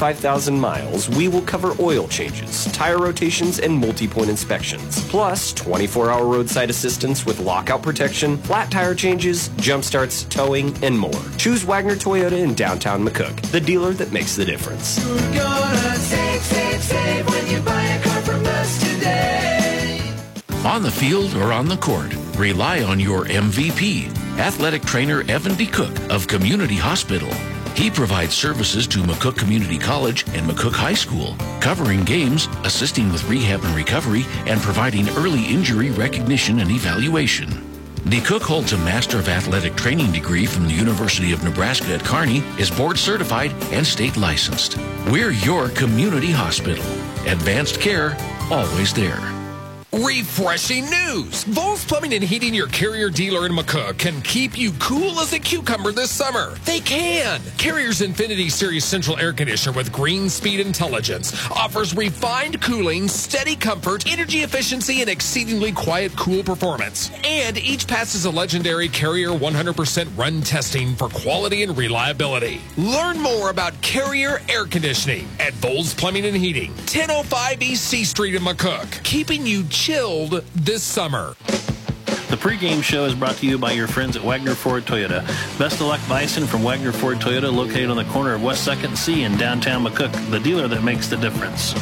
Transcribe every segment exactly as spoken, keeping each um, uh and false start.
five thousand miles, we will cover oil changes, tire rotations, and multi-point inspections. Plus, twenty-four hour roadside assistance with lockout protection, flat tire changes, jump starts, towing, and more. Choose Wagner Toyota in downtown McCook, the dealer that makes the difference. You're gonna save, save, save when you buy a car from us today. On the field or on the court, rely on your M V P, athletic trainer Evan D. Cook of Community Hospital. He provides services to McCook Community College and McCook High School, covering games, assisting with rehab and recovery, and providing early injury recognition and evaluation. DeCook holds a Master of Athletic Training degree from the University of Nebraska at Kearney, is board certified and state licensed. We're your community hospital. Advanced care, always there. Refreshing news! Vols Plumbing and Heating, your Carrier dealer in McCook, can keep you cool as a cucumber this summer. They can! Carrier's Infinity Series Central Air Conditioner with Green Speed Intelligence offers refined cooling, steady comfort, energy efficiency, and exceedingly quiet, cool performance. And each passes a legendary Carrier one hundred percent run testing for quality and reliability. Learn more about Carrier Air Conditioning at Vols Plumbing and Heating, ten oh five East C Street in McCook, keeping you chilled this summer. The pregame show is brought to you by your friends at Wagner Ford Toyota. Best of luck, Bison, from Wagner Ford Toyota, located on the corner of West second and C in downtown McCook, the dealer that makes the difference.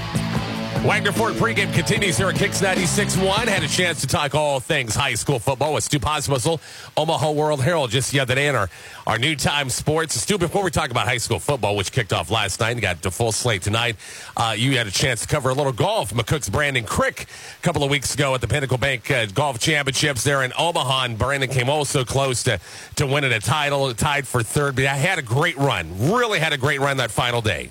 Wagner Ford pregame continues here at Kicks ninety-six point one. Had a chance to talk all things high school football with Stu Posmusel, Omaha World Herald, just the other day in our, our New Time Sports. Stu, before we talk about high school football, which kicked off last night and got the full slate tonight, uh, you had a chance to cover a little golf. McCook's Brandon Crick a couple of weeks ago at the Pinnacle Bank uh, Golf Championships there in Omaha, and Brandon came oh so close to, to winning a title, tied for third, but I had a great run, really had a great run that final day.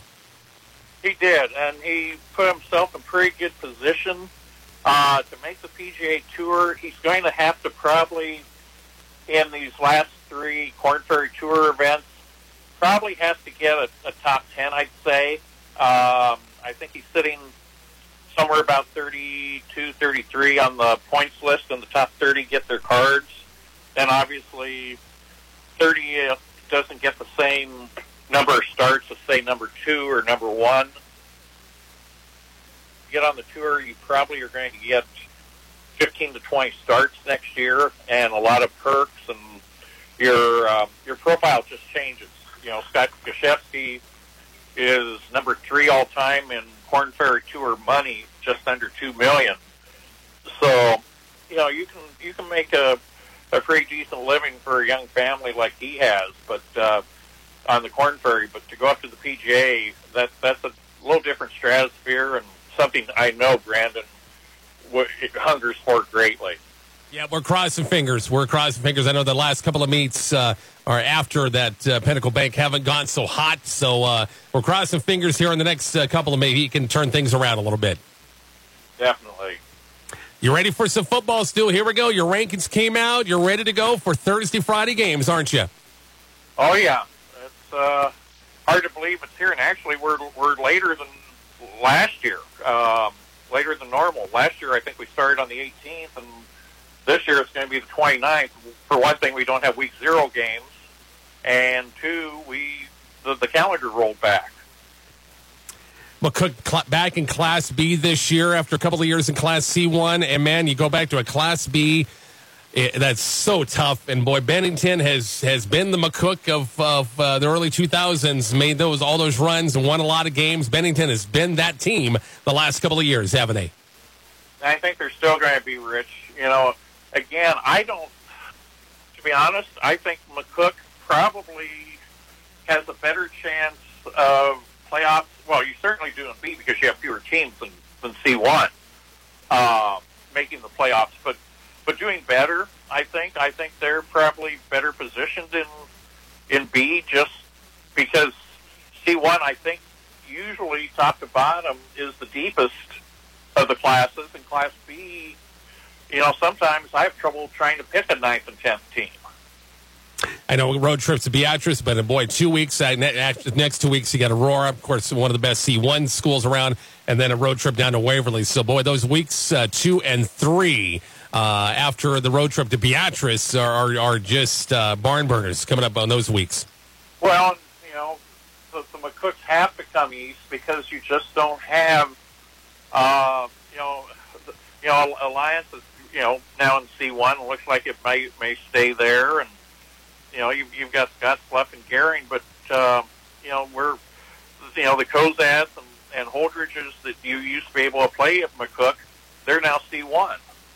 He did, and he put himself in pretty good position uh, to make the P G A Tour. He's going to have to probably, in these last three Korn Ferry Tour events, probably has to get a, a top ten, I'd say. Um, I think he's sitting somewhere about thirty-two, thirty-three on the points list, and the top thirty get their cards. And obviously, thirtieth doesn't get the same number of starts as, say, number two or number one. Get on the tour, you probably are going to get fifteen to twenty starts next year, and a lot of perks, and your um, your profile just changes. You know, Scott Gashevsky is number three all time in Korn Ferry Tour money, just under two million. So, you know, you can you can make a a pretty decent living for a young family like he has, but uh, on the Korn Ferry. But to go up to the P G A, that that's a little different stratosphere, and something I know Brandon w- hungers for greatly. Yeah, we're crossing fingers. We're crossing fingers. I know the last couple of meets uh, are after that uh, Pinnacle Bank haven't gone so hot, so uh, we're crossing fingers here in the next uh, couple of maybe he can turn things around a little bit. Definitely. You ready for some football, Stu? Here we go. Your rankings came out. You're ready to go for Thursday, Friday games, aren't you? Oh, yeah. It's uh, hard to believe it's here, and actually we're we're later than last year, um, later than normal. Last year I think we started on the eighteenth, and this year it's going to be the twenty-ninth. For one thing, we don't have week zero games, and two, we the, the calendar rolled back. McCook cl- back in Class B this year after a couple of years in Class C one, and man, you go back to a Class B. It, that's so tough, and boy, Bennington has, has been the McCook of, of uh, the early two thousands, made those all those runs and won a lot of games. Bennington has been that team the last couple of years, haven't they? I think they're still going to be rich. You know, again, I don't, to be honest, I think McCook probably has a better chance of playoffs. Well, you certainly do in B because you have fewer teams than, than C one uh, making the playoffs, but But doing better, I think. I think they're probably better positioned in in B just because C one, I think, usually top to bottom is the deepest of the classes. In Class B, you know, sometimes I have trouble trying to pick a ninth and tenth team. I know road trips to Beatrice, but boy, two weeks, uh, next two weeks you got Aurora, of course, one of the best C one schools around, and then a road trip down to Waverly. So, boy, those weeks uh, two and three uh, after the road trip to Beatrice are, are, are just uh, barn burners coming up on those weeks. Well, you know, the, the McCooks have to come east because you just don't have, uh, you know, the, you know, Alliance is, you know, now in C one. It looks like it may may stay there, and you know, you've, you've got Scott Sluff and Gehring, but uh, you know, we're, you know, the Kozats and, and Holdridges that you used to be able to play at McCook, they're now C one.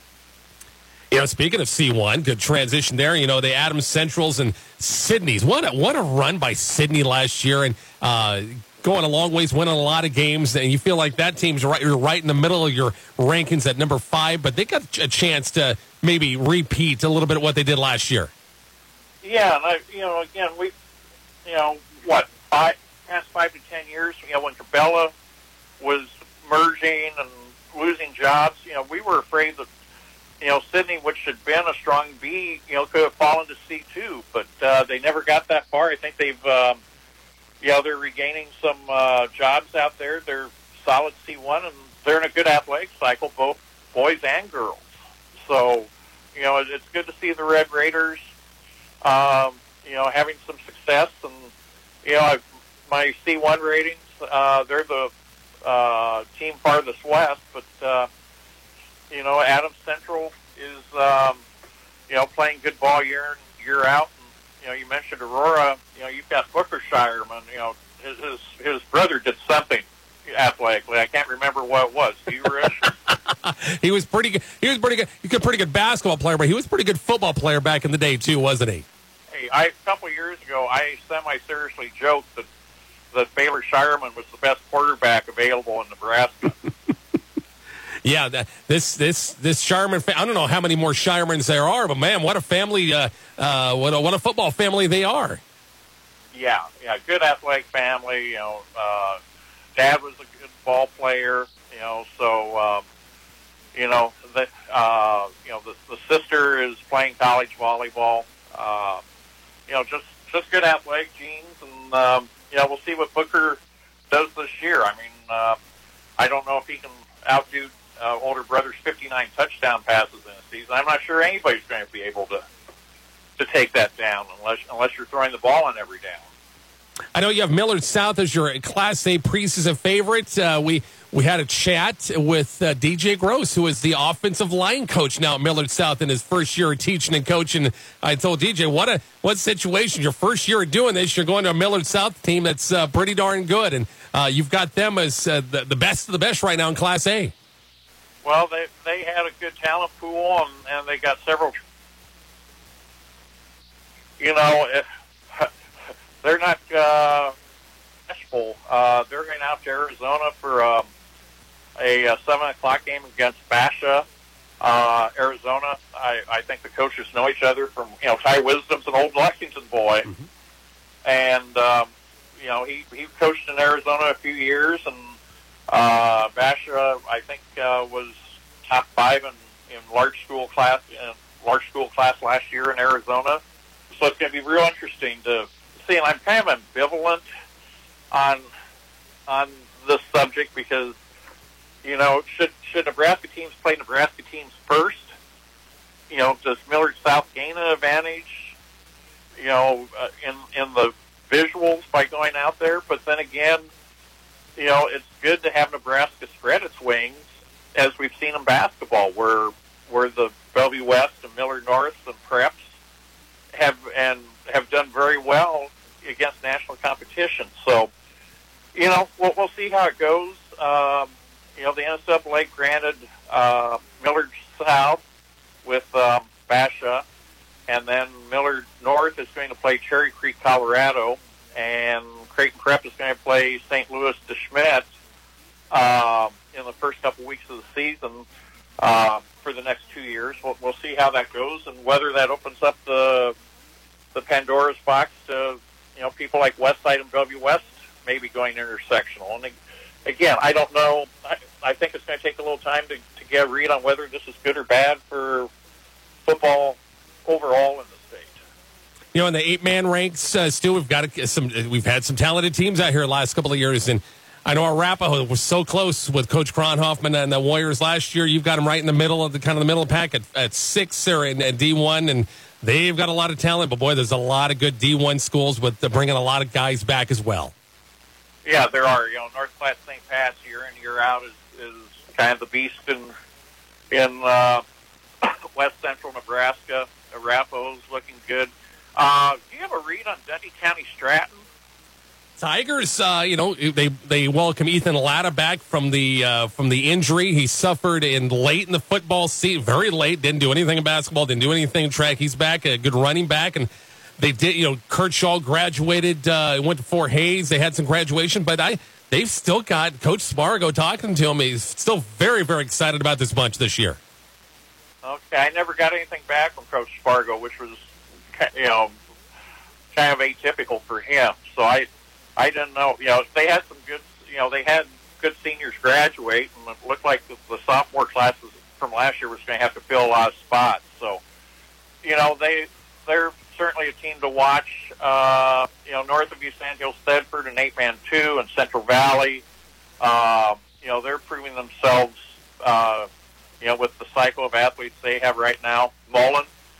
You know, speaking of C one, good transition there. You know, the Adams Centrals and Sydney's. What a, what a run by Sydney last year, and uh, going a long ways, winning a lot of games. And you feel like that team's right. You're right in the middle of your rankings at number five, but they got a chance to maybe repeat a little bit of what they did last year. Yeah, and I, you know, again, we, you know, what five past five to ten years. You know, when Cabela was merging and losing jobs, you know, we were afraid that, you know, Sydney, which had been a strong B, you know, could have fallen to C two, but uh, they never got that far. I think they've, um, you know, they're regaining some uh, jobs out there. They're solid C one, and they're in a good athletic cycle, both boys and girls. So, you know, it, it's good to see the Red Raiders, um, you know, having some success. And, you know, I've, my C one ratings, uh, they're the uh, team farthest west, but, uh, you know, Adams Central is, um, you know, playing good ball year in, year out. And, you know, you mentioned Aurora. You know, you've got Booker Shireman. You know, his, his his brother did something athletically. I can't remember what it was. Do you, Rich? He was pretty good. He was pretty good. He was a pretty good basketball player, but he was a pretty good football player back in the day too, wasn't he? Hey, I, a couple of years ago, I semi-seriously joked that that Baylor Shireman was the best quarterback available in Nebraska. Yeah, that, this this this Shireman. Fa- I don't know how many more Shiremans there are, but man, what a family! Uh, uh, what a what a football family they are. Yeah, yeah, good athletic family. You know, uh, Dad was a good ball player. You know, so um, you know the uh, you know the, the sister is playing college volleyball. Uh, you know, just just good athletic genes, and um, you know, we'll see what Booker does this year. I mean, uh, I don't know if he can outdo Uh, older brother's fifty-nine touchdown passes in a season. I'm not sure anybody's going to be able to to take that down unless unless you're throwing the ball on every down. I know you have Millard South as your Class A preseason favorite. Uh, we we had a chat with uh, D J Gross, who is the offensive line coach now at Millard South in his first year of teaching and coaching. I told D J, what a what situation! Your first year of doing this, you're going to a Millard South team that's uh, pretty darn good, and uh, you've got them as uh, the, the best of the best right now in Class A. Well, they they had a good talent pool, and, and they got several. You know, if, they're not uh, bashful. Uh, they're going out to Arizona for um, a, a seven o'clock game against Basha, uh, Arizona. I, I think the coaches know each other from, you know, Ty Wisdom's an old Lexington boy, mm-hmm. and um, you know he he coached in Arizona a few years, and. Uh, Basha, I think, uh, was top five in, in large school class in large school class last year in Arizona. So it's going to be real interesting to see. And I'm kind of ambivalent on on this subject because, you know, should should Nebraska teams play Nebraska teams first? You know, does Millard South gain an advantage? You know, uh, in in the visuals by going out there, but then again. You know, it's good to have Nebraska spread its wings, as we've seen in basketball, where where the Bellevue West and Millard North and Preps have and have done very well against national competition. So, you know, we'll, we'll see how it goes. Um, you know, the N C double A granted uh, Millard South with um, Basha, and then Millard North is going to play Cherry Creek, Colorado, and Creighton Prep is going to play Saint Louis DeSchmidt um, in the first couple weeks of the season uh, for the next two years. We'll, we'll see how that goes and whether that opens up the the Pandora's box to, you know, people like Westside and Bellevue West maybe going intersectional. And again, I don't know. I, I think it's going to take a little time to, to get a read on whether this is good or bad for football overall in the state. You know, in the eight-man ranks, uh, Stu, we've got some. We've had some talented teams out here the last couple of years, and I know Arapahoe was so close with Coach Kronhoffman and the Warriors last year. You've got them right in the middle of the kind of the middle of the pack at, at six or in, at D one, and they've got a lot of talent. But boy, there's a lot of good D one schools with uh, bringing a lot of guys back as well. Yeah, there are. You know, North Platte Saint Pat's year in, year out is, is kind of the beast in in uh, West Central Nebraska. Arapahoe's looking good. Uh, do you have a read on Dundee County Stratton? Tigers, uh, you know, they they welcome Ethan Latta back from the uh, from the injury he suffered in late in the football season, very late. Didn't do anything in basketball, didn't do anything in track. He's back, a good running back, and they did. You know, Kurt Shaw graduated, uh, went to Fort Hays. They had some graduation, but I they've still got Coach Spargo talking to him. He's still very very excited about this bunch this year. Okay, I never got anything back from Coach Spargo, which was you know kind of atypical for him. So I. I didn't know. You know, they had some good. You know, they had good seniors graduate, and it looked like the, the sophomore classes from last year was going to have to fill a lot of spots. So, you know, they they're certainly a team to watch. Uh, you know, north of you, Sand Hill, Thedford, and eight man two, and Central Valley. Uh, you know, they're proving themselves. Uh, you know, with the cycle of athletes they have right now, Mullen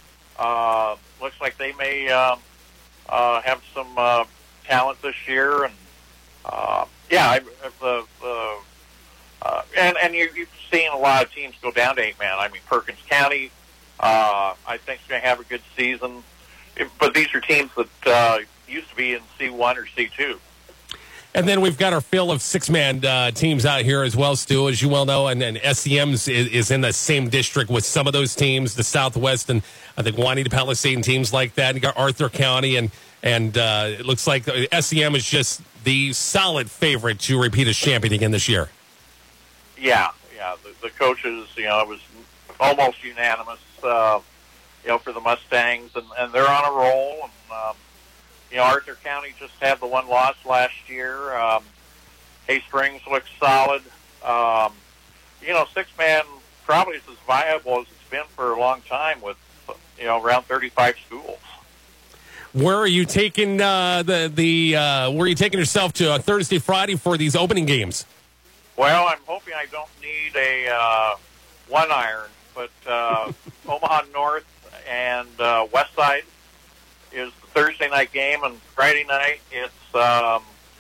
uh, looks like they may um, uh, have some. Uh, talent this year, and uh, yeah, I, the, the uh, and and you, you've seen a lot of teams go down to eight man. I mean, Perkins County, uh, I think is going to have a good season, it, but these are teams that uh, used to be in C one or C two. And then we've got our fill of six-man uh, teams out here as well, Stu, as you well know. And then S C M's is, is in the same district with some of those teams, the Southwest, and I think Juanita Palisade and teams like that. You got Arthur County, and and uh, it looks like S C M is just the solid favorite to repeat as champion again this year. Yeah, yeah. The, the coaches, you know, it was almost unanimous, uh, you know, for the Mustangs, and, and they're on a roll. And um, you know, Arthur County just had the one loss last year. Um, Hay Springs looks solid. Um, you know, six-man probably is as viable as it's been for a long time with, you know, around thirty-five schools. Where are you taking uh, the the? Uh, where are you taking yourself to uh, Thursday, Friday for these opening games? Well, I'm hoping I don't need a uh, one iron, but uh, Omaha North and uh, West Side is the Thursday night game, and Friday night it's um,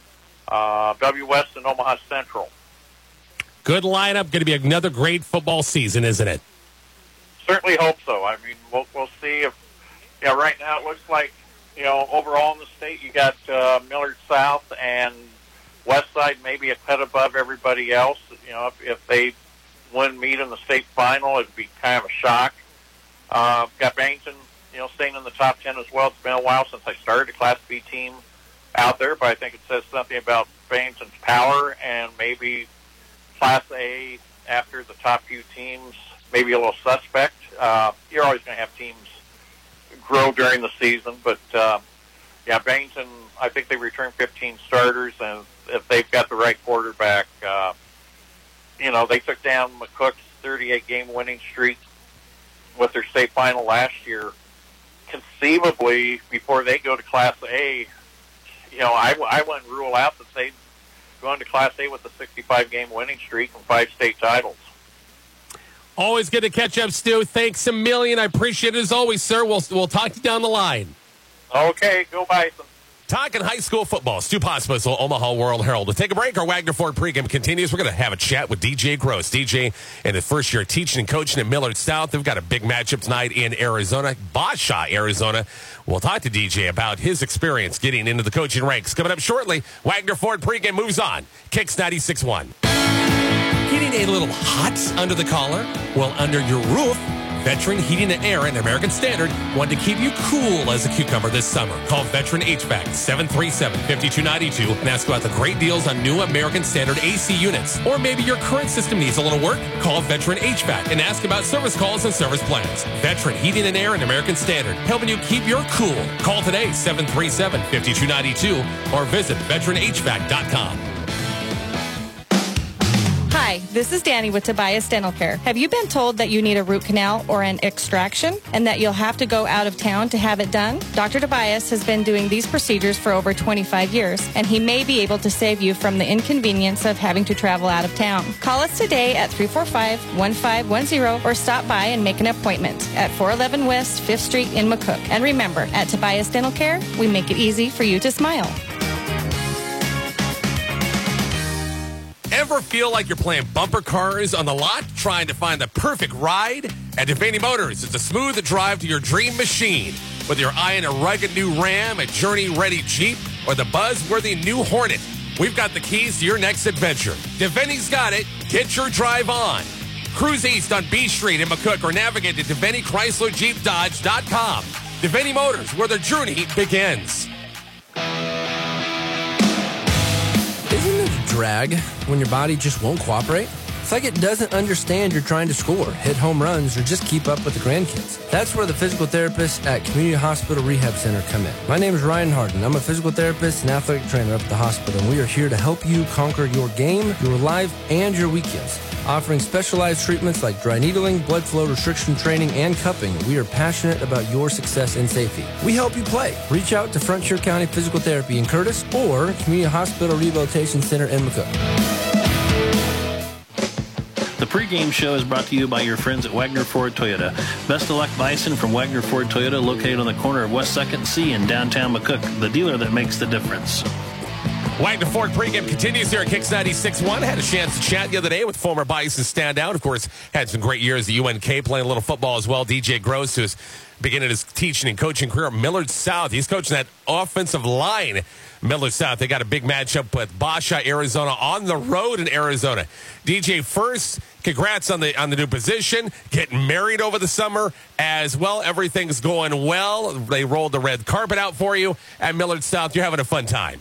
uh, W West and Omaha Central. Good lineup. Going to be another great football season, isn't it? Certainly hope so. I mean, we'll, we'll see if. Yeah, right now it looks like, you know, overall in the state, you got uh, Millard South and West Side maybe a cut above everybody else. You know, if, if they win meet in the state final, it'd be kind of a shock. Uh, got Bennington, you know, staying in the top ten as well. It's been a while since I started a Class B team out there, but I think it says something about Bennington's power and maybe Class A after the top few teams, maybe a little suspect. Uh, you're always going to have teams grow during the season, but uh, yeah, Bennington, I think they returned fifteen starters, and if they've got the right quarterback, uh, you know, they took down McCook's thirty-eight game winning streak with their state final last year. Conceivably, before they go to Class A, you know, I, I wouldn't rule out that they'd go into Class A with a sixty-five game winning streak and five state titles. Always good to catch up, Stu. Thanks a million. I appreciate it as always, sir. We'll we'll talk to you down the line. Okay, go Bison. Talking high school football. Stu Pospisil, Omaha World Herald. We'll take a break. Our Wagner Ford pregame continues. We're going to have a chat with D J Gross. D J in his first year teaching and coaching at Millard South. They've got a big matchup tonight in Arizona, Basha, Arizona. We'll talk to D J about his experience getting into the coaching ranks. Coming up shortly, Wagner Ford pregame moves on. Kicks ninety-six point one. Getting a little hot under the collar? Well, under your roof, Veteran Heating and Air and American Standard want to keep you cool as a cucumber this summer. Call Veteran H V A C seven three seven, five two nine two and ask about the great deals on new American Standard A C units. Or maybe your current system needs a little work? Call Veteran H V A C and ask about service calls and service plans. Veteran Heating and Air and American Standard, helping you keep your cool. Call today, seven three seven, five two nine two or visit veteran h v a c dot com. Hi, this is Danny with Tobias Dental Care. Have you been told that you need a root canal or an extraction and that you'll have to go out of town to have it done? Doctor Tobias has been doing these procedures for over twenty-five years, and he may be able to save you from the inconvenience of having to travel out of town. Call us today at three four five, one five one zero or stop by and make an appointment at four eleven West fifth Street in McCook. And remember, at Tobias Dental Care, we make it easy for you to smile. Ever feel like you're playing bumper cars on the lot, trying to find the perfect ride? At Devaney Motors, it's a smooth drive to your dream machine. Whether you're eyeing a rugged new Ram, a journey-ready Jeep, or the buzzworthy new Hornet, we've got the keys to your next adventure. Devaney's got it. Get your drive on. Cruise east on B Street in McCook or navigate to Devaney Chrysler Jeep Dodge dot com. Devaney Motors, where the journey begins. Isn't it a drag when your body just won't cooperate? It's like it doesn't understand you're trying to score, hit home runs, or just keep up with the grandkids. That's where the physical therapists at Community Hospital Rehab Center come in. My name is Ryan Harden. I'm a physical therapist and athletic trainer up at the hospital, and we are here to help you conquer your game, your life, and your weekends. Offering specialized treatments like dry needling, blood flow restriction training, and cupping, we are passionate about your success and safety. We help you play. Reach out to Frontier County Physical Therapy in Curtis or Community Hospital Rehabilitation Center in McCook. The pregame show is brought to you by your friends at Wagner Ford Toyota. Best of luck, Bison from Wagner Ford Toyota, located on the corner of West second and C in downtown McCook, the dealer that makes the difference. Wagner Ford pregame continues here at Kicks ninety-six point one. Had a chance to chat the other day with former Bison standout. Of course, had some great years at U N K, playing a little football as well. D J Gross, who's beginning his teaching and coaching career at Millard South. He's coaching that offensive line, Millard South. They got a big matchup with Basha, Arizona, on the road in Arizona. D J, first, congrats on the on the new position, getting married over the summer as well. Everything's going well. They rolled the red carpet out for you at Millard South. You're having a fun time.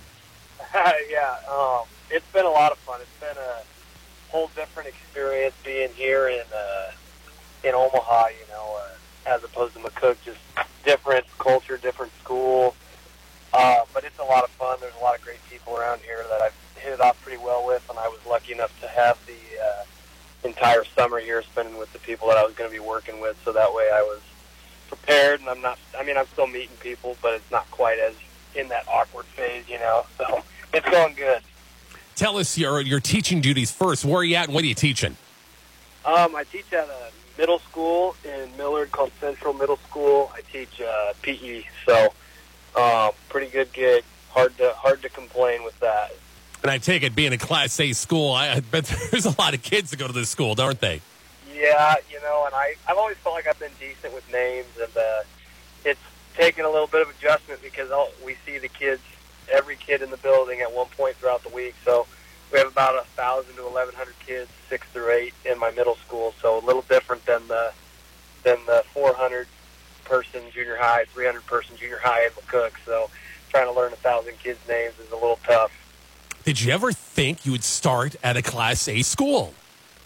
yeah, um, it's been a lot of fun. It's been a whole different experience being here in uh, in Omaha, you know, uh, as opposed to McCook. Just different culture, different school. Uh, but it's a lot of fun. There's a lot of great people around here that I've hit it off pretty well with, and I was lucky enough to have the uh, entire summer here spending with the people that I was going to be working with, so that way I was prepared, and I'm not, I mean, I'm still meeting people, but it's not quite as in that awkward phase, you know, so it's going good. Tell us your your teaching duties first. Where are you at and what are you teaching? Um, I teach at a middle school in Millard called Central Middle School. I teach uh, P E, so um, pretty good gig. Hard to hard to complain with that. And I take it being a Class A school, I bet there's a lot of kids that go to this school, aren't they? Yeah, you know, and I, I've always felt like I've been decent with names, and uh, it's taken a little bit of adjustment because I'll, we see the kids, every kid in the building at one point throughout the week. So we have about one thousand to eleven hundred kids, six through eight, in my middle school. So a little different than the than the four hundred person junior high, three hundred person junior high in McCook. So trying to learn one thousand kids' names is a little tough. Did you ever think you would start at a Class A school?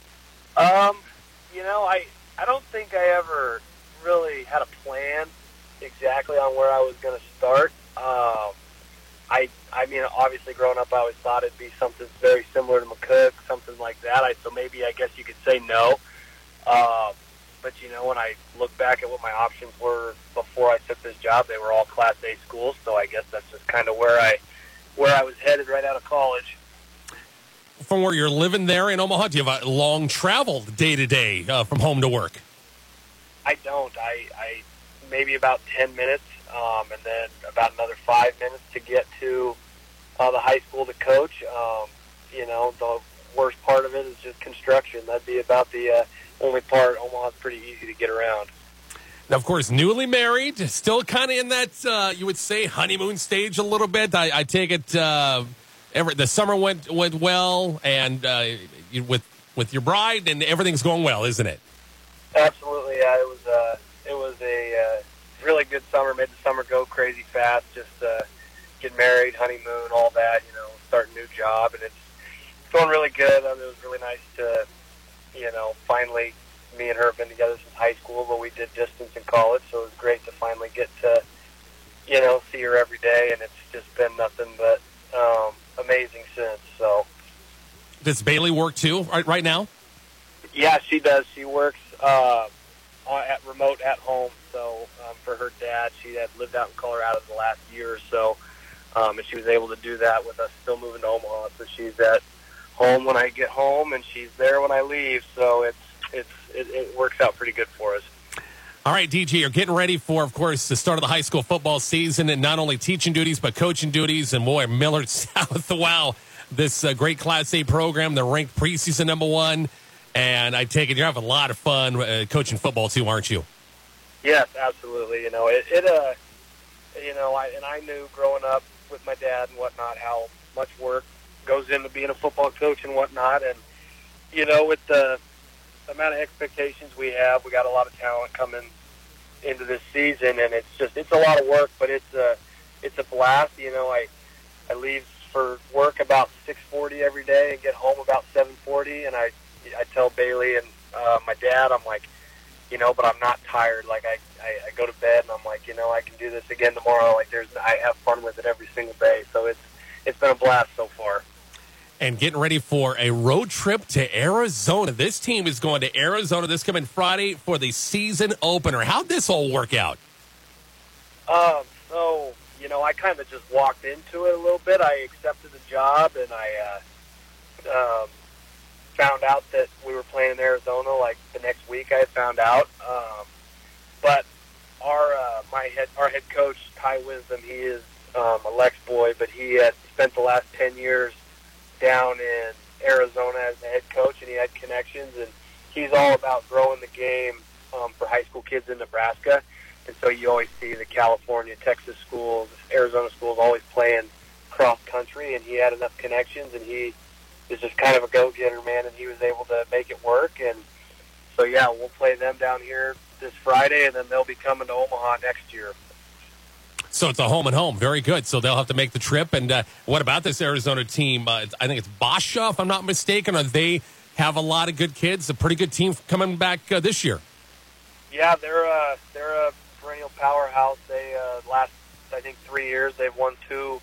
Um, you know, I, I don't think I ever really had a plan exactly on where I was going to start. Um, I, I mean, obviously growing up, I always thought it'd be something very similar to McCook, something like that. I, so maybe I guess you could say no. Um, but, you know, when I look back at what my options were before I took this job, they were all Class A schools. So I guess that's just kind of where I where I was headed right out of college. From where you're living there in Omaha, do you have a long travel day-to-day uh, from home to work? I don't. I, I maybe about ten minutes, um, and then about another five minutes to get to uh, the high school to coach. Um, you know, the worst part of it is just construction. That'd be about the uh, only part. Omaha's pretty easy to get around. Now, of course, newly married, still kind of in that, uh, you would say, honeymoon stage a little bit. I, I take it uh, every, the summer went went well, and uh, you, with with your bride, and everything's going well, isn't it? Absolutely, yeah. It was uh, it was a uh, really good summer. Made the summer go crazy fast. Just uh, get married, honeymoon, all that. You know, start a new job, and it's going really good. I mean, it was really nice to, you know, finally. Me and her have been together since high school, but we did distance in college, so it was great to finally get to, you know, see her every day, and it's just been nothing but um, amazing since. So, does Bailey work too right right now? Yeah, she does. She works uh, at remote at home. So um, for her dad, she had lived out in Colorado the last year or so, um, and she was able to do that with us still moving to Omaha. So she's at home when I get home, and she's there when I leave. So it's It's it, it works out pretty good for us. All right, D J, you're getting ready for, of course, the start of the high school football season, and not only teaching duties but coaching duties. And boy, Millard South, wow, this uh, great Class A program. They're ranked preseason number one. And I take it you're having a lot of fun uh, coaching football, too, aren't you? Yes, absolutely. You know, it, it uh, you know, I, and I knew growing up with my dad and whatnot how much work goes into being a football coach and whatnot. And, you know, with the amount of expectations we have, we got a lot of talent coming into this season, and it's just, it's a lot of work, but it's a, it's a blast. You know, I, I leave for work about six forty every day and get home about seven forty, and I, I tell Bailey and uh, my dad, I'm like, you know, but I'm not tired. Like, I, I, I go to bed, and I'm like, you know, I can do this again tomorrow. Like, there's, I have fun with it every single day. So it's, it's been a blast so far. And getting ready for a road trip to Arizona. This team is going to Arizona this coming Friday for the season opener. How'd this all work out? Um, so, you know, I kind of just walked into it a little bit. I accepted the job, and I uh, um, found out that we were playing in Arizona like the next week. I had found out. Um, but our uh, my head our head coach, Ty Wisdom, he is um, a Lex boy, but he had spent the last ten years down in Arizona as the head coach, and he had connections, and he's all about growing the game um, for high school kids in Nebraska. And so you always see the California, Texas schools, Arizona schools always playing cross country, and he had enough connections, and he is just kind of a go-getter, man, and he was able to make it work. And so, yeah, we'll play them down here this Friday, and then they'll be coming to Omaha next year. So it's a home and home. Very good. So they'll have to make the trip. And uh, what about this Arizona team? Uh, I think it's Basha, if I'm not mistaken. Or they have a lot of good kids, a pretty good team coming back uh, this year. Yeah, they're uh, they're a perennial powerhouse. They uh, last, I think, three years they've won two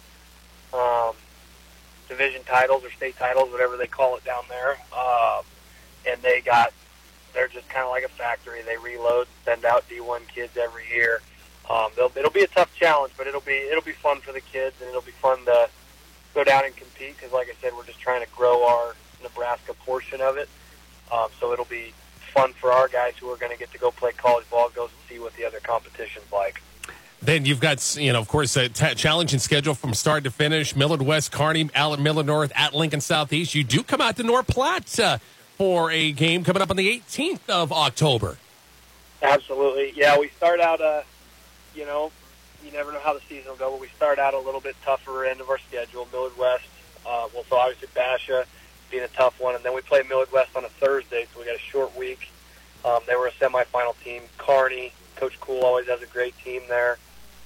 um, division titles or state titles, whatever they call it down there. Uh, and they got, they're just kind of like a factory. They reload and send out D one kids every year. Um, it'll be a tough challenge, but it'll be it'll be fun for the kids, and it'll be fun to go down and compete because, like I said, we're just trying to grow our Nebraska portion of it. Um, so it'll be fun for our guys who are going to get to go play college ball, go see what the other competition's like. Then you've got, you know, of course, a t- challenging schedule from start to finish. Millard West, Kearney, Allen, Millard North, at Lincoln Southeast. You do come out to North Platte uh, for a game coming up on the eighteenth of October. Absolutely. Yeah, we start out, uh, you know, you never know how the season will go, but we start out a little bit tougher end of our schedule. Millard West, uh, well, so obviously Basha being a tough one, and then we play Millard West on a Thursday, so we got a short week. Um, they were a semifinal team. Kearney, Coach Cool always has a great team there.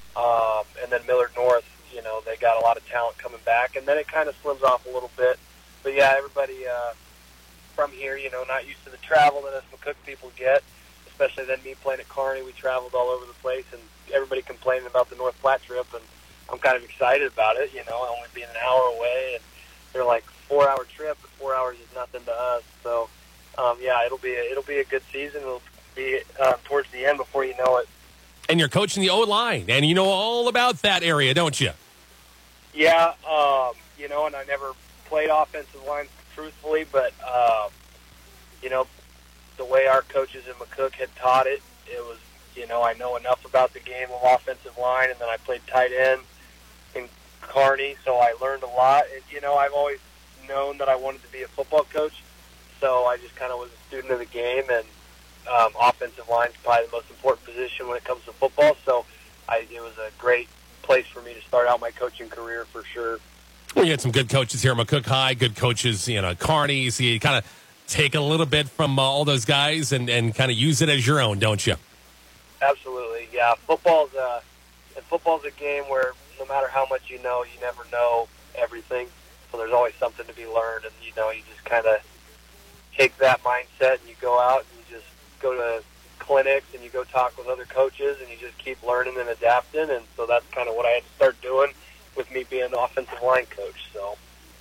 Um, and then Millard North, you know, they got a lot of talent coming back, and then it kind of slims off a little bit. But, yeah, everybody uh, from here, you know, not used to the travel that us McCook people get, especially then me playing at Kearney. We traveled all over the place, and everybody complaining about the North Platte trip, and I'm kind of excited about it, you know, only being an hour away, and they're like four-hour trip, but four hours is nothing to us. So, um, yeah, it'll be a, it'll be a good season. It'll be uh, towards the end before you know it. And you're coaching the O-line, and you know all about that area, don't you? Yeah, um, you know, and I never played offensive line truthfully, but, um, you know, the way our coaches in McCook had taught it, it was, you know, I know enough about the game of offensive line, and then I played tight end in Kearney, so I learned a lot. And, you know, I've always known that I wanted to be a football coach, so I just kind of was a student of the game, and um, offensive line is probably the most important position when it comes to football, so I, it was a great place for me to start out my coaching career for sure. Well, you had some good coaches here at McCook High, good coaches, you know, Kearney, so you kind of take a little bit from uh, all those guys and, and kind of use it as your own, don't you? Absolutely, yeah. Football's a, and football's a game where no matter how much you know, you never know everything. So there's always something to be learned, and you know, you just kind of take that mindset and you go out and you just go to clinics and you go talk with other coaches and you just keep learning and adapting. And so that's kind of what I had to start doing with me being an offensive line coach. So.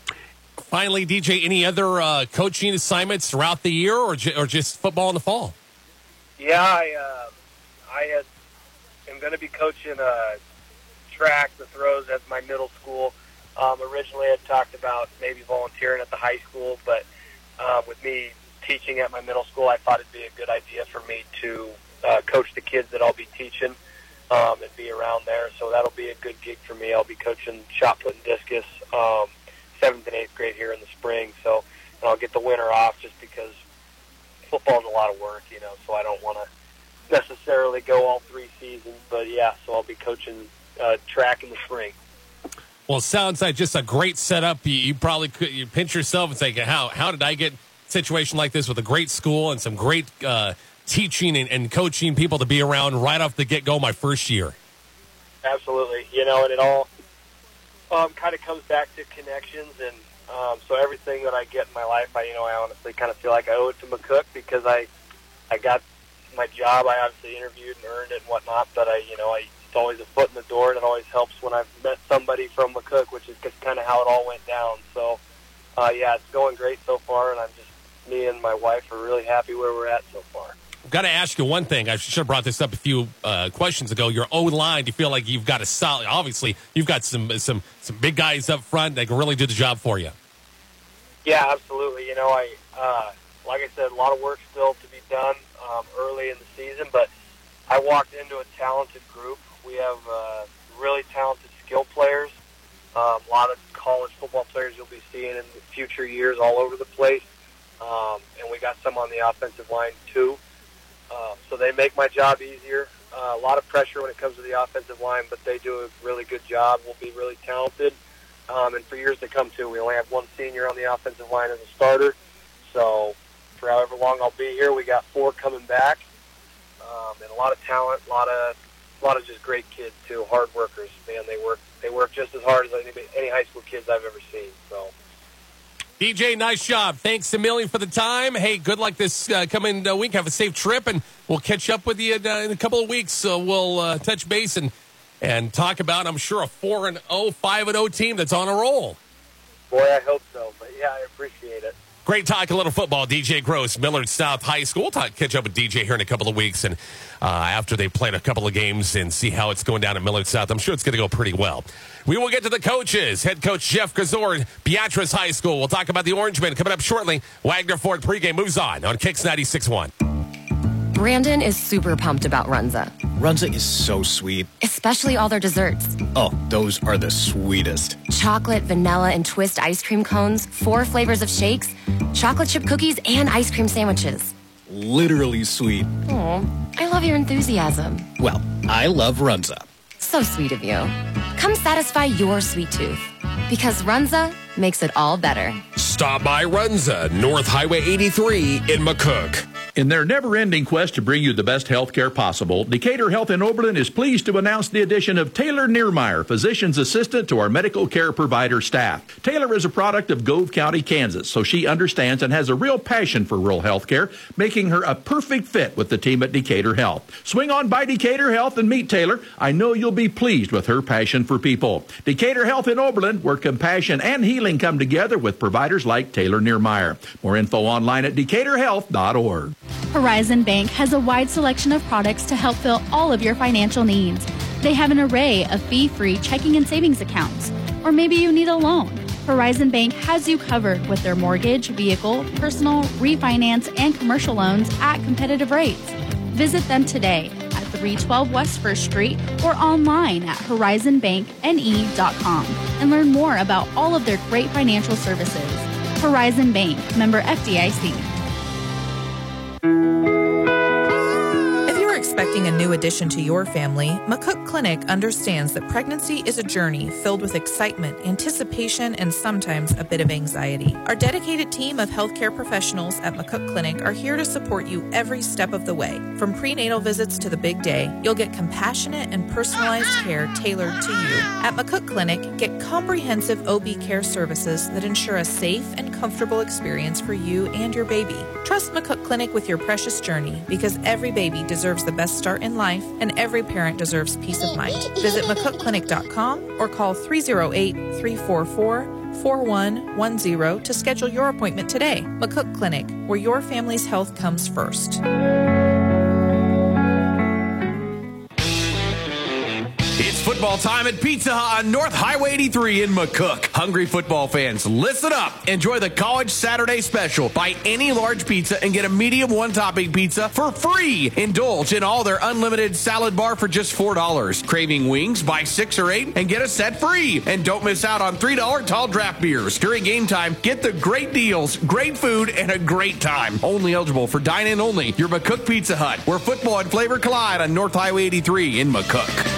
Finally, D J, any other uh, coaching assignments throughout the year, or ju- or just football in the fall? Yeah, I uh, I had, am going to be coaching uh, track, the throws at my middle school. Um, originally, I had talked about maybe volunteering at the high school, but uh, with me teaching at my middle school, I thought it'd be a good idea for me to uh, coach the kids that I'll be teaching um, and be around there. So that'll be a good gig for me. I'll be coaching shot put and discus. Um, seventh and eighth grade here in the spring. So and I'll get the winter off just because football is a lot of work, you know, so I don't want to necessarily go all three seasons. But, yeah, so I'll be coaching uh, track in the spring. Well, it sounds like just a great setup. You, you probably could you pinch yourself and say, how, how did I get a situation like this with a great school and some great uh, teaching and, and coaching people to be around right off the get-go my first year? Absolutely. You know, and it all um, kind of comes back to connections. And um, so everything that I get in my life, I, you know, I honestly kind of feel like I owe it to McCook because I, I got my job. I obviously interviewed and earned it and whatnot, but I, you know, I, it's always a foot in the door, and it always helps when I've met somebody from McCook, which is just kind of how it all went down. So, uh, yeah, it's going great so far, and I'm just, me and my wife are really happy where we're at so far. I've got to ask you one thing. I should have brought this up a few uh, questions ago. Your O-line, do you feel like you've got a solid, obviously, you've got some, some, some big guys up front that can really do the job for you. Yeah, absolutely. You know, I, uh, like I said, a lot of work still to be done um, early in the season, but I walked into a talented group. We have uh, really talented skill players, um, a lot of college football players you'll be seeing in the future years all over the place, um, and we got some on the offensive line too. Uh, so they make my job easier. Uh, a lot of pressure when it comes to the offensive line, but they do a really good job. We'll be really talented, um, and for years to come too. We only have one senior on the offensive line as a starter, so for however long I'll be here, we got four coming back, um, and a lot of talent, a lot of A lot of just great kids too, hard workers. Man, they work they work just as hard as any, any high school kids I've ever seen. So, D J, nice job. Thanks a million for the time. Hey, good luck this uh, coming uh, week. Have a safe trip, and we'll catch up with you uh, in a couple of weeks. So we'll uh, touch base and and talk about, I'm sure, a four and oh, five and oh team that's on a roll. Boy, I hope so. But yeah, I appreciate it. Great talk, a little football. D J Gross, Millard South High School. We'll talk, catch up with D J here in a couple of weeks, and uh, after they played a couple of games and see how it's going down at Millard South. I'm sure it's going to go pretty well. We will get to the coaches. Head coach Jeff Gazor, Beatrice High School. We'll talk about the Orangemen coming up shortly. Wagner Ford pregame moves on on Kicks ninety-six point one. Brandon is super pumped about Runza. Runza is so sweet. Especially all their desserts. Oh, those are the sweetest. Chocolate, vanilla, and twist ice cream cones, four flavors of shakes, chocolate chip cookies, and ice cream sandwiches. Literally sweet. Aw, I love your enthusiasm. Well, I love Runza. So sweet of you. Come satisfy your sweet tooth. Because Runza makes it all better. Stop by Runza, North Highway eighty-three in McCook. In their never-ending quest to bring you the best health care possible, Decatur Health in Oberlin is pleased to announce the addition of Taylor Niermeyer, physician's assistant to our medical care provider staff. Taylor is a product of Gove County, Kansas, so she understands and has a real passion for rural health care, making her a perfect fit with the team at Decatur Health. Swing on by Decatur Health and meet Taylor. I know you'll be pleased with her passion for people. Decatur Health in Oberlin, where compassion and healing come together with providers like Taylor Niermeyer. More info online at decatur health dot org. Horizon Bank has a wide selection of products to help fill all of your financial needs. They have an array of fee-free checking and savings accounts. Or maybe you need a loan. Horizon Bank has you covered with their mortgage, vehicle, personal, refinance, and commercial loans at competitive rates. Visit them today at three twelve West First Street or online at horizon bank n e dot com and learn more about all of their great financial services. Horizon Bank, member F D I C. Expecting a new addition to your family, McCook Clinic understands that pregnancy is a journey filled with excitement, anticipation, and sometimes a bit of anxiety. Our dedicated team of healthcare professionals at McCook Clinic are here to support you every step of the way. From prenatal visits to the big day, you'll get compassionate and personalized care tailored to you. At McCook Clinic, get comprehensive O B care services that ensure a safe and comfortable experience for you and your baby. Trust McCook Clinic with your precious journey because every baby deserves the best start in life and every parent deserves peace of mind. Visit mccook clinic dot com or call three oh eight, three four four, four one one zero to schedule your appointment today. McCook Clinic, where your family's health comes first. It's football time at Pizza Hut on North Highway eighty-three in McCook. Hungry football fans, listen up. Enjoy the College Saturday Special. Buy any large pizza and get a medium one-topping pizza for free. Indulge in all their unlimited salad bar for just four dollars. Craving wings? Buy six or eight and get a set free. And don't miss out on three dollar tall draft beers. During game time, get the great deals, great food, and a great time. Only eligible for dine-in only. Your McCook Pizza Hut, where football and flavor collide on North Highway eighty-three in McCook.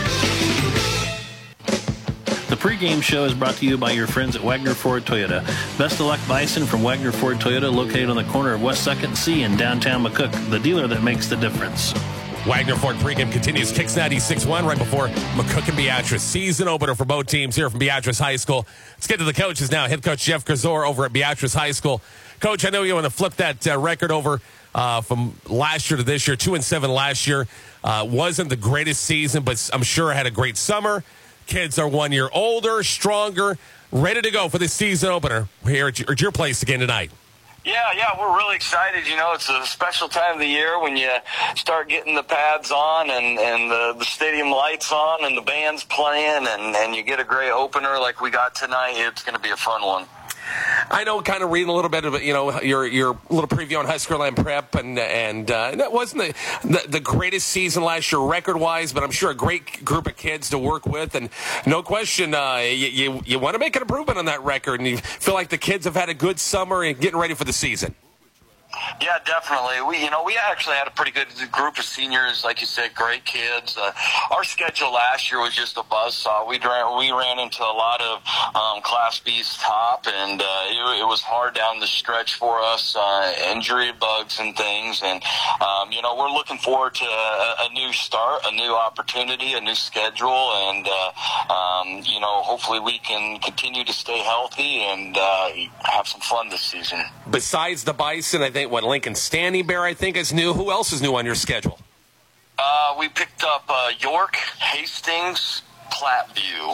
The pregame show is brought to you by your friends at Wagner Ford Toyota. Best of luck, Bison from Wagner Ford Toyota, located on the corner of West second and C in downtown McCook, the dealer that makes the difference. Wagner Ford pregame continues. Kicks ninety-six one right before McCook and Beatrice. Season opener for both teams here from Beatrice High School. Let's get to the coaches now. Head coach Jeff Grzor over at Beatrice High School. Coach, I know you want to flip that uh, record over uh, from last year to this year. Two and seven last year. Uh, wasn't the greatest season, but I'm sure had a great summer. Kids are one year older, stronger, ready to go for the season opener here at your, at your place again tonight. Yeah, yeah, we're really excited. You know, it's a special time of the year when you start getting the pads on and, and the, the stadium lights on and the band's playing and, and you get a great opener like we got tonight. It's going to be a fun one. I know, kind of reading a little bit of you know your your little preview on Huskerland Prep, and and uh, that wasn't the, the the greatest season last year record wise, but I'm sure a great group of kids to work with, and no question, uh, you you, you want to make an improvement on that record, and you feel like the kids have had a good summer and getting ready for the season. Yeah, definitely. We, you know, we actually had a pretty good group of seniors, like you said, great kids. Uh, our schedule last year was just a buzzsaw. We ran, we ran into a lot of um, Class B's top, and uh, it, it was hard down the stretch for us, uh, injury bugs and things. And um, you know, we're looking forward to a, a new start, a new opportunity, a new schedule, and uh, um, you know, hopefully we can continue to stay healthy and uh, have some fun this season. Besides the Bison, I think what Lincoln Standing Bear, I think, is new. Who else is new on your schedule? Uh, we picked up uh, York, Hastings, Platteview.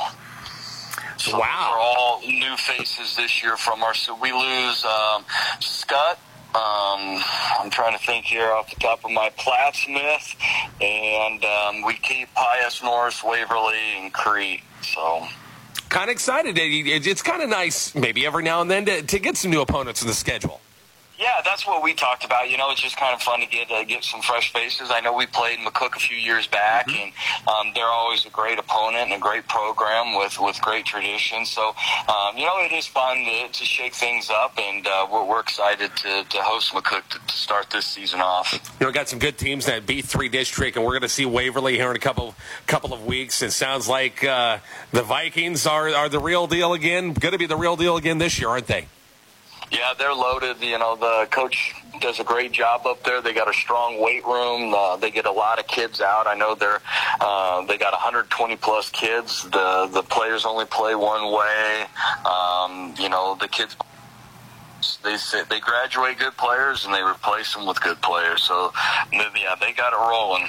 So wow. We're all new faces this year from our. So we lose um, Scott. Um, I'm trying to think here off the top of my Plattsmith, and um, we keep Pius, Norris, Waverly, and Crete. So. Kind of excited. It's kind of nice, maybe every now and then, to, to get some new opponents in the schedule. Yeah, that's what we talked about. You know, it's just kind of fun to get uh, get some fresh faces. I know we played McCook a few years back, mm-hmm. and um, they're always a great opponent and a great program with, with great tradition. So, um, you know, it is fun to, to shake things up, and uh, we're, we're excited to, to host McCook to, to start this season off. You know, got some good teams in that B three district, and we're going to see Waverly here in a couple couple of weeks. It sounds like uh, the Vikings are, are the real deal again, going to be the real deal again this year, aren't they? Yeah, they're loaded. You know, the coach does a great job up there. They got a strong weight room. Uh, they get a lot of kids out. I know they're uh, they got one hundred twenty plus kids. The the players only play one way. Um, you know, the kids they say they graduate good players and they replace them with good players. So yeah, they got it rolling.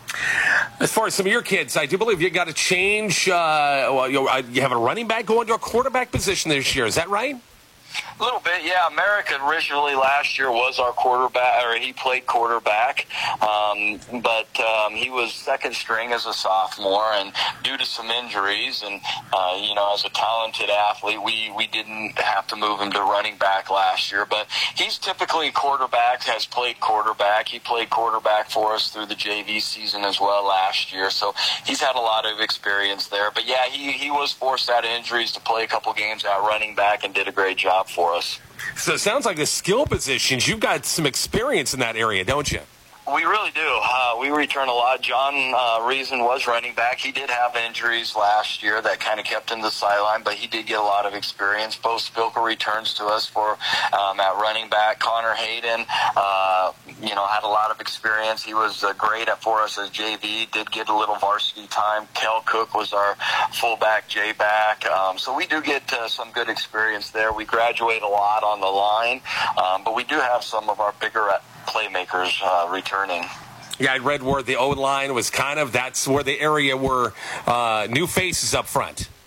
As far as some of your kids, I do believe you got to change. Uh, well, you have a running back going to a quarterback position this year. Is that right? A little bit, yeah. Merrick originally last year was our quarterback, or he played quarterback, um, but um, he was second string as a sophomore, and due to some injuries, and uh, you know, as a talented athlete, we we didn't have to move him to running back last year. But he's typically quarterback, has played quarterback. He played quarterback for us through the J V season as well last year, so he's had a lot of experience there. But yeah, he he was forced out of injuries to play a couple games at running back and did a great job for us. So it sounds like the skill positions, you've got some experience in that area, don't you? We really do. Uh, we return a lot. John uh, Reason was running back. He did have injuries last year that kind of kept him the sideline, but he did get a lot of experience. Bo Spilka returns to us for um, at running back. Connor Hayden, uh, you know, had a lot of experience. He was uh, great at for us as J V. Did get a little varsity time. Kel Cook was our fullback, J-back. Um, so we do get uh, some good experience there. We graduate a lot on the line, um, but we do have some of our bigger playmakers uh, returning. Yeah, I read where the O-line was kind of, that's where the area were uh, new faces up front.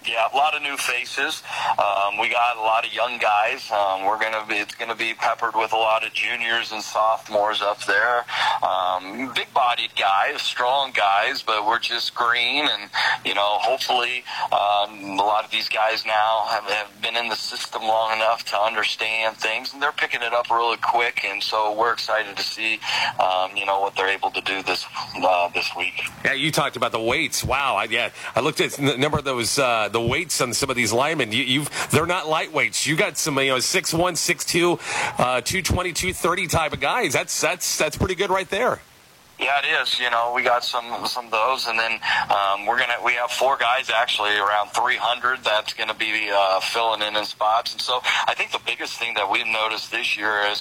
Yeah, a lot of new faces. Um, we got a lot of young guys. Um, we're gonna be, it's gonna be peppered with a lot of juniors and sophomores up there. Um, big-bodied guys, strong guys, but we're just green, and you know, hopefully, um, a lot of these guys now have, have been in the system long enough to understand things, and they're picking it up really quick. And so we're excited to see, um, you know, what they're able to do this uh, this week. Yeah, you talked about the weights. Wow, I, yeah, I looked at the number of those. Uh, the weights on some of these linemen, you, you've they're not lightweights. You got some, you know, six one, six two, uh, two twenty, two thirty type of guys. That's that's that's pretty good right there. Yeah, it is. You know, we got some some of those, and then um, we're gonna we have four guys actually around three hundred that's gonna be uh, filling in in spots. And so I think the biggest thing that we've noticed this year is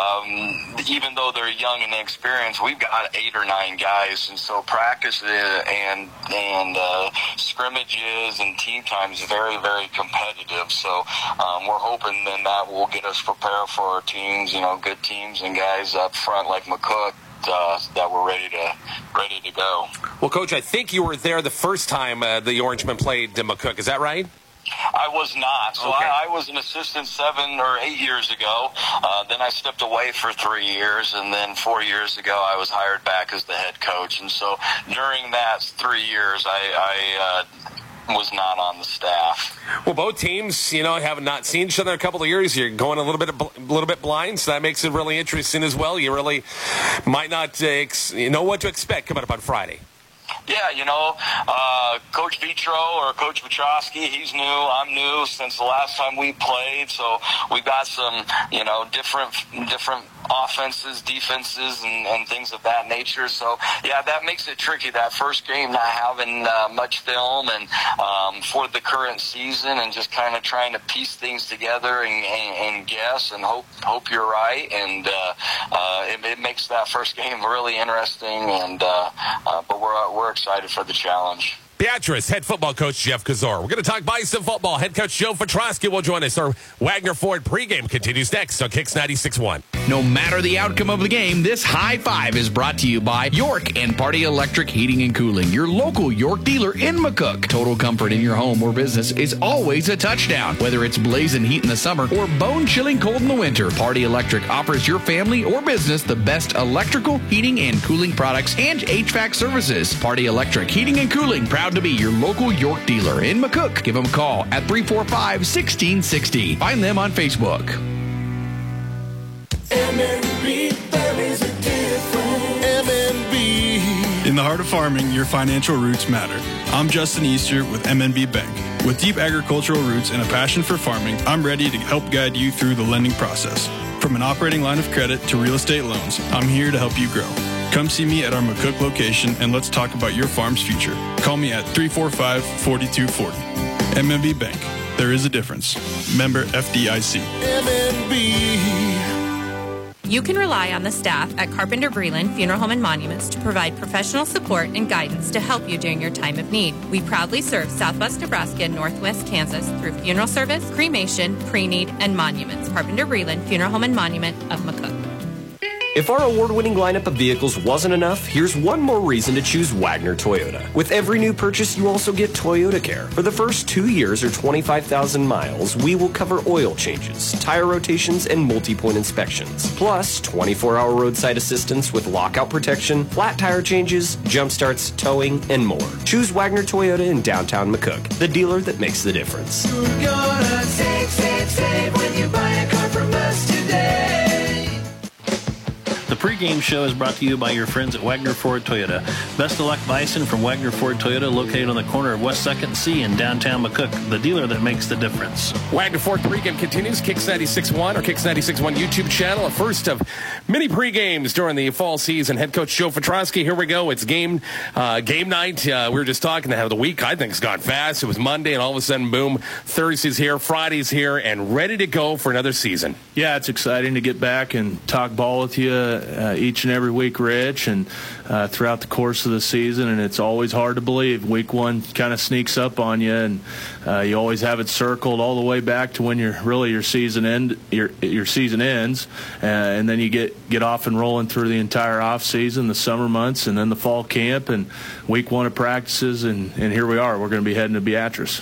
um, even though they're young and inexperienced, we've got eight or nine guys, and so practice and and uh, scrimmages and team time is very very competitive. So um, we're hoping then that will get us prepared for our teams. You know, good teams and guys up front like McCook. Uh, that we're ready to ready to go. Well, Coach, I think you were there the first time uh, the Orangemen played uh, McCook. Is that right? I was not. So okay. I, I was an assistant seven or eight years ago. Uh, then I stepped away for three years, and then four years ago I was hired back as the head coach. And so during that three years, I, I uh, was not on the staff. Well, both teams, you know, have not seen each other in a couple of years. You're going a little bit, a little bit blind, so that makes it really interesting as well. You really might not uh, ex- you know what to expect coming up on Friday. Yeah, you know, uh, Coach Vitro or Coach Petrosky, he's new. I'm new since the last time we played. So we've got some, you know, different different offenses, defenses, and, and things of that nature. So, yeah, that makes it tricky, that first game, not having uh, much film and um, for the current season, and just kind of trying to piece things together and, and, and guess and hope hope you're right. And uh, uh, it, it makes that first game really interesting. And uh, uh, but we're we're excited for the challenge. Beatrice, head football coach Jeff Kazor. We're going to talk Bison football. Head coach Joe Petrosky will join us. Our Wagner Ford pregame continues next on Kicks ninety-six point one. No matter the outcome of the game, this high five is brought to you by York and Party Electric Heating and Cooling, your local York dealer in McCook. Total comfort in your home or business is always a touchdown. Whether it's blazing heat in the summer or bone-chilling cold in the winter, Party Electric offers your family or business the best electrical, heating, and cooling products and H V A C services. Party Electric Heating and Cooling, proud to be your local York dealer in McCook. Give them a call at three four five, one six six zero. Find them on Facebook. M N B, there is a difference. M N B. In the heart of farming, your financial roots matter. I'm Justin Easter with M N B Bank. With deep agricultural roots and a passion for farming, I'm ready to help guide you through the lending process. From an operating line of credit to real estate loans, I'm here to help you grow. Come see me at our McCook location and let's talk about your farm's future. Call me at three four five, four two four zero. M N B Bank. There is a difference. Member F D I C. M N B. You can rely on the staff at Carpenter Breland Funeral Home and Monuments to provide professional support and guidance to help you during your time of need. We proudly serve Southwest Nebraska and Northwest Kansas through funeral service, cremation, pre-need, and monuments. Carpenter Breland Funeral Home and Monument of McCook. If our award-winning lineup of vehicles wasn't enough, here's one more reason to choose Wagner Toyota. With every new purchase, you also get Toyota Care. For the first two years or twenty-five thousand miles, we will cover oil changes, tire rotations, and multi-point inspections. Plus, twenty-four hour roadside assistance with lockout protection, flat tire changes, jump starts, towing, and more. Choose Wagner Toyota in downtown McCook, the dealer that makes the difference. You're gonna save, save, save when you buy a car from us today. The pregame show is brought to you by your friends at Wagner Ford Toyota. Best of luck, Bison, from Wagner Ford Toyota, located on the corner of West second C in downtown McCook, the dealer that makes the difference. Wagner Ford pregame continues. Kicks ninety-six point one or Kicks ninety-six point one YouTube channel. A first of many pregames during the fall season. Head coach Joe Petrosky, here we go. It's game uh, game night. Uh, we were just talking to how the week, I think, has gone fast. It was Monday, and all of a sudden, boom, Thursday's here, Friday's here, and ready to go for another season. Yeah, it's exciting to get back and talk ball with you uh, each and every week, Rich, and uh, throughout the course of the season. And it's always hard to believe. Week one kind of sneaks up on you, and uh, you always have it circled all the way back to when you're really your season end your your season ends, uh, and then you get get off and rolling through the entire off season, the summer months, and then the fall camp, and week one of practices, and and here we are. We're going to be heading to Beatrice.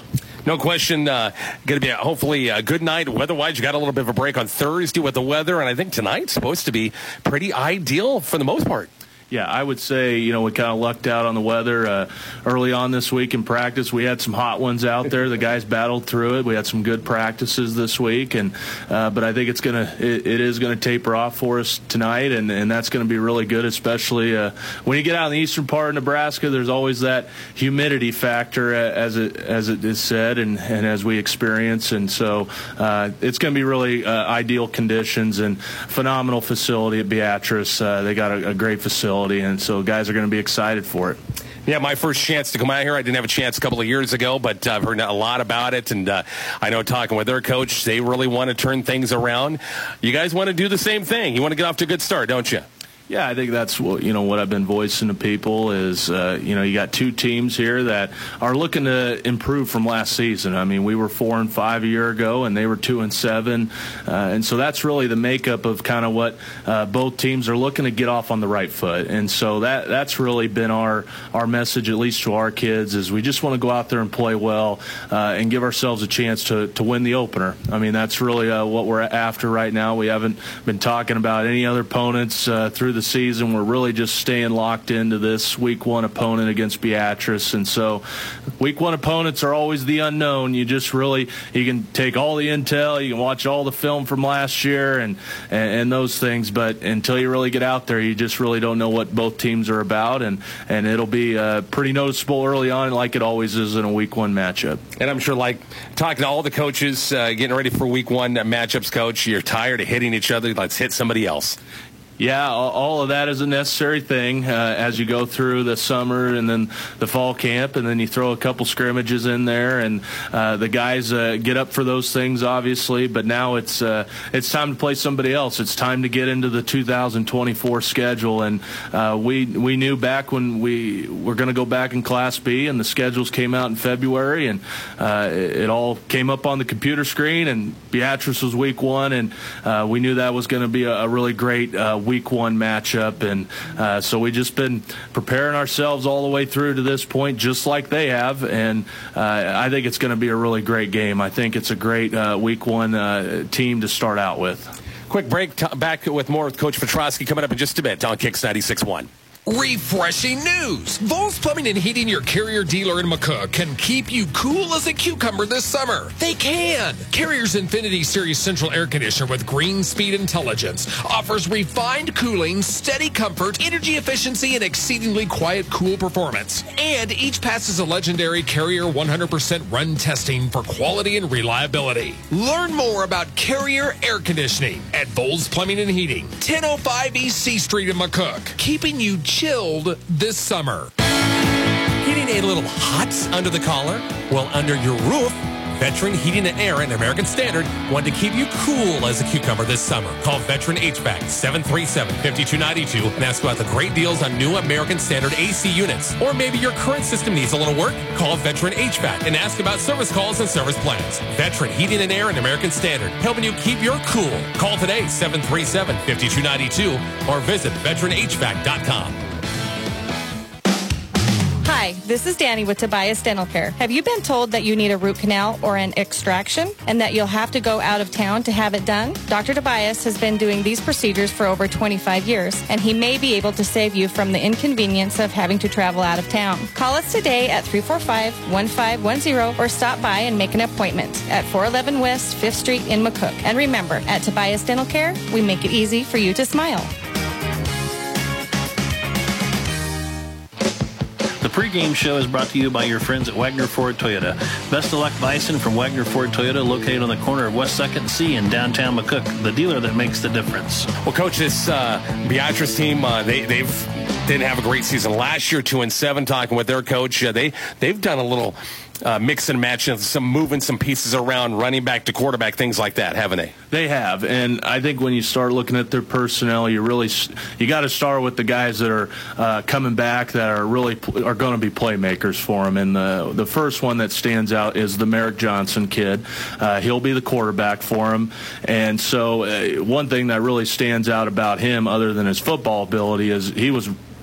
No question, uh, going to be a, hopefully a good night weather-wise. You got a little bit of a break on Thursday with the weather, and I think tonight's supposed to be pretty ideal for the most part. Yeah, I would say, you know, we kind of lucked out on the weather uh, early on this week in practice. We had some hot ones out there. The guys battled through it. We had some good practices this week, and uh, but I think it's gonna it, it is gonna taper off for us tonight, and, and that's going to be really good, especially uh, when you get out in the eastern part of Nebraska. There's always that humidity factor, as it as it is said, and, and as we experience, and so uh, it's going to be really uh, ideal conditions and phenomenal facility at Beatrice. Uh, they got a, a great facility. And so guys are going to be excited for it. Yeah, my first chance to come out here. I didn't have a chance a couple of years ago, but I've heard a lot about it. And uh, I know talking with their coach, they really want to turn things around. You guys want to do the same thing. You want to get off to a good start, don't you? Yeah, I think that's what, you know, what I've been voicing to people is, uh, you know, you got two teams here that are looking to improve from last season. I mean, we were four and five a year ago, and they were two and seven, uh, and so that's really the makeup of kind of what uh, both teams are looking to get off on the right foot. And so that that's really been our our message, at least to our kids, is we just want to go out there and play well uh, and give ourselves a chance to to win the opener. I mean, that's really uh, what we're after right now. We haven't been talking about any other opponents uh, through the season. We're really just staying locked into this week one opponent against Beatrice. And so week one opponents are always the unknown. You just really, you can take all the intel, you can watch all the film from last year and, and, and those things, but until you really get out there, you just really don't know what both teams are about. And, and it'll be uh, pretty noticeable early on, like it always is in a week one matchup. And I'm sure, like, talking to all the coaches, uh, getting ready for week one uh, matchups, coach, you're tired of hitting each other. Let's hit somebody else. Yeah, all of that is a necessary thing uh, as you go through the summer and then the fall camp, and then you throw a couple scrimmages in there, and uh, the guys uh, get up for those things, obviously. But now it's uh, it's time to play somebody else. It's time to get into the two thousand twenty-four schedule, and uh, we we knew back when we were going to go back in Class B, and the schedules came out in February, and uh, it, it all came up on the computer screen, and Beatrice was week one, and uh, we knew that was going to be a, a really great uh, week one matchup, and uh, so we just been preparing ourselves all the way through to this point, just like they have, and uh, I think it's going to be a really great game. I think it's a great uh, week one uh, team to start out with. Quick break, t- back with more with Coach Petrosky coming up in just a bit on Kicks ninety-six point one. Refreshing news! Vols Plumbing and Heating, your Carrier dealer in McCook, can keep you cool as a cucumber this summer. They can! Carrier's Infinity Series Central Air Conditioner with Green Speed Intelligence offers refined cooling, steady comfort, energy efficiency, and exceedingly quiet, cool performance. And each passes a legendary Carrier one hundred percent run testing for quality and reliability. Learn more about Carrier Air Conditioning at Vols Plumbing and Heating, ten oh five East C Street in McCook, keeping you chilled this summer. Getting a little hot under the collar? Well, under your roof, Veteran Heating and Air and American Standard want to keep you cool as a cucumber this summer. Call Veteran H V A C seven three seven, five two nine two and ask about the great deals on new American Standard A C units. Or maybe your current system needs a little work? Call Veteran H V A C and ask about service calls and service plans. Veteran Heating and Air and American Standard, helping you keep your cool. Call today, seven three seven, five two nine two or visit veteran h v a c dot com. Hi, this is Danny with Tobias Dental Care. Have you been told that you need a root canal or an extraction and that you'll have to go out of town to have it done? Doctor Tobias has been doing these procedures for over twenty-five years, and he may be able to save you from the inconvenience of having to travel out of town. Call us today at three four five, one five one zero or stop by and make an appointment at four eleven West fifth Street in McCook. And remember, at Tobias Dental Care, we make it easy for you to smile. The pregame show is brought to you by your friends at Wagner Ford Toyota. Best of luck, Bison from Wagner Ford Toyota, located on the corner of West second and C in downtown McCook, the dealer that makes the difference. Well, Coach, this uh, Beatrice team, uh, they, they've didn't have a great season last year, two and seven. Talking with their coach, uh, they they've done a little uh, mix and match, some moving some pieces around, running back to quarterback, things like that, haven't they? They have, and I think when you start looking at their personnel, you really you got to start with the guys that are uh, coming back that are really are going to be playmakers for them. And the the first one that stands out is the Merrick Johnson kid. Uh, he'll be the quarterback for him, and so uh, one thing that really stands out about him, other than his football ability, is he was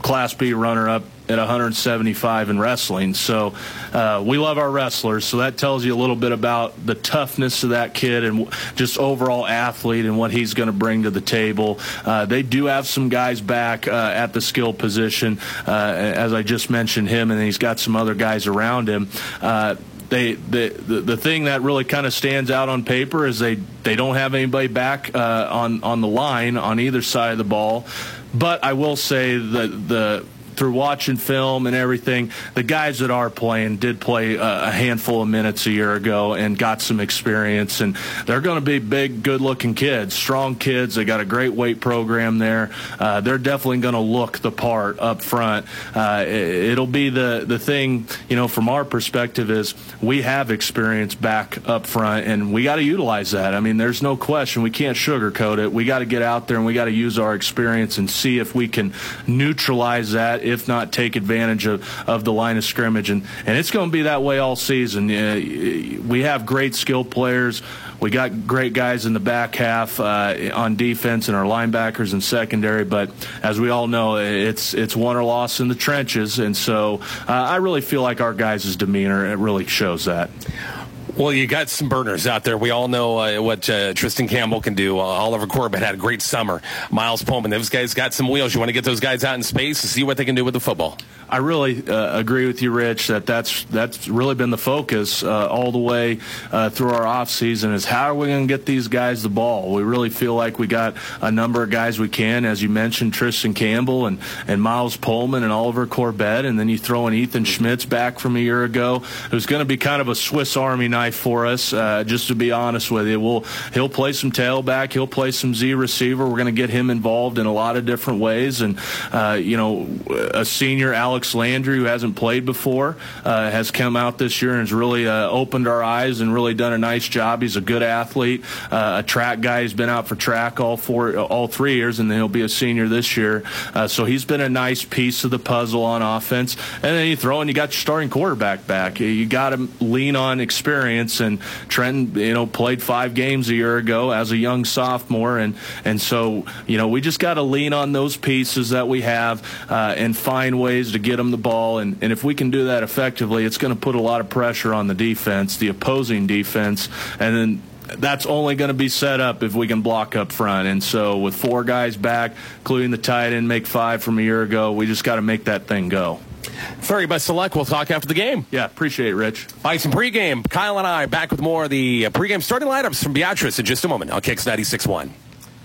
Class B runner-up at one seventy-five in wrestling. So uh, we love our wrestlers. So that tells you a little bit about the toughness of that kid and just overall athlete and what he's going to bring to the table. Uh, they do have some guys back uh, at the skill position, uh, as I just mentioned him, and he's got some other guys around him. Uh, They, the, the the thing that really kind of stands out on paper is they, they don't have anybody back uh, on on the line on either side of the ball. But I will say that the through watching film and everything, the guys that are playing did play a handful of minutes a year ago and got some experience, and they're going to be big, good-looking kids, strong kids. They got a great weight program there. Uh, they're definitely going to look the part up front. Uh, it, it'll be the, the thing, you know, from our perspective is we have experience back up front, and we got to utilize that. I mean, there's no question. We can't sugarcoat it. We got to get out there, and we got to use our experience and see if we can neutralize that, if not take advantage of, of the line of scrimmage. And, and it's going to be that way all season. Uh, we have great skill players. We got great guys in the back half uh, on defense and our linebackers and secondary. But as we all know, it's it's won or lost in the trenches. And so uh, I really feel like our guys' demeanor, it really shows that. Well, you got some burners out there. We all know uh, what uh, Tristan Campbell can do. Uh, Oliver Corbett had a great summer. Miles Pullman, those guys got some wheels. You want to get those guys out in space to see what they can do with the football. I really uh, agree with you, Rich, that that's, that's really been the focus uh, all the way uh, through our offseason is how are we going to get these guys the ball? We really feel like we got a number of guys we can, as you mentioned, Tristan Campbell and, and Miles Pullman and Oliver Corbett, and then you throw in Ethan Schmitz back from a year ago, who's going to be kind of a Swiss Army knife for us, uh, just to be honest with you. We'll, he'll play some tailback, he'll play some Z receiver. We're going to get him involved in a lot of different ways, and, uh, you know, a senior, Alex Landry, who hasn't played before, uh, has come out this year and has really uh, opened our eyes and really done a nice job. He's a good athlete, uh, a track guy. He's been out for track all four, all three years, and then he'll be a senior this year. Uh, so he's been a nice piece of the puzzle on offense. And then you throw in, you got your starting quarterback back. You got to lean on experience. And Trenton, you know, played five games a year ago as a young sophomore, and and so you know we just got to lean on those pieces that we have uh, and find ways to get them the ball. And, and if we can do that effectively, it's going to put a lot of pressure on the defense, the opposing defense, and then that's only going to be set up if we can block up front. And so with four guys back, including the tight end, make five from a year ago, we just got to make that thing go. Very best of luck. We'll talk after the game. Yeah, appreciate it, Rich. Bison pregame. Kyle and I back with more of the pregame starting lineups from Beatrice in just a moment on Kicks ninety-six point one.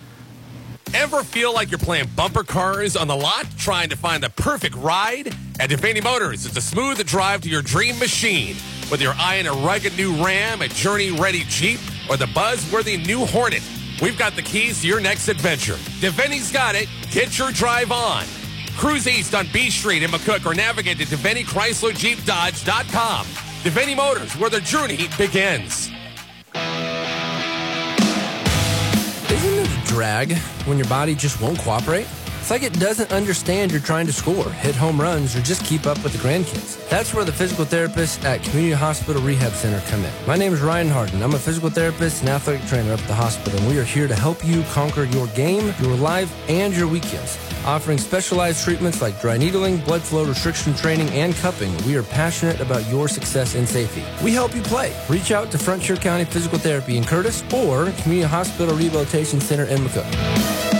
Ever feel like you're playing bumper cars on the lot, trying to find the perfect ride? At Devaney Motors, it's a smooth drive to your dream machine. Whether you're eyeing a rugged new Ram, a journey-ready Jeep, or the buzzworthy new Hornet, we've got the keys to your next adventure. Devaney's got it. Get your drive on. Cruise east on B Street in McCook or navigate to Devaney Chrysler Jeep Dodge dot com. Devaney Motors, where the journey begins. Isn't it a drag when your body just won't cooperate? It's like it doesn't understand you're trying to score, hit home runs, or just keep up with the grandkids. That's where the physical therapists at Community Hospital Rehab Center come in. My name is Ryan Harden. I'm a physical therapist and athletic trainer up at the hospital, and we are here to help you conquer your game, your life, and your weekends. Offering specialized treatments like dry needling, blood flow restriction training, and cupping, we are passionate about your success and safety. We help you play. Reach out to Frontier County Physical Therapy in Curtis or Community Hospital Rehabilitation Center in McCook.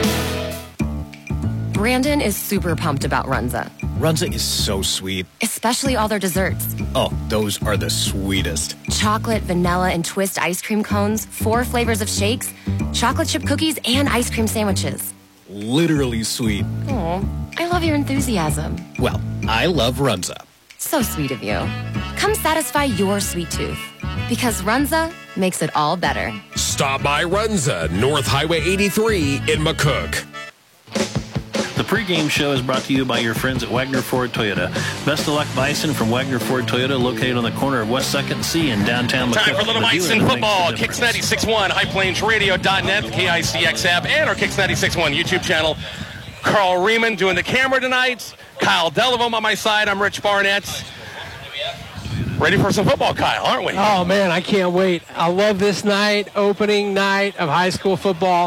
Brandon is super pumped about Runza. Runza is so sweet. Especially all their desserts. Oh, those are the sweetest. Chocolate, vanilla, and twist ice cream cones, four flavors of shakes, chocolate chip cookies, and ice cream sandwiches. Literally sweet. Aw, I love your enthusiasm. Well, I love Runza. So sweet of you. Come satisfy your sweet tooth. Because Runza makes it all better. Stop by Runza, North Highway eighty-three in McCook. The pregame show is brought to you by your friends at Wagner Ford Toyota. Best of luck, Bison, from Wagner Ford Toyota, located on the corner of West second and C in downtown McCook. Time for a little Bison football. Kicks ninety-six point one, high plains radio dot net, the K I C X app, and our Kicks ninety-six point one YouTube channel. Carl Riemann doing the camera tonight. Kyle Delavom on my side. I'm Rich Barnett. Ready for some football, Kyle, aren't we? Oh, man, I can't wait. I love this night, opening night of high school football.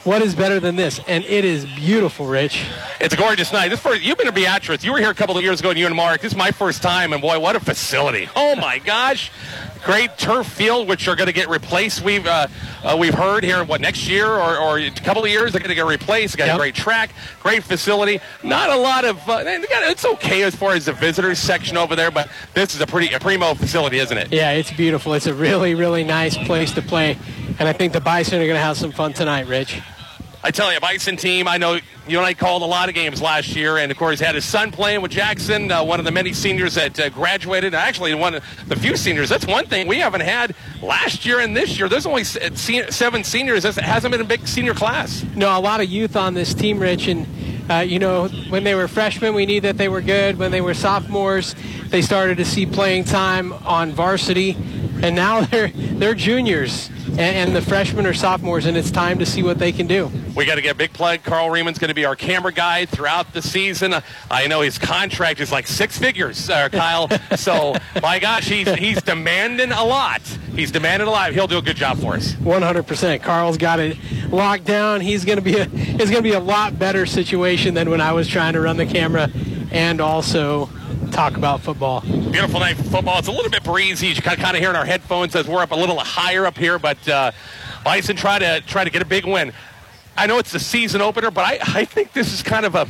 what is better than this? And it is beautiful, Rich. It's a gorgeous night. This first, you've been to Beatrice. You were here a couple of years ago, and you and Mark. This is my first time, and boy, what a facility. Oh, my gosh. Great turf field, which are going to get replaced. We've uh, uh, we've heard here, what, next year or, or a couple of years, they're going to get replaced. They got yep. a great track, great facility. Not a lot of, uh, they got, it's okay as far as the visitors section over there, but this is a pretty a primo facility, isn't it? Yeah, it's beautiful. It's a really, really nice place to play, and I think the Bison are going to have some fun tonight, Rich. I tell you, Bison team, I know you and I called a lot of games last year, and, of course, had his son playing with Jackson, uh, one of the many seniors that uh, graduated. Actually, one of the few seniors. That's one thing we haven't had last year and this year. There's only seven seniors. It hasn't been a big senior class. No, a lot of youth on this team, Rich, and, uh, you know, when they were freshmen, we knew that they were good. When they were sophomores, they started to see playing time on varsity, and now they're, they're juniors. And the freshmen are sophomores, and it's time to see what they can do. We got to get a big plug. Carl Rieman's going to be our camera guy throughout the season. I know his contract is like six figures, uh, Kyle. So, my gosh, he's he's demanding a lot. He's demanding a lot. He'll do a good job for us. one hundred percent. Carl's got it locked down. He's going to be a it's going to be a lot better situation than when I was trying to run the camera and also talk about football. Beautiful night for football. It's a little bit breezy. You can kind of hear in our headphones as we're up a little higher up here, but uh, Bison try to try to get a big win. I know it's the season opener, but I, I think this is kind of a,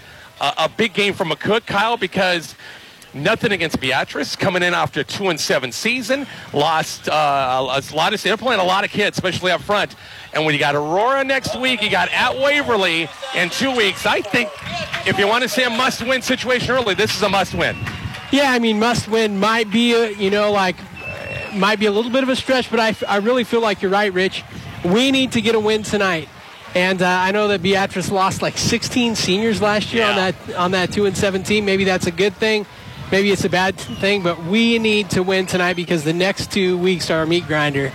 a a big game for McCook, Kyle, because nothing against Beatrice, coming in after a two and seven season, lost uh, a lot of. They're playing a lot of kids, especially up front. And when you got Aurora next week, you got at Waverly in two weeks. I think if you want to say a must-win situation early, this is a must-win. Yeah, I mean, must-win might be, a, you know, like, might be a little bit of a stretch, but I, I really feel like you're right, Rich. We need to get a win tonight. And uh, I know that Beatrice lost like sixteen seniors last year yeah. on that on that two and seven team. Maybe that's a good thing. Maybe it's a bad thing, but we need to win tonight because the next two weeks are a meat grinder.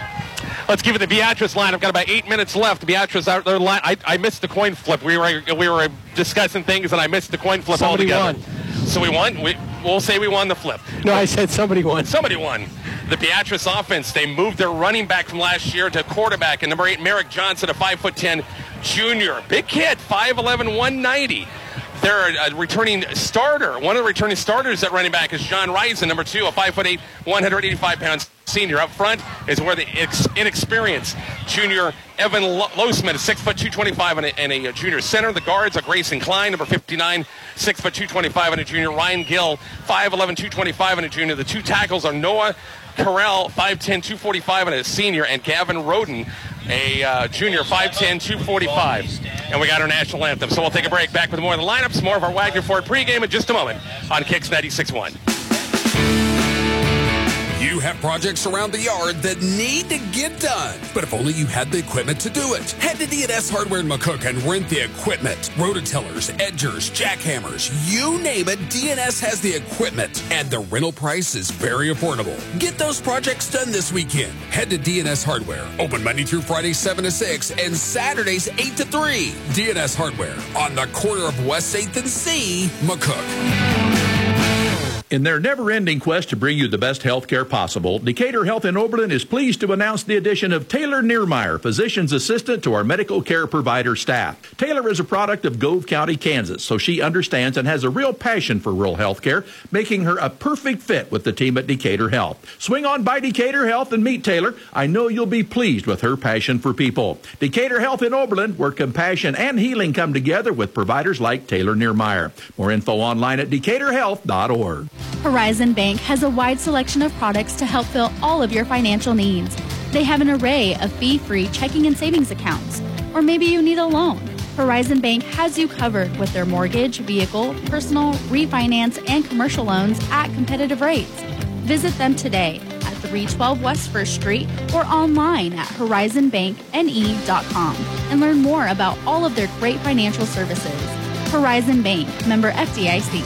Let's give it the Beatrice line. I've got about eight minutes left. Beatrice, our, their line. I, I missed the coin flip. We were we were discussing things, and I missed the coin flip somebody altogether. Won. So we won. We, we'll say we won the flip. No, I said somebody won. Somebody won. The Beatrice offense, they moved their running back from last year to quarterback, and number eight, Merrick Johnson, a five foot ten junior. Big kid, five eleven, one ninety. They're a returning starter. One of the returning starters at running back is John Risen, number two, a five foot eight, one hundred eighty-five pound senior. Up front is where the ex- inexperienced junior Evan Losman, six foot two twenty-five, and a, and a junior center. The guards are Grayson Klein, number fifty-nine, six foot two twenty-five, and a junior. Ryan Gill, five eleven, two twenty-five, and a junior. The two tackles are Noah Carell, five ten, two forty-five, and a senior, and Gavin Roden, a uh, junior, five ten, two forty-five. And we got our national anthem. So we'll take a break. Back with more of the lineups, more of our Wagner Ford pregame in just a moment on Kicks ninety-six point one. You have projects around the yard that need to get done, but if only you had the equipment to do it. Head to D and S Hardware in McCook and rent the equipment. Rototillers, edgers, jackhammers, you name it, D and S has the equipment, and the rental price is very affordable. Get those projects done this weekend. Head to D and S Hardware, open Monday through Friday seven to six and Saturdays eight to three. D and S Hardware on the corner of West eighth and C, McCook. In their never-ending quest to bring you the best health care possible, Decatur Health in Oberlin is pleased to announce the addition of Taylor Niermeyer, physician's assistant, to our medical care provider staff. Taylor is a product of Gove County, Kansas, so she understands and has a real passion for rural health care, making her a perfect fit with the team at Decatur Health. Swing on by Decatur Health and meet Taylor. I know you'll be pleased with her passion for people. Decatur Health in Oberlin, where compassion and healing come together with providers like Taylor Niermeyer. More info online at decatur health dot org. Horizon Bank has a wide selection of products to help fill all of your financial needs. They have an array of fee-free checking and savings accounts. Or maybe you need a loan. Horizon Bank has you covered with their mortgage, vehicle, personal, refinance, and commercial loans at competitive rates. Visit them today at three twelve West First Street or online at horizon bank n e dot com and learn more about all of their great financial services. Horizon Bank, member F D I C.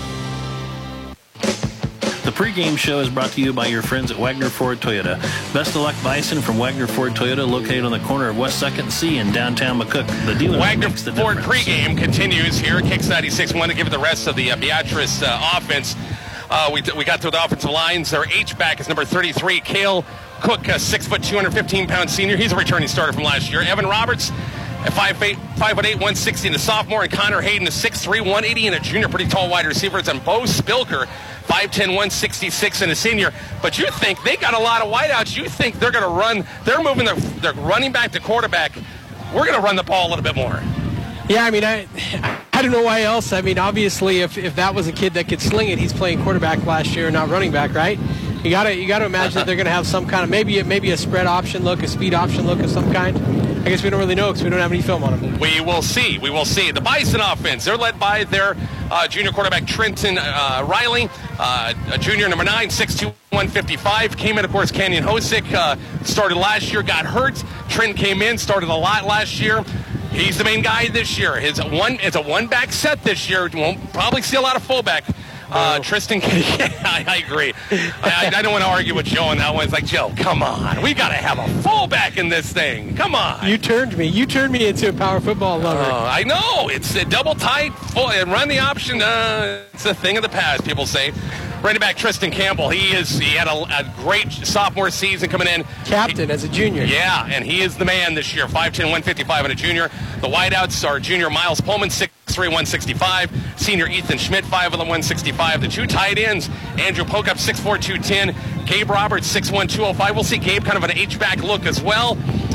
The pregame show is brought to you by your friends at Wagner Ford Toyota. Best of luck, Bison, from Wagner Ford Toyota, located on the corner of West second and C in downtown McCook. The dealer Wagner makes the Ford difference. pregame continues here at Kicks ninety-six point one to give it the rest of the uh, Beatrice uh, offense. Uh, we, we got through the offensive lines. Their H-back is number thirty-three, Cale Cook, a six foot, two hundred fifteen pound senior. He's a returning starter from last year. Evan Roberts, a five foot eight, one sixty, and a sophomore. And Connor Hayden, a six three, one eighty, and a junior, pretty tall wide receiver. And Bo Spilker, five ten, one sixty-six, and a senior. But you think they got a lot of wideouts. You think they're going to run. They're moving their, their running back to quarterback. We're going to run the ball a little bit more. Yeah, I mean, I I don't know why else. I mean, obviously, if, if that was a kid that could sling it, he's playing quarterback last year, not running back, right? You gotta you gotta imagine that they're gonna have some kind of maybe maybe a spread option look, a speed option look of some kind. I guess we don't really know because we don't have any film on them. We will see. We will see. The Bison offense, they're led by their uh, junior quarterback Trenton uh, Riley, uh, a junior number nine, six two, one fifty-five. Came in, of course, Canyon Hosick. Uh, started last year, got hurt. Trenton came in, started a lot last year. He's the main guy this year. His one, it's a one-back set this year. Won't probably see a lot of fullback. Uh, Tristan, yeah, I, I agree. I, I don't want to argue with Joe on that one. It's like, Joe, come on. We got to have a fullback in this thing. Come on. You turned me. You turned me into a power football lover. Uh, I know. It's a double tight, full, and run the option. Uh, it's a thing of the past, people say. Running back Tristan Campbell, he is. He had a, a great sophomore season coming in. Captain he, as a junior. Yeah, and he is the man this year. five ten, one fifty-five, and a junior. The wideouts are junior Miles Pullman, six three, one sixty-five. Senior Ethan Schmidt, five of them, one sixty-five. The two tight ends, Andrew Pokup, six four, two ten. Gabe Roberts, six one, two oh five. We'll see Gabe kind of an H-back look as well.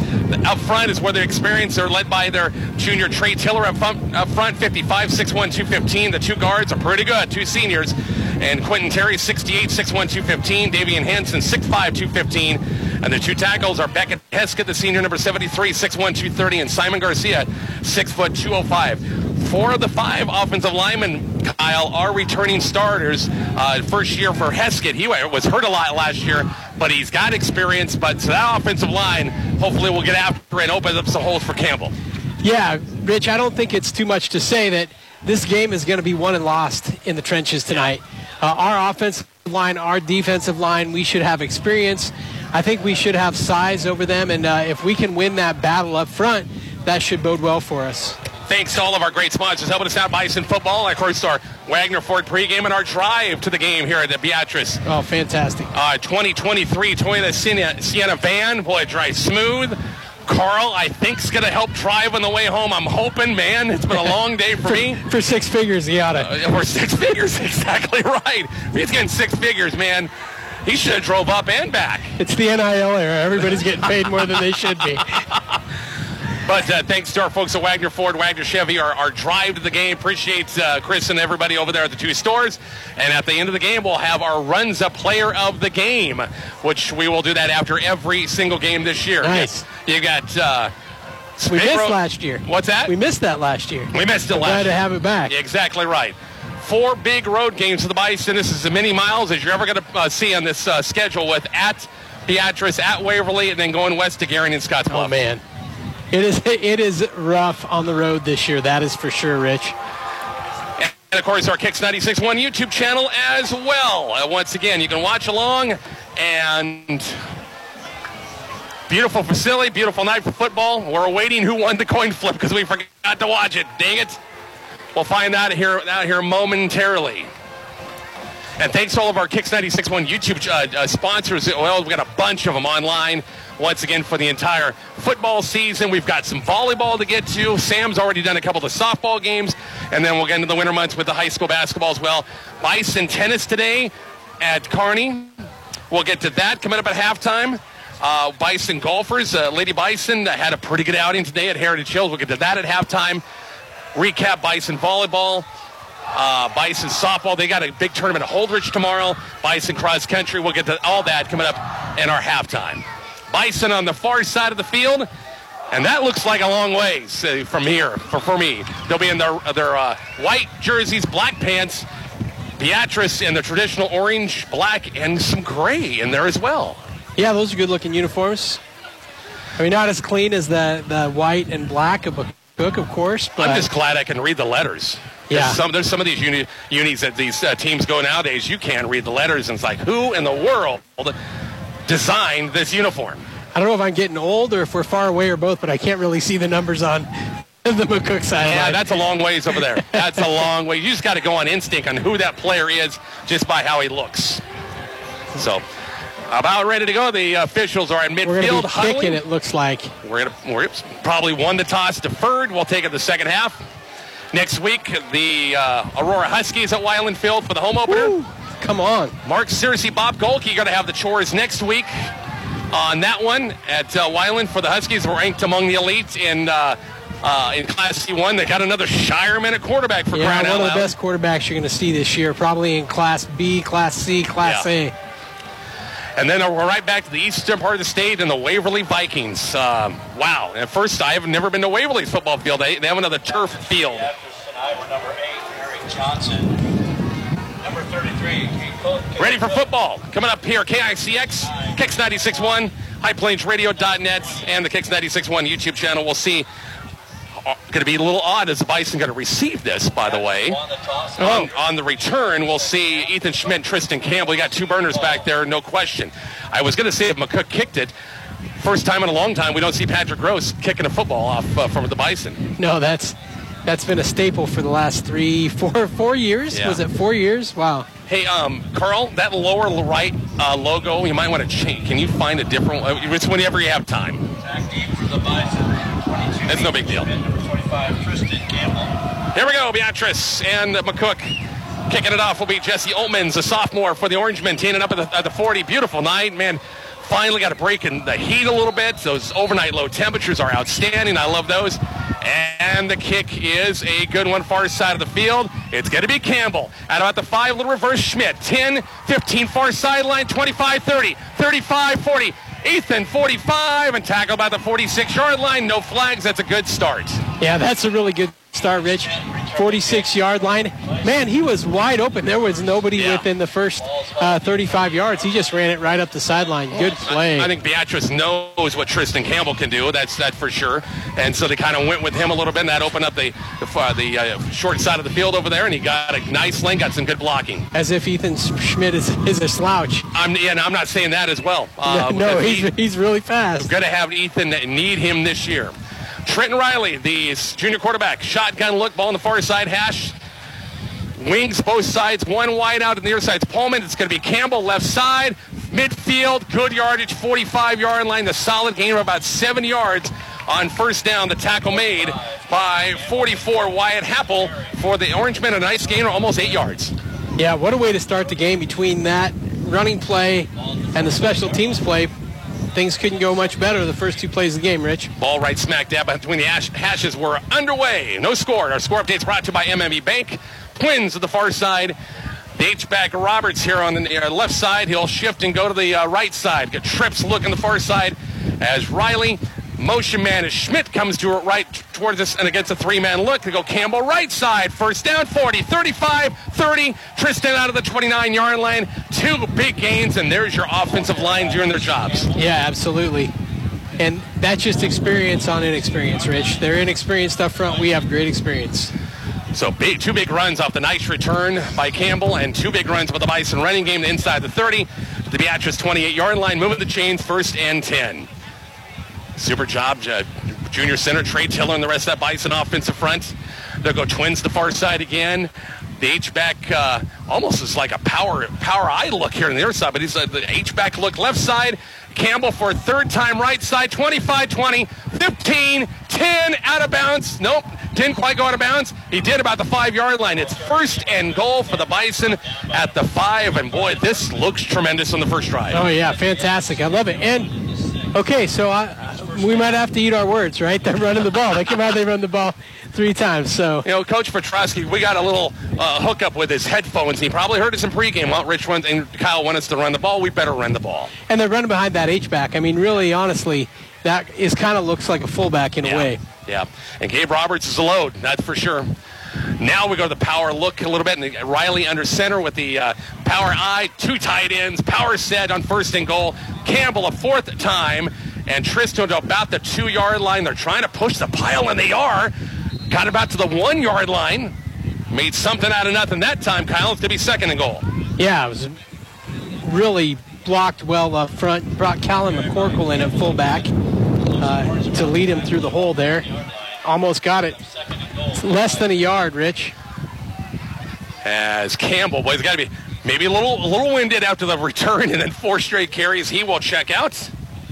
Up front is where their experience. They're led by their junior Trey Tiller up front, up front fifty-five, six one, two fifteen. The two guards are pretty good, two seniors. And Quentin Terry, sixty-eight, six one, two fifteen. Davian Hansen, six five, two fifteen. And the two tackles are Beckett Heskett, the senior, number seventy-three, six one, two thirty. And Simon Garcia, six foot, two oh five. Four of the five offensive linemen, Kyle, are returning starters. Uh, first year for Heskett. He was hurt a lot last year, but he's got experience. But that offensive line, hopefully, will get after it and open up some holes for Campbell. Yeah, Rich, I don't think it's too much to say that this game is going to be won and lost in the trenches tonight. Uh, our offensive line, our defensive line, we should have experience. I think we should have size over them, and uh, if we can win that battle up front, that should bode well for us. Thanks to all of our great sponsors helping us out, Bison Football, and of course our Wagner Ford pregame and our drive to the game here at the Beatrice. Oh, fantastic. Uh, twenty twenty-three Toyota Sienna, Sienna van. Boy, it drives smooth. Carl, I think, is going to help drive on the way home. I'm hoping, man. It's been a long day for, for me. For six figures, he ought to. Uh, for six figures, exactly right. If he's getting six figures, man, he should have drove up and back. It's the N I L era. Everybody's getting paid more than they should be. But uh, thanks to our folks at Wagner Ford, Wagner Chevy, our, our drive to the game. Appreciate uh, Chris and everybody over there at the two stores. And at the end of the game, we'll have our Runs Up Player of the Game, which we will do that after every single game this year. Nice. You got... Uh, we missed Road. last year. What's that? We missed that last year. We missed it We're last glad year. to have it back. Exactly right. Four big road games for the Bison. This is as many miles as you're ever going to uh, see on this uh, schedule, with at Beatrice, at Waverly, and then going west to Gary and Scottsbluff. Oh, man. It is it is rough on the road this year. That is for sure, Rich. And, of course, our Kicks ninety-six point one YouTube channel as well. Uh, once again, you can watch along. And beautiful facility, beautiful night for football. We're awaiting who won the coin flip because we forgot to watch it. Dang it. We'll find out here, out here momentarily. And thanks to all of our Kicks ninety-six point one YouTube uh, uh, sponsors. Well, we've got a bunch of them online. Once again, for the entire football season, we've got some volleyball to get to. Sam's already done a couple of the softball games, and then we'll get into the winter months with the high school basketball as well. Bison tennis today at Kearney. We'll get to that coming up at halftime. Uh, Bison golfers, uh, Lady Bison had a pretty good outing today at Heritage Hills. We'll get to that at halftime. Recap Bison volleyball. Uh, Bison softball, they got a big tournament at Holdridge tomorrow. Bison cross country, we'll get to all that coming up in our halftime. Bison on the far side of the field, and that looks like a long ways uh, from here for, for me. They'll be in their, their uh, white jerseys, black pants, Beatrice in the traditional orange, black, and some gray in there as well. Yeah, those are good-looking uniforms. I mean, not as clean as the, the white and black of McCook, of course. But I'm just glad I can read the letters. Yeah. There's some, there's some of these uni, unis that these uh, teams go nowadays, you can't read the letters, and it's like, who in the world designed this uniform? I don't know if I'm getting old or if we're far away or both, but I can't really see the numbers on the McCook side. Yeah, that's a long ways over there. That's a long way. You just got to go on instinct on who that player is just by how he looks. So, About ready to go. The officials are in midfield. We're going to be huddling. kicking, it looks like. We're going to we're probably won the toss, deferred. We'll take it the second half. Next week, the uh, Aurora Huskies at Weiland Field for the home opener. Woo, come on. Mark Searcy, Bob Golke going to have the chores next week on that one at uh, Weiland for the Huskies. We're ranked among the elite in uh, uh, in Class C one. They got another Shireman at quarterback for yeah, crying out one of loud. the best quarterbacks you're going to see this year, probably in Class B, Class C, Class Yeah. A. And then we're right back to the eastern part of the state and the Waverly Vikings. Um, wow. At first, I have never been to Waverly's football field. They, they have another turf field. Number eight, Eric Johnson. Number thirty-three, Kate Cook. Ready for football. Coming up here, K I C X, Kicks ninety-six point one, high plains radio dot net, and the Kicks ninety-six point one YouTube channel. We'll see. Going to be a little odd as the Bison going to receive this, by the way. On, on the return, we'll see Ethan Schmidt and Tristan Campbell. You got two burners back there, no question. I was going to say if McCook kicked it, first time in a long time we don't see Patrick Gross kicking a football off uh, from the Bison. No, that's that's been a staple for the last three, four, four years. Yeah. Was it four years? Wow. Hey, um, Carl, that lower right uh, logo, you might want to change. Can you find a different one? It's whenever you have time. Back deep for the Bison. That's no big deal. Number twenty-five, Tristan Campbell. Here we go, Beatrice and McCook. Kicking it off will be Jesse Oltmans, a sophomore for the Orangemen, teeing it up at the, at the forty. Beautiful night, man. Finally got a break in the heat a little bit. Those overnight low temperatures are outstanding. I love those. And the kick is a good one, far side of the field. It's going to be Campbell. At about the five, little reverse Schmidt. ten, fifteen, far sideline, twenty-five, thirty, thirty-five, forty. Ethan, forty-five, and tackle about the forty-six-yard line. No flags. That's a good start. Yeah, that's a really good start, Rich. forty-six-yard line. Man, he was wide open. There was nobody Yeah. within the first uh, thirty-five yards. He just ran it right up the sideline. Good play. I, I think Beatrice knows what Tristan Campbell can do. That's that for sure. And so they kind of went with him a little bit, and that opened up the the, uh, the uh, short side of the field over there, and he got a nice lane, got some good blocking. As if Ethan Schmidt is, is a slouch. I'm, yeah, and I'm not saying that as well. Uh, no, because he's, he- he's really fast. Going to have Ethan need him this year. Trenton Riley, the junior quarterback, shotgun look, ball on the far side hash. Wings both sides, one wide out on the other side. It's Pullman. It's going to be Campbell left side, midfield, good yardage, forty-five-yard line. The solid gain of about seven yards on first down. The tackle made by forty-four Wyatt Happel for the Orangemen. A nice gain, almost eight yards. Yeah, what a way to start the game between that running play and the special teams play. Things couldn't go much better the first two plays of the game, Rich. Ball right smack dab between the hash- hashes were underway. No score. Our score update's brought to you by M M E Bank. Twins to the far side. The H-back Roberts here on the uh, left side. He'll shift and go to the uh, right side. Get trips look on the far side as Riley, motion man as Schmidt comes to it right t- towards us and against a three-man look. They go Campbell right side. First down, forty, thirty-five, thirty. Tristan out of the twenty-nine-yard line. Two big gains, and there's your offensive line doing their jobs. Yeah, absolutely. And that's just experience on inexperience, Rich. They're inexperienced up front. We have great experience. So big, two big runs off the nice return by Campbell and two big runs with the Bison running game inside the thirty. The Beatrice twenty-eight-yard line, moving the chains, first and ten. Super job, uh, junior center Trey Tiller and the rest of that Bison offensive front. They'll go Twins to the far side again. The H-back uh, almost is like a power power eye look here on the other side, but he's uh, the H-back look left side. Campbell for a third time right side, twenty-five twenty, fifteen, ten, out of bounds. Nope, didn't quite go out of bounds. He did about the five-yard line. It's first and goal for the Bison at the five, and boy, this looks tremendous on the first drive. Oh, yeah, fantastic. I love it. And, okay, so I, we might have to eat our words, right? They're running the ball. They come out, they run the ball three times. So, you know, Coach Petrosky, we got a little uh, hookup with his headphones. He probably heard us in pregame. Well, Rich wants, and Kyle want us to run the ball. We better run the ball. And they're running behind that H-back. I mean, really, honestly, that is kind of looks like a fullback in yeah. a way. Yeah, and Gabe Roberts is a load, that's for sure. Now we go to the power look a little bit, and Riley under center with the uh, power eye, two tight ends, power set on first and goal. Campbell a fourth time, and Tristan to about the two-yard line. They're trying to push the pile, and they are. Got about to the one-yard line. Made something out of nothing that time, Kyle. It's going to be second and goal. Yeah, it was really blocked well up front. Brought Callan McCorkle in at fullback uh, to lead him through the hole there. Almost got it. It's less than a yard, Rich. As Campbell, boy, it's got to be Maybe a little, a little winded after the return, and then four straight carries. He will check out.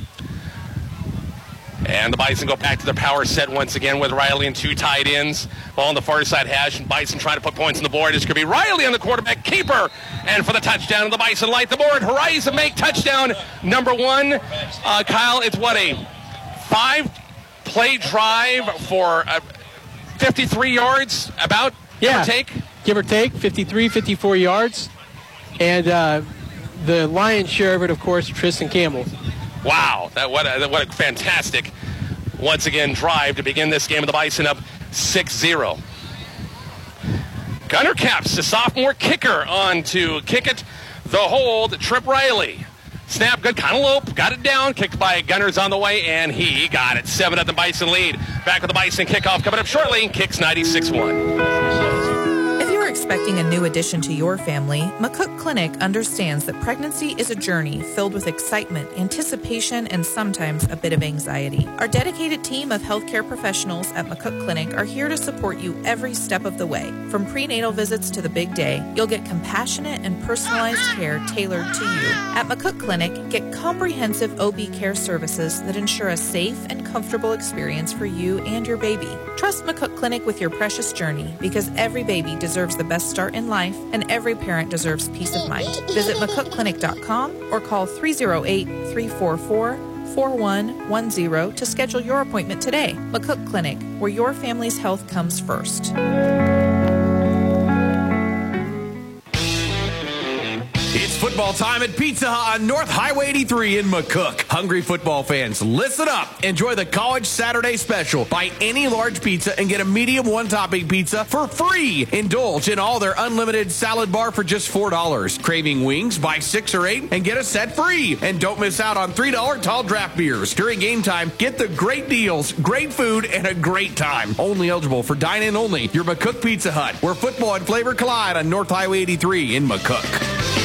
And the Bison go back to their power set once again with Riley and two tight ends. Ball on the far side hash, and Bison trying to put points on the board. It's going to be Riley on the quarterback keeper. And for the touchdown, the Bison light the board. Horizon make touchdown number one. Uh, Kyle, it's what, a five-play drive for uh, fifty-three yards, about, yeah, give or take? Give or take, fifty-three, fifty-four yards. And uh, the lion's share of it, of course, Tristan Campbell. Wow, that what a, what a fantastic, once again, drive to begin this game of the Bison up six zero. Gunner Caps, the sophomore kicker, on to kick it. The hold, Trip Riley. Snap, good, cantaloupe, got it down, kicked by Gunners on the way, and he got it. seven nothing Bison lead. Back with the Bison kickoff coming up shortly. Kicks ninety-six one. Expecting a new addition to your family, McCook Clinic understands that pregnancy is a journey filled with excitement, anticipation, and sometimes a bit of anxiety. Our dedicated team of healthcare professionals at McCook Clinic are here to support you every step of the way. From prenatal visits to the big day, you'll get compassionate and personalized care tailored to you. At McCook Clinic, get comprehensive O B care services that ensure a safe and comfortable experience for you and your baby. Trust McCook Clinic with your precious journey, because every baby deserves the best start in life, and every parent deserves peace of mind. Visit mccook clinic dot com or call three oh eight, three four four, four one one zero to schedule your appointment today. McCook Clinic, where your family's health comes first. It's football time at Pizza Hut on North Highway eighty-three in McCook. Hungry football fans, listen up. Enjoy the College Saturday Special. Buy any large pizza and get a medium one-topping pizza for free. Indulge in all their unlimited salad bar for just four dollars. Craving wings? Buy six or eight and get a set free. And don't miss out on three dollar tall draft beers. During game time, get the great deals, great food, and a great time. Only eligible for dine-in only. Your McCook Pizza Hut, where football and flavor collide on North Highway eighty-three in McCook.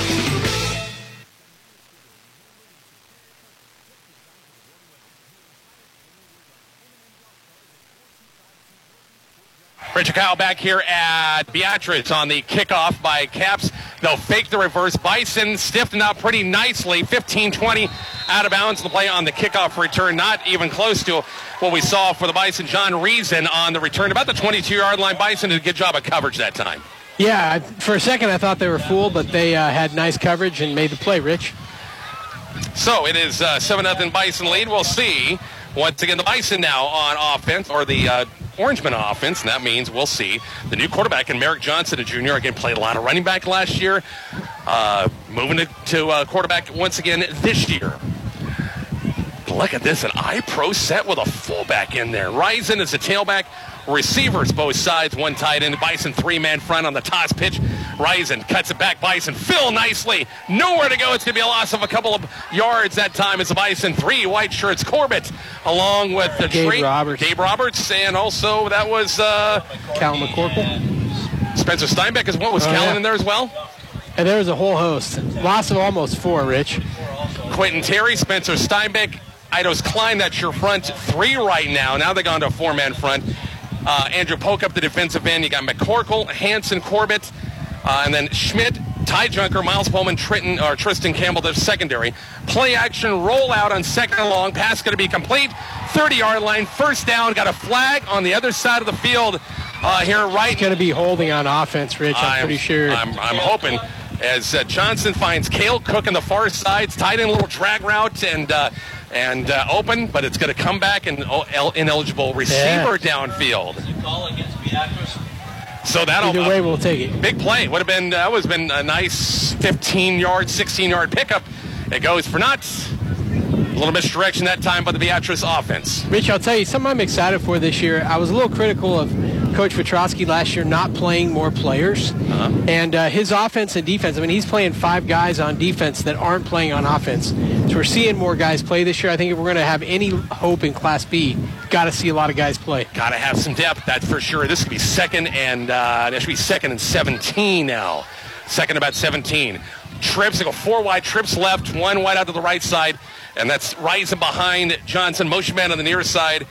Richard Kyle back here at Beatrice on the kickoff by Caps. They'll fake the reverse. Bison stiffened up pretty nicely. fifteen twenty out of bounds. The play on the kickoff return, not even close to what we saw for the Bison. John Reason on the return, about the twenty-two-yard line. Bison did a good job of coverage that time. Yeah, I- for a second I thought they were fooled, but they uh, had nice coverage and made the play, Rich. So it is uh, seven nothing Bison lead. We'll see. Once again, the Bison now on offense, or the uh, Orangeman offense, and that means we'll see the new quarterback in Merrick Johnson, a junior. Again, played a lot of running back last year. Uh, moving to, to uh, quarterback once again this year. Look at this, an I-Pro set with a fullback in there. Risen is a tailback. Receivers both sides, one tight end. Bison three-man front on the toss pitch. Risen cuts it back. Bison fill nicely. Nowhere to go. It's going to be a loss of a couple of yards that time. It's a Bison three white shirts. Corbett along with the Gabe tra- Roberts. Gabe Roberts, and also that was uh, Cal McCorkle. Spencer Steinbeck as well. Was Oh, Callan yeah. in there as well? And there was a whole host. Loss of almost four, Rich. Quentin Terry, Spencer Steinbeck, Eidos Klein, that's your front three right now. Now they've gone to a four-man front. Uh, Andrew Polk up the defensive end. You got McCorkle, Hanson, Corbett, uh, and then Schmidt, Ty Junker, Miles Bowman, Tritton, or Tristan Campbell, the secondary. Play action, roll out on second and long. Pass going to be complete. thirty-yard line, first down. Got a flag on the other side of the field uh, here, right? It's going to be holding on offense, Rich. I'm, I'm pretty sure. I'm, I'm hoping. As uh, Johnson finds Cale Cook on the far side, tight end, little drag route, and uh, and uh, open, but it's going to come back and oh, el- ineligible receiver Yeah. downfield. Call against Beatrice. So that'll Either way, we'll take it. big play. Would have been that was been a nice fifteen-yard, sixteen-yard pickup. It goes for nuts. A little misdirection that time by the Beatrice offense. Rich, I'll tell you, something I'm excited for this year. I was a little critical of Coach Petrosky last year not playing more players. Uh-huh. And uh, his offense and defense, I mean, he's playing five guys on defense that aren't playing on offense. So we're seeing more guys play this year. I think if we're going to have any hope in Class B, got to see a lot of guys play. Got to have some depth, that's for sure. This could be second and uh, that should be second and seventeen now. Second about seventeen. Trips, they go four wide, trips left, one wide out to the right side, and that's Rising behind Johnson. Motion man on the near side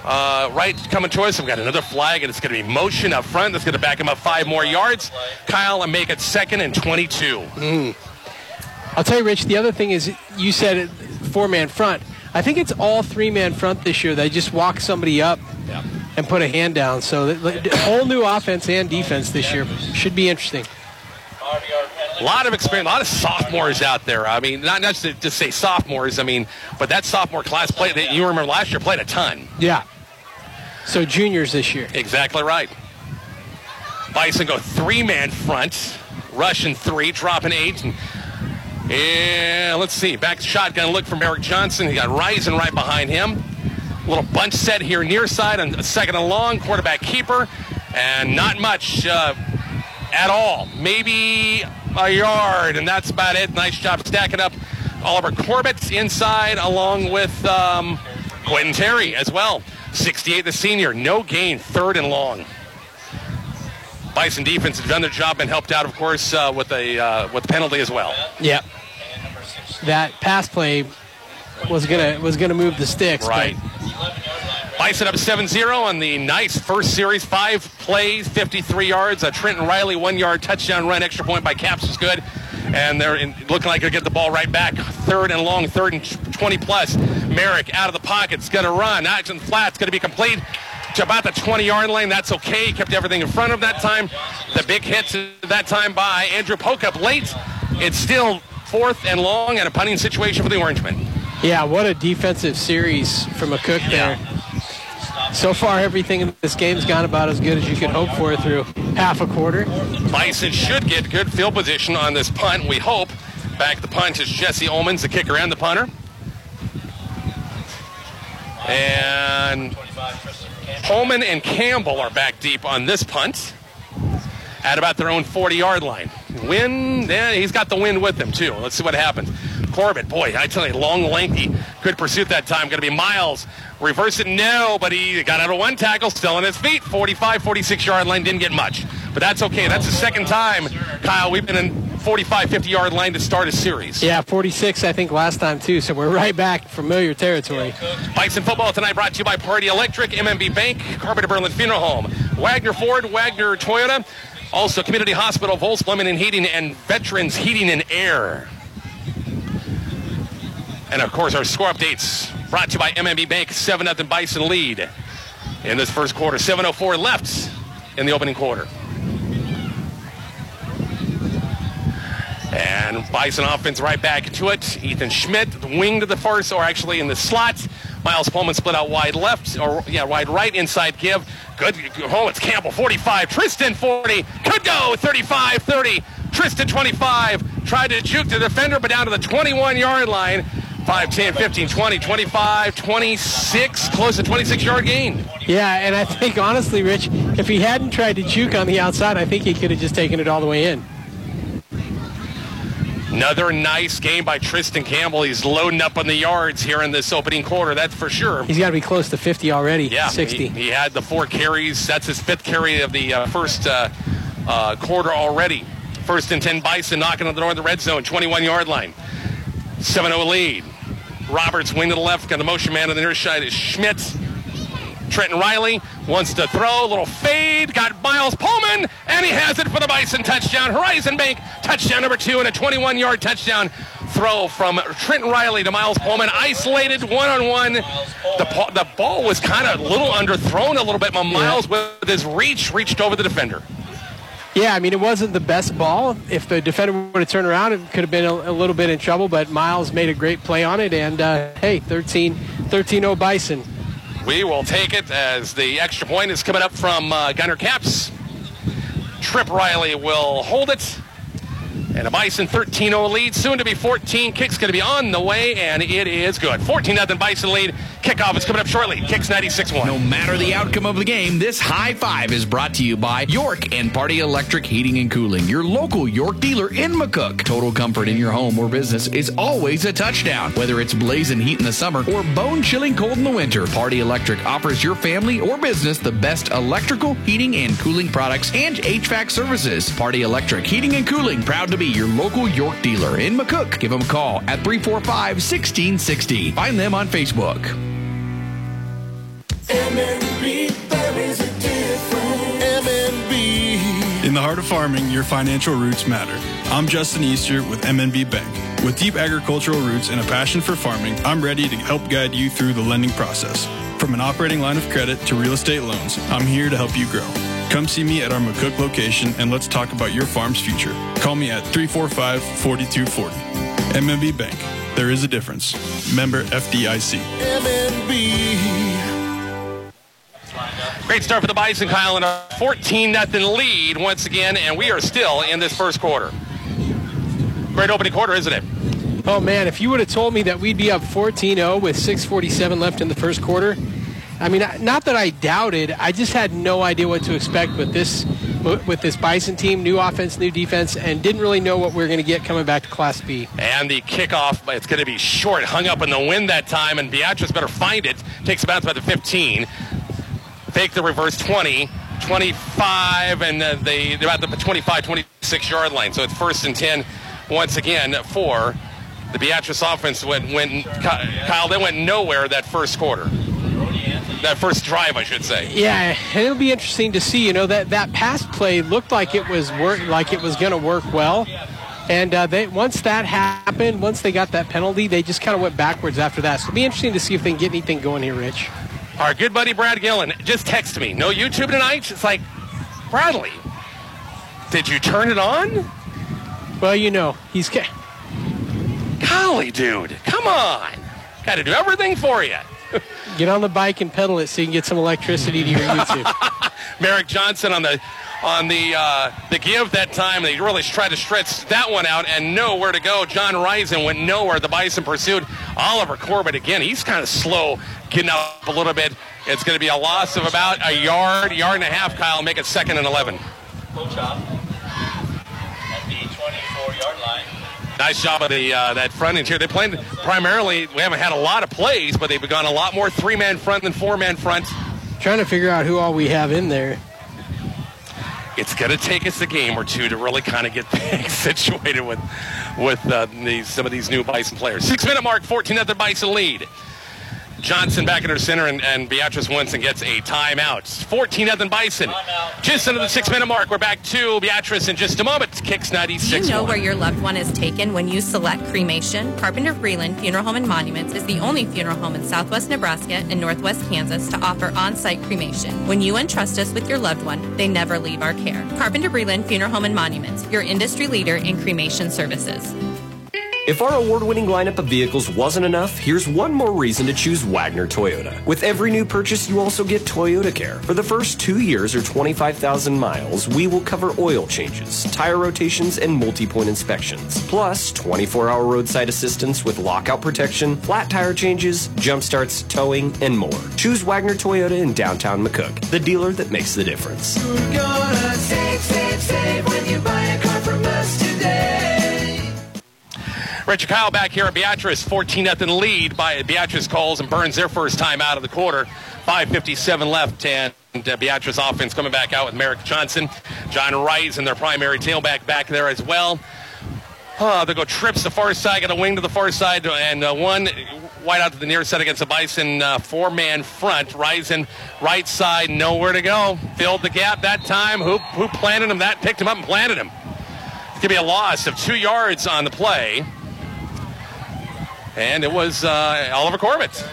Uh, right coming towards us. We've got another flag, and it's going to be motion up front. That's going to back him up five more yards. Kyle, and make it second and twenty-two. Mm. I'll tell you, Rich, the other thing is you said it, four-man front. I think it's all three-man front this year. They just walk somebody up yeah. and put a hand down. So the whole new offense and defense this year should be interesting. A lot of experience, a lot of sophomores out there. I mean, not, not to just say sophomores, I mean, but that sophomore class played, you remember last year, played a ton. Yeah. So juniors this year. Exactly right. Bison go three-man front, rushing three, dropping eight. And, and let's see, back shotgun look from Eric Johnson. He got Rising right behind him. A little bunch set here near side on a second and long, quarterback keeper. And not much uh, at all. Maybe a yard, and that's about it. Nice job stacking up Oliver Corbett inside along with um, Quentin Terry as well. sixty-eight, the senior. No gain, third and long. Bison defense has done their job and helped out, of course, uh, with a uh, with the penalty as well. Yep. That pass play was gonna was gonna move the sticks. Right. Bison up seven zero on the nice first series. Five plays, fifty-three yards. A Trenton Riley one-yard touchdown run. Extra point by Caps was good. And they're in, looking like they'll get the ball right back. Third and long, third and twenty plus. Merrick out of the pocket. It's going to run. Action flat's going to be complete to about the twenty-yard line. That's okay. He kept everything in front of that time. The big hits that time by Andrew Pokup late. It's still fourth and long and a punting situation for the Orangemen. Yeah, what a defensive series from McCook there. Yeah. So far, everything in this game's gone about as good as you could hope for through half a quarter. Bison should get good field position on this punt, we hope. Back the punt is Jesse Omens, the kicker and the punter. And Holman and Campbell are back deep on this punt at about their own forty-yard line. Wind, yeah, he's got the wind with him, too. Let's see what happens. Corbett, boy, I tell you, long, lengthy, good pursuit that time. Going to be Miles. Reverse it, no, but he got out of one tackle, still on his feet. forty-five, forty-six-yard line, didn't get much. But that's okay. That's the second time, Kyle, we've been in forty-five, fifty-yard line to start a series. Yeah, forty-six, I think, last time, too. So we're right back, familiar territory. Bison football tonight brought to you by Party Electric, M M B Bank, Carpenter Berlin Funeral Home, Wagner Ford, Wagner Toyota, also Community Hospital, Volz Plumbing and Heating, and Veterans Heating and Air. And, of course, our score updates brought to you by M M B Bank, seven nothing Bison lead in this first quarter. seven oh four left in the opening quarter. And Bison offense right back to it. Ethan Schmidt, the wing to the first, or actually in the slot. Miles Pullman split out wide left, or yeah, wide right, inside give. Good. Oh, it's Campbell, forty-five. Tristan, forty. Could go, thirty-five, thirty. Tristan, twenty-five. Tried to juke the defender, but down to the twenty-one-yard line. five, ten, fifteen, twenty, twenty-five, twenty-six, close to twenty-six-yard gain. Yeah, and I think, honestly, Rich, if he hadn't tried to juke on the outside, I think he could have just taken it all the way in. Another nice game by Tristan Campbell. He's loading up on the yards here in this opening quarter, that's for sure. He's got to be close to fifty already, yeah, sixty. He, he had the four carries. That's his fifth carry of the uh, first uh, uh, quarter already. First and ten Bison knocking on the door of the red zone, twenty-one-yard line. seven oh lead. Roberts wing to the left, got the motion man on the near side is Schmidt. Trenton Riley wants to throw, a little fade, got Miles Pullman, and he has it for the Bison touchdown. Horizon Bank touchdown number two, and a twenty-one-yard touchdown throw from Trenton Riley to Miles Pullman. Isolated one-on-one. The, the ball was kind of a little underthrown a little bit, but Miles with his reach reached over the defender. Yeah, I mean, it wasn't the best ball. If the defender would have turned around, it could have been a, a little bit in trouble, but Miles made a great play on it, and uh, hey, thirteen oh Bison. We will take it as the extra point is coming up from uh, Gunner Caps. Trip Riley will hold it. And a Bison thirteen oh lead, soon to be fourteen. Kick's going to be on the way, and it is good. fourteen nothing Bison lead. Kickoff is coming up shortly. Kicks ninety-six one. No matter the outcome of the game, this high five is brought to you by York and Party Electric Heating and Cooling, your local York dealer in McCook. Total comfort in your home or business is always a touchdown. Whether it's blazing heat in the summer or bone-chilling cold in the winter, Party Electric offers your family or business the best electrical, heating, and cooling products and H V A C services. Party Electric Heating and Cooling, proud to be your local York dealer in McCook. Give them a call at three four five, one six six zero. Find them on Facebook. M and B, there is a difference. M and B. In the heart of farming, your financial roots matter. I'm Justin Easter with M and B Bank. With deep agricultural roots and a passion for farming, I'm ready to help guide you through the lending process. From an operating line of credit to real estate loans, I'm here to help you grow. Come see me at our McCook location and let's talk about your farm's future. Call me at three four five, four two four zero. M and B Bank. There is a difference. Member F D I C. M and B. Great start for the Bison, Kyle, in a fourteen nothing lead once again, and we are still in this first quarter. Great opening quarter, isn't it? Oh, man, if you would have told me that we'd be up fourteen oh with six forty-seven left in the first quarter, I mean, not that I doubted, I just had no idea what to expect with this with this Bison team, new offense, new defense, and didn't really know what we were going to get coming back to Class B. And the kickoff, it's going to be short, hung up in the wind that time, and Beatrice better find it. Takes a bounce by the fifteen. Fake the reverse twenty, twenty-five, and uh, they, they're about the twenty-five, twenty-six yard line. So it's first and ten once again for the Beatrice offense. Went, went, Kyle, they went nowhere that first quarter. That first drive, I should say. Yeah, and it'll be interesting to see. You know, that, that pass play looked like it was work, like it was going to work well. And uh, they once that happened, once they got that penalty, they just kind of went backwards after that. So it'll be interesting to see if they can get anything going here, Rich. Our good buddy Brad Gillen just texted me. No YouTube tonight? It's like, Bradley, did you turn it on? Well, you know, he's... Golly, dude, come on. Got to do everything for you. Get on the bike and pedal it so you can get some electricity to your YouTube. Merrick Johnson on the on the uh, the give that time. They really tried to stretch that one out and nowhere to go. John Risen went nowhere. The Bison pursued. Oliver Corbett again. He's kind of slow getting up a little bit. It's going to be a loss of about a yard, yard and a half, Kyle. Make it second and eleven. Full chop at the twenty-four yard line. Nice job of the uh, that front interior. They played primarily, we haven't had a lot of plays, but they've gone a lot more three-man front than four-man front. Trying to figure out who all we have in there. It's going to take us a game or two to really kind of get things situated with with uh, these, some of these new Bison players. Six-minute mark, fourteen nothing Bison lead. Johnson back in her center, and, and Beatrice Winston gets a timeout. fourteen nothing Bison. Just under the six-minute mark. We're back to Beatrice in just a moment. Kicks ninety-six. Do you know where your loved one is taken when you select cremation? Carpenter Breland Funeral Home and Monuments is the only funeral home in southwest Nebraska and northwest Kansas to offer on-site cremation. When you entrust us with your loved one, they never leave our care. Carpenter Breland Funeral Home and Monuments, your industry leader in cremation services. If our award-winning lineup of vehicles wasn't enough, here's one more reason to choose Wagner Toyota. With every new purchase, you also get Toyota Care. For the first two years or twenty-five thousand miles, we will cover oil changes, tire rotations, and multi-point inspections. Plus, twenty-four hour roadside assistance with lockout protection, flat tire changes, jump starts, towing, and more. Choose Wagner Toyota in downtown McCook, the dealer that makes the difference. You're gonna save, save, save when you buy a car from us today. Richard Kyle back here at Beatrice, fourteen nothing lead by Beatrice calls and burns their first time out of the quarter. five fifty-seven left, and uh, Beatrice offense coming back out with Merrick Johnson. John Rice and their primary tailback back there as well. Oh, they go trips the far side, got a wing to the far side, and uh, one wide out to the near side against the Bison uh, four-man front. Rising right side, nowhere to go. Filled the gap that time. Who, who planted him? That picked him up and planted him. It's going to be a loss of two yards on the play. And it was uh, Oliver Corbett.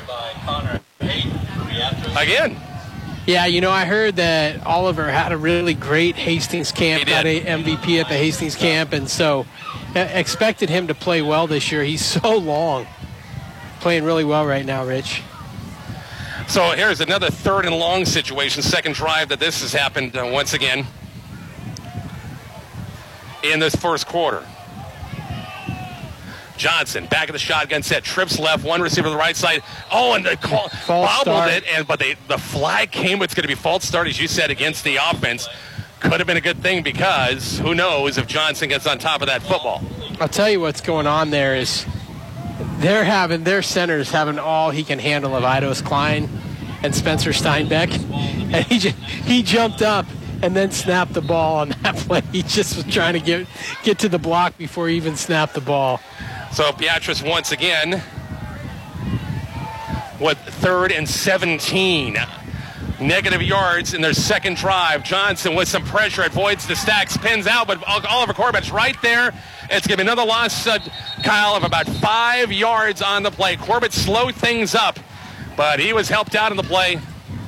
Again. Yeah, you know, I heard that Oliver had a really great Hastings camp, got a M V P at the Hastings camp, and so uh, expected him to play well this year. He's so long. Playing really well right now, Rich. So here's another third and long situation, second drive that this has happened uh, once again in this first quarter. Johnson back of the shotgun set, trips left, one receiver to the right side. Oh, and they call, bobbled start. it, and but they, the flag came. It's going to be false start, as you said, against the offense. Could have been a good thing because who knows if Johnson gets on top of that football. I'll tell you what's going on there is they're having their centers having all he can handle of Eidos Klein and Spencer Steinbeck, and he just, he jumped up and then snapped the ball on that play. He just was trying to get get to the block before he even snapped the ball. So Beatrice once again with third and seventeen negative yards in their second drive. Johnson with some pressure avoids the stack, spins out, but Oliver Corbett's right there. It's going to be another loss, uh, Kyle, of about five yards on the play. Corbett slowed things up, but he was helped out in the play.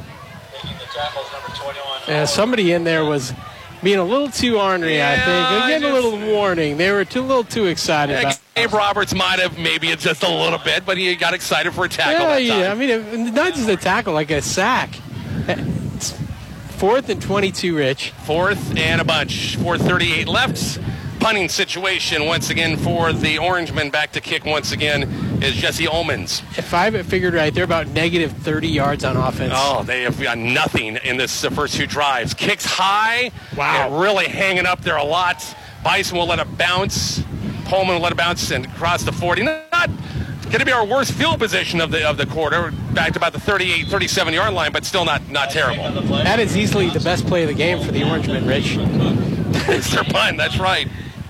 Yeah, somebody in there was being a little too ornery, Yeah, I think. They're getting just- a little warning. They were too, a little too excited about Gabe Roberts might have, maybe it's just a little bit, but he got excited for a tackle Yeah, that time. yeah. I mean, it- not just a tackle, like a sack. It's fourth and twenty-two, Rich. Fourth and a bunch. four thirty-eight left. Punting situation once again for the Orangemen. Back to kick once again is Jesse Ullmans. If I have it figured right, they're about negative thirty yards on offense. Oh, they have got nothing in this uh, first two drives. Kicks high. Wow. And really hanging up there a lot. Bison will let it bounce. Pullman will let it bounce and cross the forty. Not going to be our worst field position of the of the quarter. Back to about the thirty-eight, thirty-seven yard line, but still not, not terrible. That is easily the best play of the game for the Orangemen, Rich. It's their punt, that's right.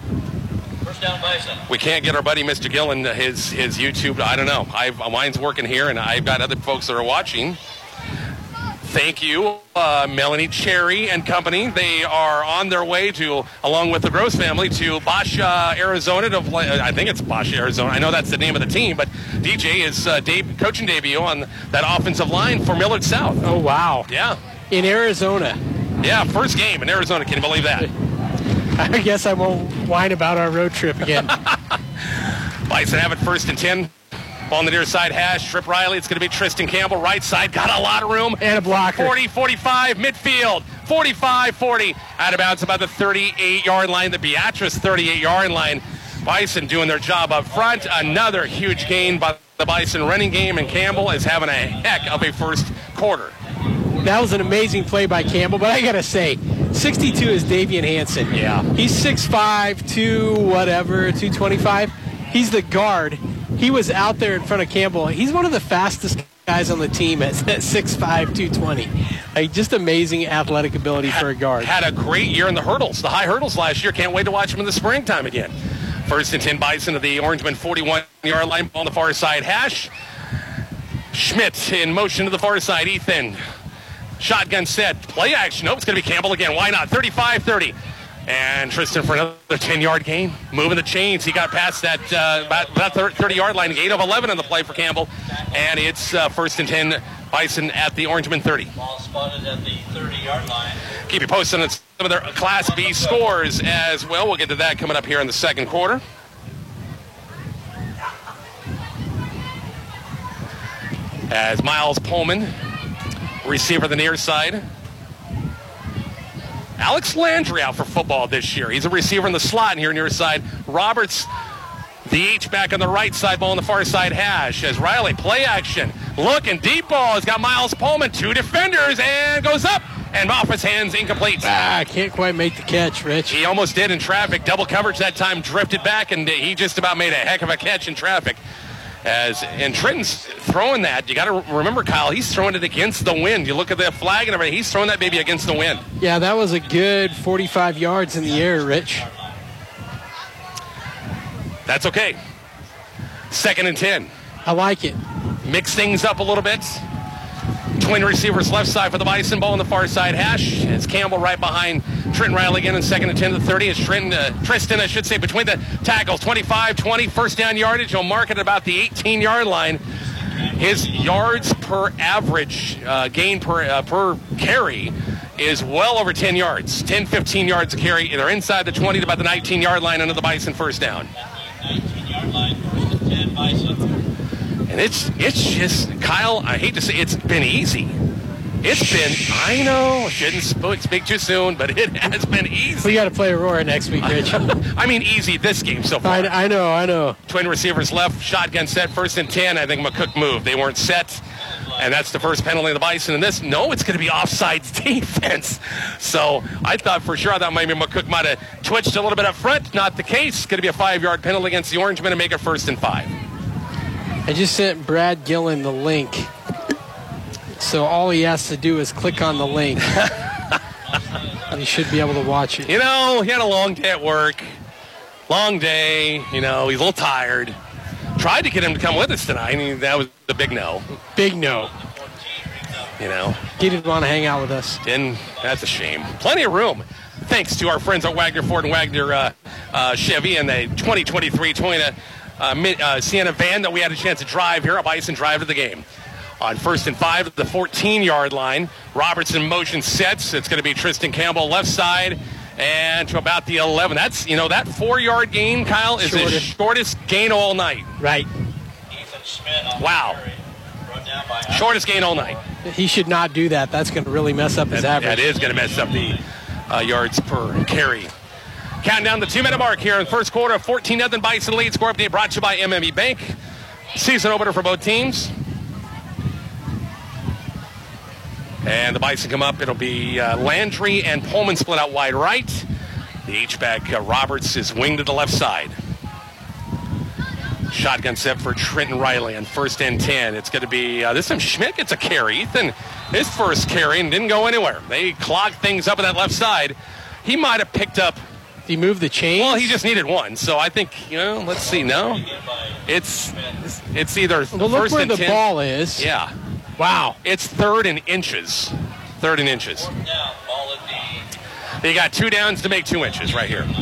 We can't get our buddy Mister Gillen uh, his his YouTube. I don't know. I've, mine's working here, and I've got other folks that are watching. Thank you, uh, Melanie Cherry and company. They are on their way to, along with the Gross family, to Bosch, uh, Arizona. To play, I think it's Bosch, Arizona. I know that's the name of the team, but D J is uh, deb- coaching debut on that offensive line for Millard South. Oh, wow. Yeah. In Arizona. Yeah, first game in Arizona. Can you believe that? I guess I won't whine about our road trip again. Bison have it first and ten. Ball on the near side hash. Trip Riley. It's going to be Tristan Campbell. Right side. Got a lot of room. And a blocker. forty, forty-five. Midfield. forty-five, forty. Out of bounds about the thirty-eight yard line. The Beatrice thirty-eight yard line. Bison doing their job up front. Another huge gain by the Bison running game. And Campbell is having a heck of a first quarter. That was an amazing play by Campbell, but I got to say, sixty-two is Davian Hansen. Yeah. He's six five, two whatever, two twenty-five. He's the guard. He was out there in front of Campbell. He's one of the fastest guys on the team at six five, two twenty. Like, just amazing athletic ability for a guard. Had a great year in the hurdles, the high hurdles last year. Can't wait to watch him in the springtime again. First and ten, Bison to the Orangeman forty-one yard line on the far side hash. Schmidt in motion to the far side. Ethan. Shotgun set. Play action. Nope, it's going to be Campbell again. Why not? thirty-five thirty. And Tristan for another ten yard gain. Moving the chains. He got past that uh, about, about thirty yard line. eight of eleven on the play for Campbell. And it's uh, first and ten. Bison at the Orangeman thirty. Ball spotted at the thirty yard line. Keep you posted on some of their Class B scores as well. We'll get to that coming up here in the second quarter. As Miles Pullman, receiver the near side. Alex Landry out for football this year. He's a receiver in the slot here near side. Roberts, the H-back on the right side, ball on the far side hash. As Riley, play action. Looking, deep ball. Has got Miles Pullman, two defenders, and goes up. And off his hands, incomplete. Ah, can't quite make the catch, Rich. He almost did in traffic. Double coverage that time, drifted back, and he just about made a heck of a catch in traffic. As and Trenton's throwing that. You got to remember, Kyle, he's throwing it against the wind. You look at the flag and everything. He's throwing that baby against the wind. Yeah, that was a good forty-five yards in the air, Rich. That's okay. Second and ten. I like it. Mix things up a little bit. Twin receivers left side for the Bison, ball on the far side hash. It's Campbell right behind Trenton Riley again in second and ten to the thirty. It's Trenton, uh, Tristan, I should say, between the tackles. twenty-five twenty, first down yardage. He'll mark it at about the eighteen yard line. His yards per average uh, gain per uh, per carry is well over ten yards. ten, fifteen yards a carry. They're inside the twenty to about the nineteen yard line under the Bison first down. nineteen yard line, first and ten, Bison. And it's it's just, Kyle, I hate to say it's been easy. It's been, I know, shouldn't sp- speak too soon, but it has been easy. We got to play Aurora next week, Rich. I mean, easy this game so far. I, I know, I know. Twin receivers left, shotgun set, first and ten. I think McCook moved. They weren't set, and that's the first penalty of the Bison. And this, no, it's going to be offsides defense. So I thought for sure, I thought maybe McCook might have twitched a little bit up front. Not the case. It's going to be a five-yard penalty against the Orangemen and make it first and five. I just sent Brad Gillen the link. So all he has to do is click on the link. And he should be able to watch it. You know, he had a long day at work. Long day. You know, he's a little tired. Tried to get him to come with us tonight, and that was the big no. Big no. you know. He didn't want to hang out with us. And that's a shame. Plenty of room. Thanks to our friends at Wagner Ford and Wagner uh, uh, Chevy and the twenty twenty-three Toyota uh, Mid, uh, Sienna van that we had a chance to drive here up Bison Drive to the game. On first and five at the fourteen-yard line, Robertson motion sets. It's going to be Tristan Campbell left side and to about the eleven. That's, you know, that four-yard gain, Kyle, is Shortest. the shortest gain all night. Right. Wow. Shortest gain all night. He should not do that. That's going to really mess up his That, average. that is going to mess up the uh, yards per carry. Counting down the two-minute mark here in the first quarter. fourteen nothing Bison lead. Score update brought to you by M M E Bank. Season opener for both teams. And the Bison come up. It'll be uh, Landry and Pullman split out wide right. The H-back uh, Roberts is winged to the left side. Shotgun set for Trenton Riley on first and ten. It's going to be, uh, this time Schmidt gets a carry. Ethan, his first carry and didn't go anywhere. They clogged things up on that left side. He might have picked up. He moved the chains? Well, he just needed one. So I think, you know, let's see. No. It's it's either Well, look first where and the ten. ball is. Yeah. Wow. It's third and inches. Third and inches. They got two downs to make two inches right here.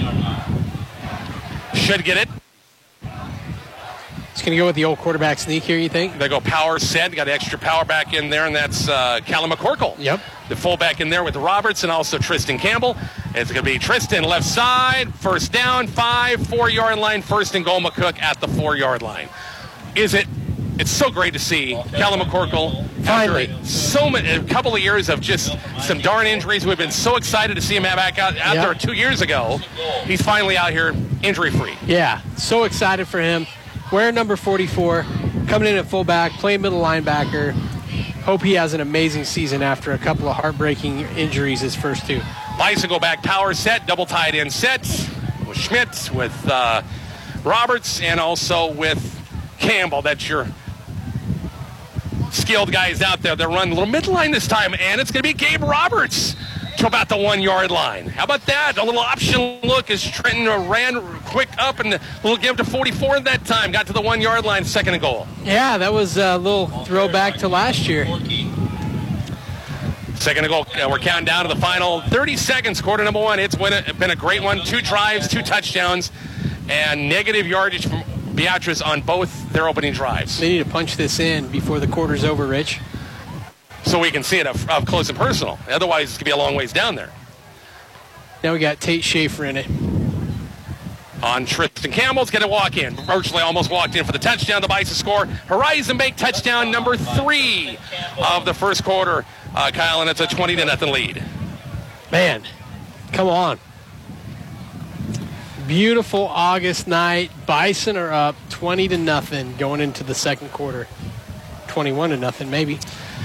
Should get it. It's going to go with the old quarterback sneak here, you think? They go power set. Got extra power back in there, and that's uh, Callum McCorkle. Yep. The fullback in there with Roberts and also Tristan Campbell. It's going to be Tristan left side. First down, five, four-yard line. First and goal, McCook at the four-yard line. Is it? It's so great to see Callum McCorkle Finally. after so many, a couple of years of just some darn injuries. We've been so excited to see him back out, out Yep. there two years ago. He's finally out here injury-free. Yeah, so excited for him. Wearing number forty-four, coming in at fullback, playing middle linebacker. Hope he has an amazing season after a couple of heartbreaking injuries his first two. Bison go back power set, double tight end set with Schmidt, with uh, Roberts, and also with Campbell. That's your skilled guys out there that run a little midline this time, and it's going to be Gabe Roberts to about the one-yard line. How about that? A little option look as Trenton ran quick up and a little give to forty-four that time. Got to the one-yard line, second and goal. Yeah, that was a little throwback to last year. Second and goal. Uh, we're counting down to the final thirty seconds, quarter number one. It's been a, been a great one. Two drives, two touchdowns, and negative yardage from Beatrice on both their opening drives. They need to punch this in before the quarter's over, Rich. So we can see it up, up close and personal. Otherwise, it's going to be a long ways down there. Now we got Tate Schaefer in it. On Tristan Campbell's going to walk in. Virtually almost walked in for the touchdown. The Bison score. Horizon Bank touchdown number three of the first quarter. Uh, Kyle, and it's a twenty to nothing lead. Man, come on. Beautiful August night. Bison are up twenty to nothing going into the second quarter. twenty-one to nothing, maybe.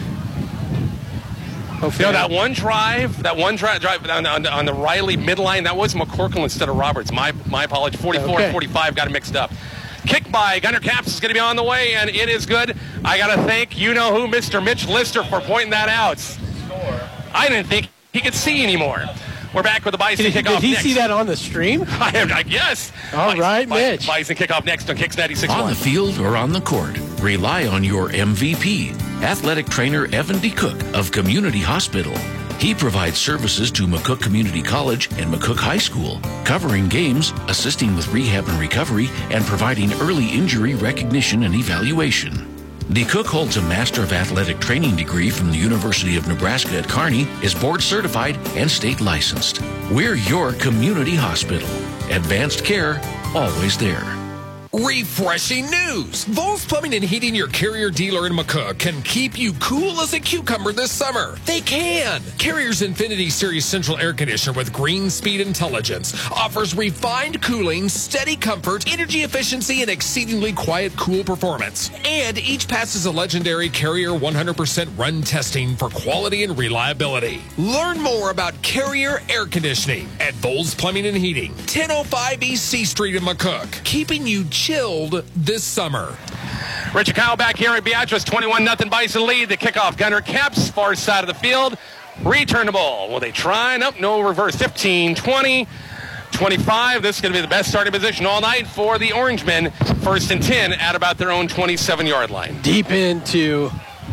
You know, that one drive, that one drive, drive on, on, on the Riley midline, that was McCorkle instead of Roberts. My my apology. forty-four Okay. and forty-five got it mixed up. Kick by Gunnar Caps is going to be on the way, and it is good. I got to thank you-know-who, Mister Mitch Lister, for pointing that out. I didn't think he could see anymore. We're back with the Bison Did, kickoff did he next. see that on the stream? I am, I guess. All Bison, right, Bison, Mitch. Bison kickoff next on Kicks ninety-six point one. On the field or on the court, rely on your M V P, athletic trainer Evan D. Cook of Community Hospital. He provides services to McCook Community College and McCook High School, covering games, assisting with rehab and recovery, and providing early injury recognition and evaluation. D. Cook holds a Master of Athletic Training degree from the University of Nebraska at Kearney, is board certified and state licensed. We're your community hospital. Advanced care, always there. Refreshing news! Vols Plumbing and Heating, your Carrier dealer in McCook, can keep you cool as a cucumber this summer. They can! Carrier's Infinity Series Central Air Conditioner with Green Speed Intelligence offers refined cooling, steady comfort, energy efficiency, and exceedingly quiet, cool performance. And each passes a legendary Carrier one hundred percent run testing for quality and reliability. Learn more about Carrier Air Conditioning at Vols Plumbing and Heating, ten oh five East C Street in McCook, keeping you chilled this summer. Richard Kyle back here at Beatrice, twenty-one nothing Bison lead. The kickoff, Gunnar Caps, far side of the field. Return the ball. Will they try? Nope, no reverse. fifteen, twenty, twenty-five. This is going to be the best starting position all night for the Orangemen. First and ten at about their own twenty-seven-yard line. Deep into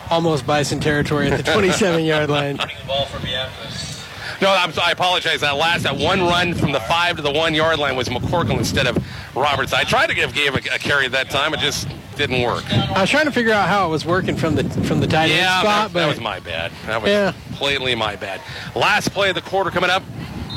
almost Bison territory at the twenty-seven-yard line. No, I'm, I apologize. That last, that one run from the five to the one-yard line was McCorkle instead of Roberts. I tried to give Gabe a, a carry that time. It just didn't work. I was trying to figure out how it was working from the from the tight end yeah, spot. that, but that was my bad. That was yeah. completely my bad. Last play of the quarter coming up.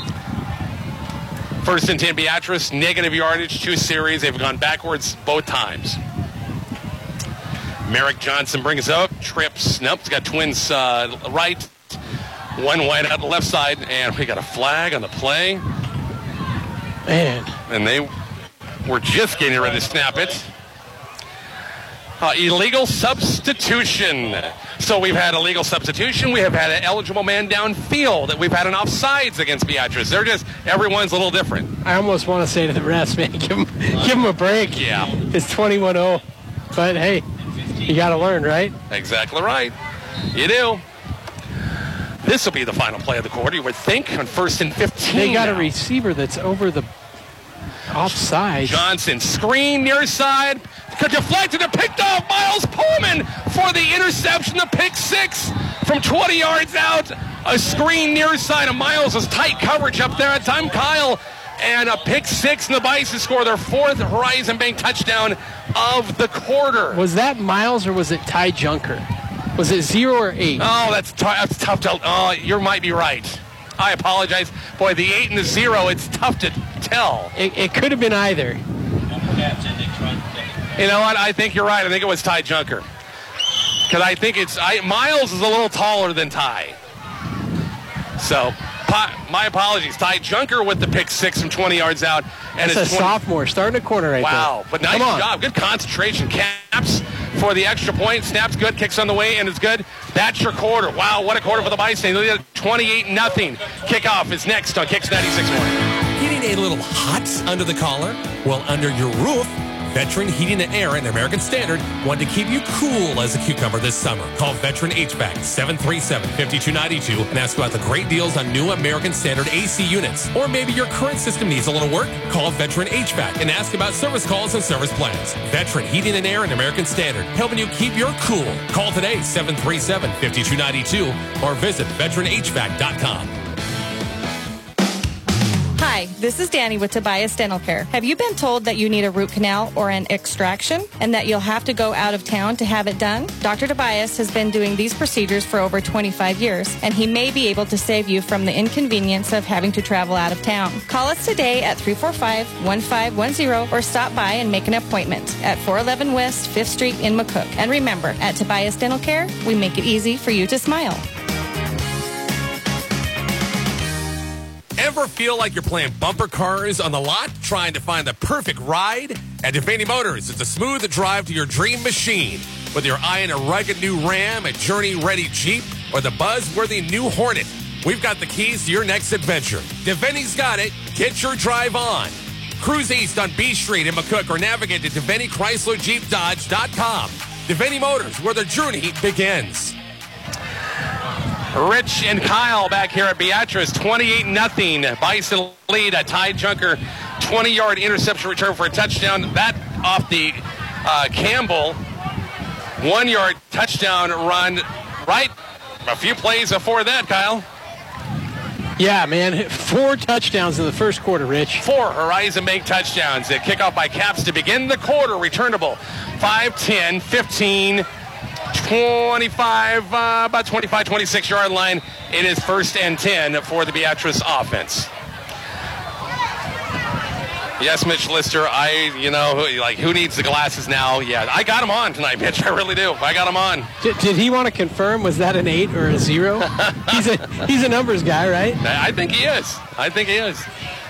First and ten, Beatrice. Negative yardage, two series. They've gone backwards both times. Merrick Johnson brings up, trips. Nope, he's got twins uh, right. One wide out the left side, and we got a flag on the play. Man. And they were just getting ready to snap it. Uh, illegal substitution. So we've had illegal substitution. We have had an eligible man downfield. We've had an offsides against Beatrice. They're just, everyone's a little different. I almost want to say to the refs, man, give them, give them a break. Yeah. It's twenty-one oh. But, hey, you got to learn, right? Exactly right. You do. This will be the final play of the quarter, you would think, on first and fifteen. They got now. a receiver that's over the offside. Johnson, screen near side. Deflected and picked off Miles Pullman for the interception, the pick six from twenty yards out. A screen near side of Miles was tight coverage up there at time. Kyle and a pick six, and the Bison score their fourth Horizon Bank touchdown of the quarter. Was that Miles or was it Ty Junker? Was it zero or eight? Oh, that's, t- that's tough to. Oh, you might be right. I apologize. Boy, the eight and the zero, it's tough to tell. It, it could have been either. You know what? I think you're right. I think it was Ty Junker. Because I think it's I, Miles is a little taller than Ty. So, po- my apologies. Ty Junker with the pick six from twenty yards out. And That's it's a twenty sophomore starting a corner right wow. there. Wow, but nice Come on. job. Good concentration. Caps for the extra point. Snaps good. Kicks on the way, and it's good. That's your quarter. Wow, what a quarter for the Bison. twenty-eight nothing. Kickoff is next on Kicks ninety-six point one. Getting a little hot under the collar? Well, under your roof, Veteran Heating and Air and American Standard want to keep you cool as a cucumber this summer. Call Veteran H V A C seven three seven, five two nine two and ask about the great deals on new American Standard A C units. Or maybe your current system needs a little work? Call Veteran H V A C and ask about service calls and service plans. Veteran Heating and Air and American Standard, helping you keep your cool. Call today, seven three seven, five two nine two or visit veteran h v a c dot com. Hi, this is Danny with Tobias Dental Care. Have you been told that you need a root canal or an extraction and that you'll have to go out of town to have it done? Doctor Tobias has been doing these procedures for over twenty-five years, and he may be able to save you from the inconvenience of having to travel out of town. Call us today at three four five, one five one zero or stop by and make an appointment at four eleven West fifth Street in McCook. And remember, at Tobias Dental Care, we make it easy for you to smile. Ever feel like you're playing bumper cars on the lot, trying to find the perfect ride? At Devaney Motors, it's a smooth drive to your dream machine. Whether you're eyeing a rugged new Ram, a journey-ready Jeep, or the buzzworthy new Hornet, we've got the keys to your next adventure. Devaney's got it. Get your drive on. Cruise east on B Street in McCook or navigate to Devaney Chrysler Jeep Dodge dot com. Devaney Motors, where the journey begins. Rich and Kyle back here at Beatrice, twenty-eight nothing. Bison lead. A Ty Junker twenty-yard interception return for a touchdown. That off the uh, Campbell one-yard touchdown run right a few plays before that, Kyle. Yeah, man. Four touchdowns in the first quarter, Rich. Four Horizon Bank touchdowns. A kickoff by Caps to begin the quarter. Returnable. five, ten, fifteen, twenty-five, uh, about twenty-five, twenty-six yard line. It is first and ten for the Beatrice offense. Yes, Mitch Lister, I, you know, who, like, who needs the glasses now? Yeah, I got him on tonight, Mitch. I really do. I got him on. Did, did he want to confirm, was that an eight or a zero? he's a he's a numbers guy, right? I think he is. I think he is.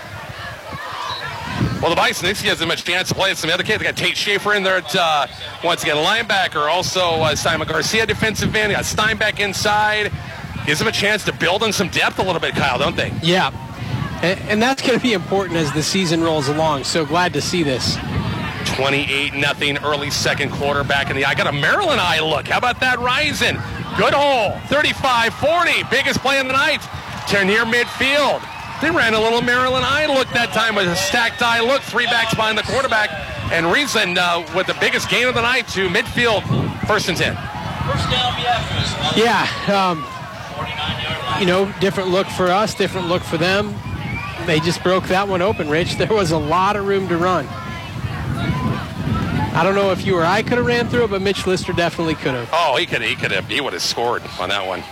Well, the Bison, this gives them a chance to play some other kids. They got Tate Schaefer in there at, uh, once again, linebacker. Also, uh, Simon Garcia, defensive end. They got Steinbeck inside. Gives them a chance to build on some depth a little bit, Kyle, don't they? Yeah. And, and that's going to be important as the season rolls along. So glad to see this. twenty-eight nothing early second quarter back in the eye. Got a Maryland eye look. How about that Rising? Good hole. thirty-five forty. Biggest play of the night to near midfield. They ran a little Maryland eye look that time with a stacked eye look. Three backs behind the quarterback. And Reason uh, with the biggest gain of the night to midfield, first and ten. First down, Beatrice. Yeah, um, you know, different look for us, different look for them. They just broke that one open, Rich. There was a lot of room to run. I don't know if you or I could have ran through it, but Mitch Lister definitely could have. Oh, he could. He could have. He would have scored on that one.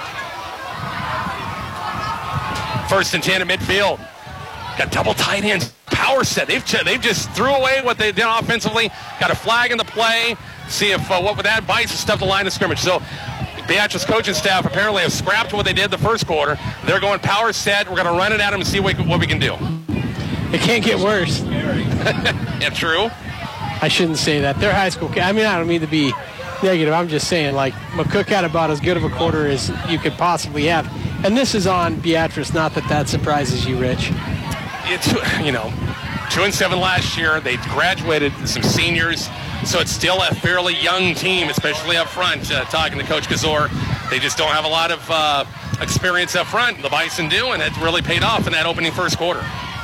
First and ten at midfield. Got double tight ends. Power set. They've they've just threw away what they did offensively. Got a flag in the play. See if uh, what with that bites and stuff the line of scrimmage. So Beatrice coaching staff apparently have scrapped what they did the first quarter. They're going power set. We're going to run it at them and see what, what we can do. It can't get worse. Yeah, true. I shouldn't say that. They're high school. I mean, I don't mean to be negative. I'm just saying, like, McCook had about as good of a quarter as you could possibly have. And this is on Beatrice. Not that that surprises you, Rich. It's, you know, two and seven last year. They graduated some seniors, so it's still a fairly young team, especially up front. Uh, talking to Coach Kazor, they just don't have a lot of uh, experience up front. The Bison do, and it really paid off in that opening first quarter.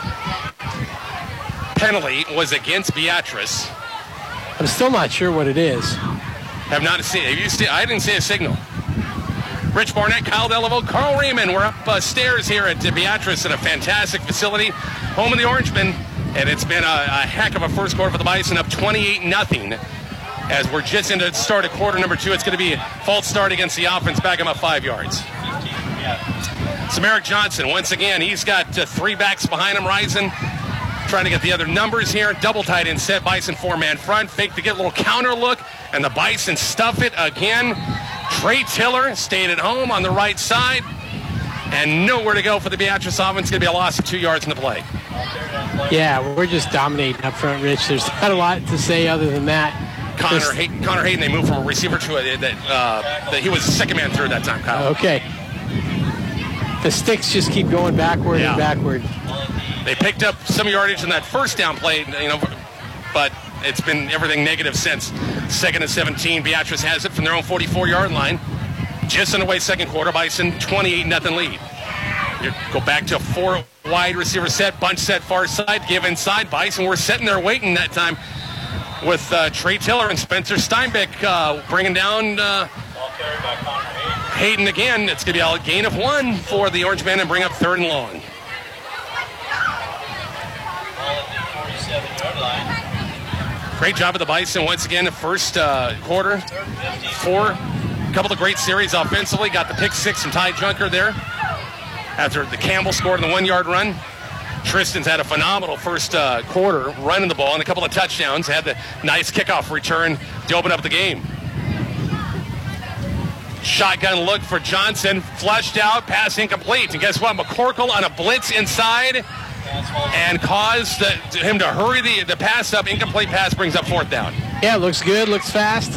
Penalty was against Beatrice. I'm still not sure what it is. Have not seen. Have you seen? I didn't see a signal. Rich Barnett, Kyle Delaveau, Carl Raymond. We're up uh, stairs here at Beatrice in a fantastic facility, home of the Orangemen, and it's been a, a heck of a first quarter for the Bison, up twenty-eight nothing. As we're just into the start of quarter number two, it's going to be a false start against the offense, back him up five yards. Samaric Johnson, once again, he's got uh, three backs behind him, rising, trying to get the other numbers here. Double tight end set, Bison four-man front, fake to get a little counter look, and the Bison stuff it again. Trey Tiller stayed at home on the right side, and nowhere to go for the Beatrice offense. It's going to be a loss of two yards in the play. Yeah, we're just dominating up front, Rich. There's not a lot to say other than that. Connor, Hay- Connor Hayden, they moved from a receiver to a, that, uh, that he was the second man through that time, Kyle. Okay. The sticks just keep going backward Yeah. and backward. They picked up some yardage in that first down play, you know, but it's been everything negative since. Second and seventeen, Beatrice has it from their own forty-four-yard line. Just underway second quarter, Bison twenty-eight nothing lead. You go back to a four wide receiver set, bunch set far side, give inside. Bison, we're sitting there waiting that time with uh, Trey Tiller and Spencer Steinbeck uh, bringing down uh, Hayden again. It's going to be a gain of one for the Orange Men and bring up third and long. Great job of the Bison once again. The first uh, quarter, four, a couple of great series offensively. Got the pick six from Ty Junker there after the Campbell scored in the one-yard run. Tristan's had a phenomenal first uh, quarter running the ball and a couple of touchdowns. Had the nice kickoff return to open up the game. Shotgun look for Johnson, flushed out, pass incomplete. And guess what? McCorkle on a blitz inside and caused the, him to hurry the, the pass up. Incomplete pass brings up fourth down. Yeah, looks good, looks fast.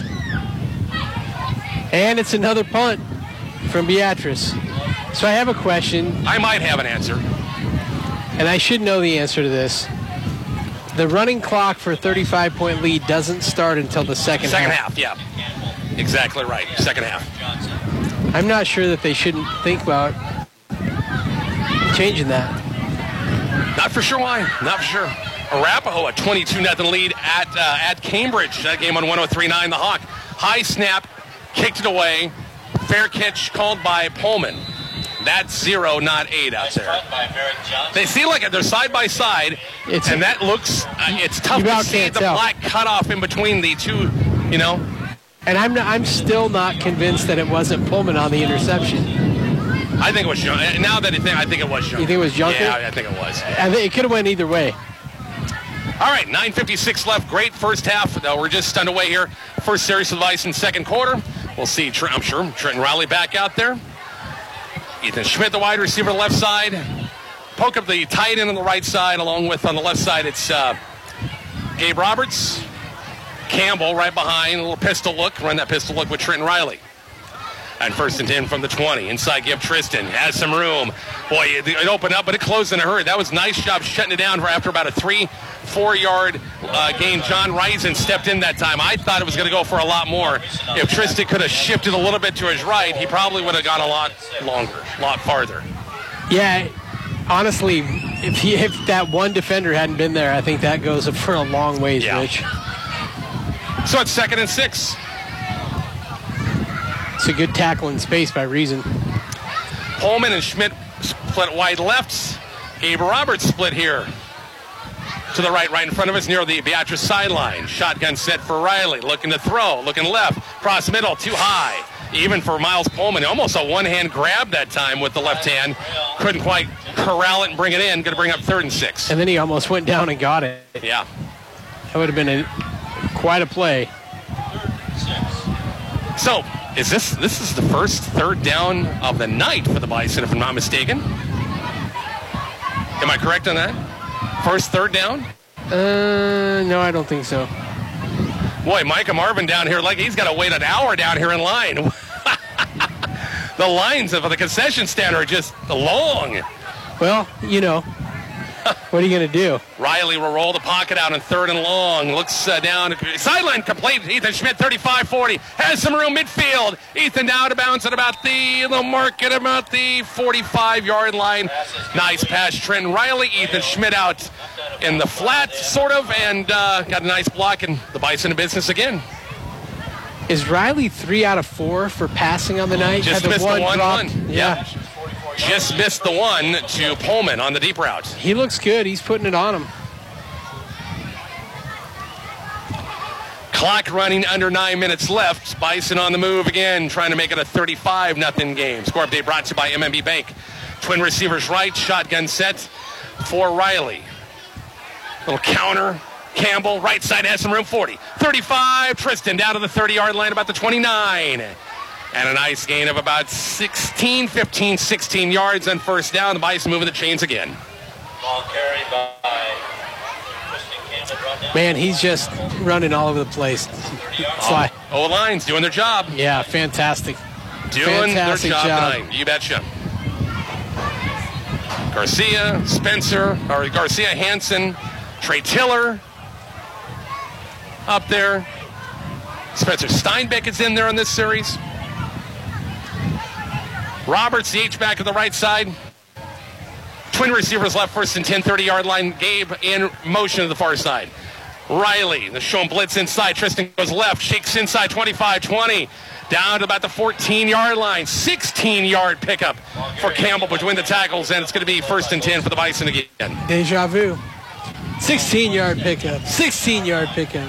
And it's another punt from Beatrice. So I have a question. I might have an answer. And I should know the answer to this. The running clock for a thirty-five point lead doesn't start until the second, Second half. half, yeah. Exactly right. Second half. I'm not sure that they shouldn't think about changing that. Not for sure why. Not for sure. Arapahoe a twenty-two nothing lead at uh, at Cambridge. That game on one oh three point nine The Hawk. High snap, kicked it away. Fair catch called by Pullman. That's zero, not eight out there. They seem like they're side by side, It's and a- that looks. Uh, it's tough You to about see can't the tell. black cutoff in between the two. You know. And I'm not, I'm still not convinced that it wasn't Pullman on the interception. I think it was Junker. Now that I think, I think it was Junker. You think it was Junker? Yeah, I think it was. I think it could have went either way. All right, nine fifty-six left. Great first half. Uh, we're just underway here. First series of the Bison, second quarter. We'll see, Tr- I'm sure, Trenton Riley back out there. Ethan Schmidt, the wide receiver, left side. Poke up the tight end on the right side, along with on the left side, it's uh, Gabe Roberts. Campbell right behind, a little pistol look. Run that pistol look with Trenton Riley. And first and ten from the twenty. Inside give Tristan. Has some room. Boy, it, it opened up, but it closed in a hurry. That was nice job shutting it down for after about a three, four-yard uh, gain. John Risen stepped in that time. I thought it was going to go for a lot more. If Tristan could have shifted a little bit to his right, he probably would have gone a lot longer, a lot farther. Yeah, honestly, if he, if that one defender hadn't been there, I think that goes for a long ways, Yeah. Rich. So it's second and six. It's a good tackle in space by Reason. Pullman and Schmidt split wide left. Gabe Roberts split here to the right, right in front of us near the Beatrice sideline. Shotgun set for Riley. Looking to throw. Looking left. Cross middle. Too high. Even for Miles Pullman. Almost a one-hand grab that time with the left hand. Couldn't quite corral it and bring it in. Going to bring up third and six. And then he almost went down and got it. Yeah. That would have been a, quite a play. So, is this this is the first third down of the night for the Bison, if I'm not mistaken? Am I correct on that? First third down? Uh, no, I don't think so. Boy, Micah Marvin down here, like he's got to wait an hour down here in line. The lines of the concession stand are just long. Well, you know, what are you going to do? Riley will roll the pocket out in third and long. Looks uh, down. Sideline complete. Ethan Schmidt, thirty-five forty. Has some room midfield. Ethan now to bounce at about the, the mark at about the forty-five-yard line. Nice pass, Trenton Riley. Ethan Schmidt out in the flat, sort of, and uh, got a nice block, and the Bison in business again. Is Riley three out of four for passing on the night? Just Had missed the one. dropped. one. Yeah. yeah. Just missed the one to Pullman on the deep route. He looks good. He's putting it on him. Clock running under nine minutes left. Bison on the move again, trying to make it a thirty-five nothing game. Score update brought to you by M M B Bank. Twin receivers right, shotgun set for Riley. Little counter. Campbell, right side has some room, forty. thirty-five, Tristan down to the thirty-yard line, about the twenty-nine. And a nice gain of about sixteen, fifteen, sixteen yards on first down. The Bison moving the chains again. Ball carried by Tristan Campbell. Man, he's just running all over the place. Fly. Oh, O-line's doing their job. Yeah, fantastic. Doing fantastic their job, job tonight. You betcha. Garcia, Spencer, or Garcia, Hansen, Trey Tiller up there. Spencer Steinbeck is in there on this series. Roberts, the H-back of the right side. Twin receivers left, first and ten, thirty-yard line. Gabe in motion to the far side. Riley, the shown blitz inside. Tristan goes left, shakes inside, twenty-five twenty. Down to about the fourteen-yard line. sixteen-yard pickup for Campbell between the tackles, and it's going to be first and ten for the Bison again. Deja vu. sixteen-yard pickup. sixteen-yard pickup.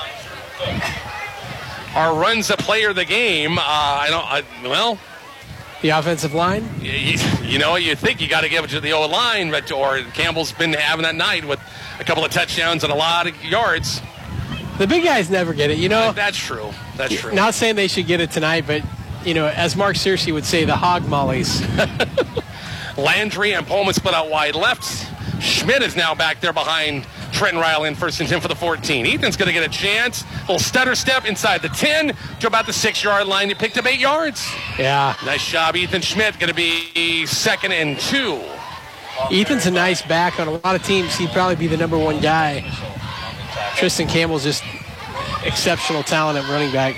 Our runs a player of the game. Uh, I don't, I, well... The offensive line? You, you know, you think you got to give it to the O-line, but or Campbell's been having that night with a couple of touchdowns and a lot of yards. The big guys never get it, you know. That's true. That's true. Not saying they should get it tonight, but, you know, as Mark Searcy would say, the hog mollies. Landry and Pullman split out wide left. Schmidt is now back there behind Trenton Riley in first and ten for the fourteen. Ethan's going to get a chance. Little stutter step inside the ten to about the six-yard line. He picked up eight yards. Yeah. Nice job, Ethan Schmidt. Going to be second and two. Ethan's a nice back. On a lot of teams, he'd probably be the number one guy. Tristan Campbell's just exceptional talent at running back.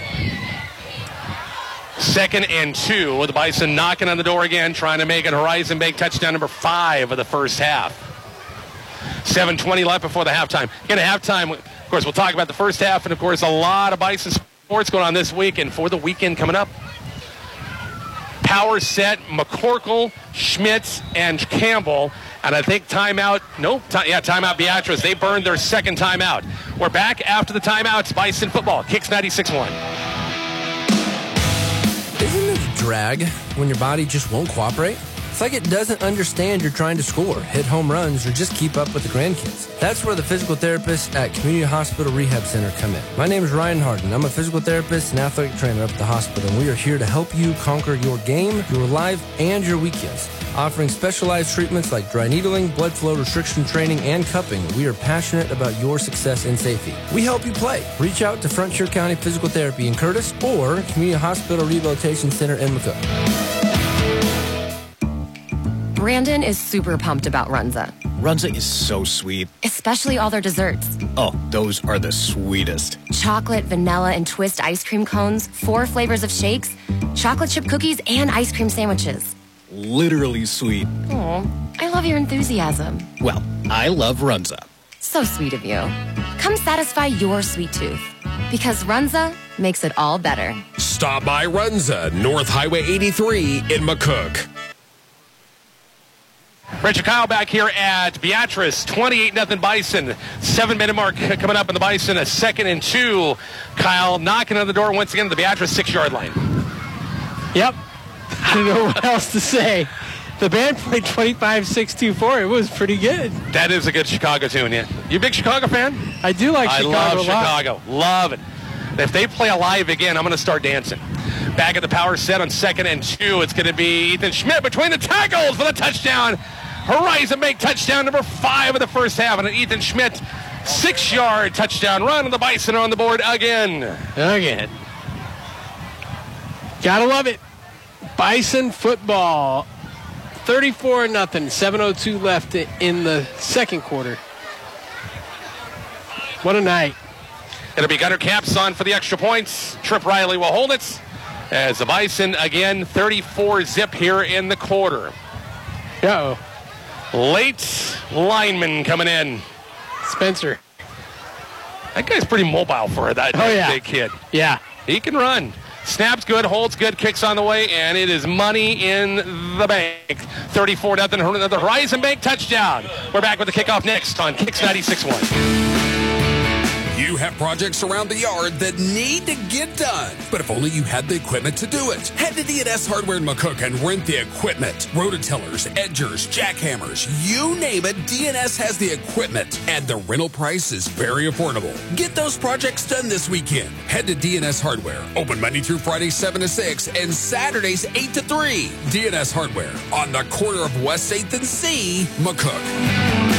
Second and two with the Bison knocking on the door again, trying to make it Horizon Bank touchdown number five of the first half. seven twenty left before the halftime. Again, at halftime, of course, we'll talk about the first half, and, of course, a lot of Bison sports going on this week and for the weekend coming up. Power set, McCorkle, Schmitz, and Campbell. And I think timeout, no, time, yeah, timeout Beatrice. They burned their second timeout. We're back after the timeouts. Bison football, Kicks ninety-six one. Isn't it a drag when your body just won't cooperate? It's like it doesn't understand you're trying to score, hit home runs, or just keep up with the grandkids. That's where the physical therapists at Community Hospital Rehab Center come in. My name is Ryan Harden. I'm a physical therapist and athletic trainer up at the hospital, and we are here to help you conquer your game, your life, and your weekends. Offering specialized treatments like dry needling, blood flow restriction training, and cupping, we are passionate about your success and safety. We help you play. Reach out to Frontier County Physical Therapy in Curtis or Community Hospital Rehabilitation Center in McCook. Brandon is super pumped about Runza. Runza is so sweet. Especially all their desserts. Oh, those are the sweetest. Chocolate, vanilla, and twist ice cream cones, four flavors of shakes, chocolate chip cookies, and ice cream sandwiches. Literally sweet. Aw, I love your enthusiasm. Well, I love Runza. So sweet of you. Come satisfy your sweet tooth. Because Runza makes it all better. Stop Stop by Runza, North Highway eighty-three in McCook. Richard Kyle back here at Beatrice, twenty-eight nothing Bison. Seven-minute mark coming up in the Bison, a second and two. Kyle knocking on the door once again to the Beatrice six-yard line. Yep. I don't know what else to say. The band played twenty-five six two four. It was pretty good. That is a good Chicago tune, yeah. You a big Chicago fan? I do like Chicago I love a lot. Chicago. Love it. If they play alive again, I'm going to start dancing. Back at the power set on second and two. It's going to be Ethan Schmidt between the tackles for the touchdown. Horizon Bank touchdown number five of the first half. And an Ethan Schmidt six-yard touchdown run. And the Bison are on the board again. Again. Gotta love it. Bison football. thirty-four nothing. seven oh two left in the second quarter. What a night. It'll be Gunner Caps on for the extra points. Trip Riley will hold it. As the Bison, again, thirty-four zip here in the quarter. Uh-oh. Late lineman coming in. Spencer. That guy's pretty mobile for that, that oh, yeah. big kid. Yeah. He can run. Snaps good, holds good, kicks on the way, and it is money in the bank. thirty-four nothing. The Horizon Bank touchdown. We're back with the kickoff next on Kicks ninety-six point one. You have projects around the yard that need to get done, but if only you had the equipment to do it. Head to D and S Hardware in McCook and rent the equipment. Rototillers, edgers, jackhammers, you name it, D and S has the equipment, and the rental price is very affordable. Get those projects done this weekend. Head to D and S Hardware, open Monday through Friday seven to six and Saturdays eight to three. D and S Hardware on the corner of West eighth and C, McCook.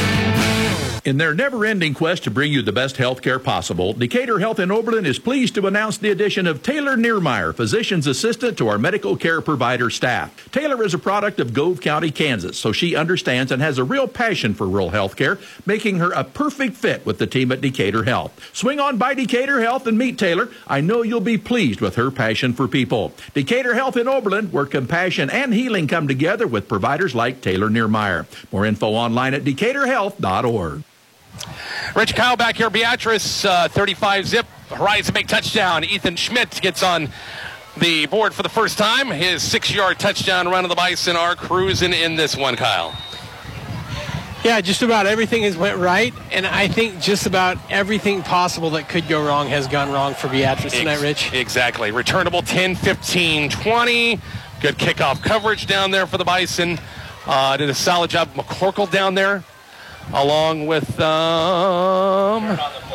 In their never-ending quest to bring you the best health care possible, Decatur Health in Oberlin is pleased to announce the addition of Taylor Niermeyer, physician's assistant to our medical care provider staff. Taylor is a product of Gove County, Kansas, so she understands and has a real passion for rural health care, making her a perfect fit with the team at Decatur Health. Swing on by Decatur Health and meet Taylor. I know you'll be pleased with her passion for people. Decatur Health in Oberlin, where compassion and healing come together with providers like Taylor Niermeyer. More info online at decatur health dot org. Rich Kyle back here, Beatrice, uh, thirty-five zip, Horizon Bank touchdown. Ethan Schmidt gets on the board for the first time. His six-yard touchdown run of the Bison are cruising in this one, Kyle. Yeah, just about everything has went right, and I think just about everything possible that could go wrong has gone wrong for Beatrice tonight, Rich. Exactly. Returnable ten, fifteen, twenty. Good kickoff coverage down there for the Bison. Uh, did a solid job. McCorkle down there, along with um,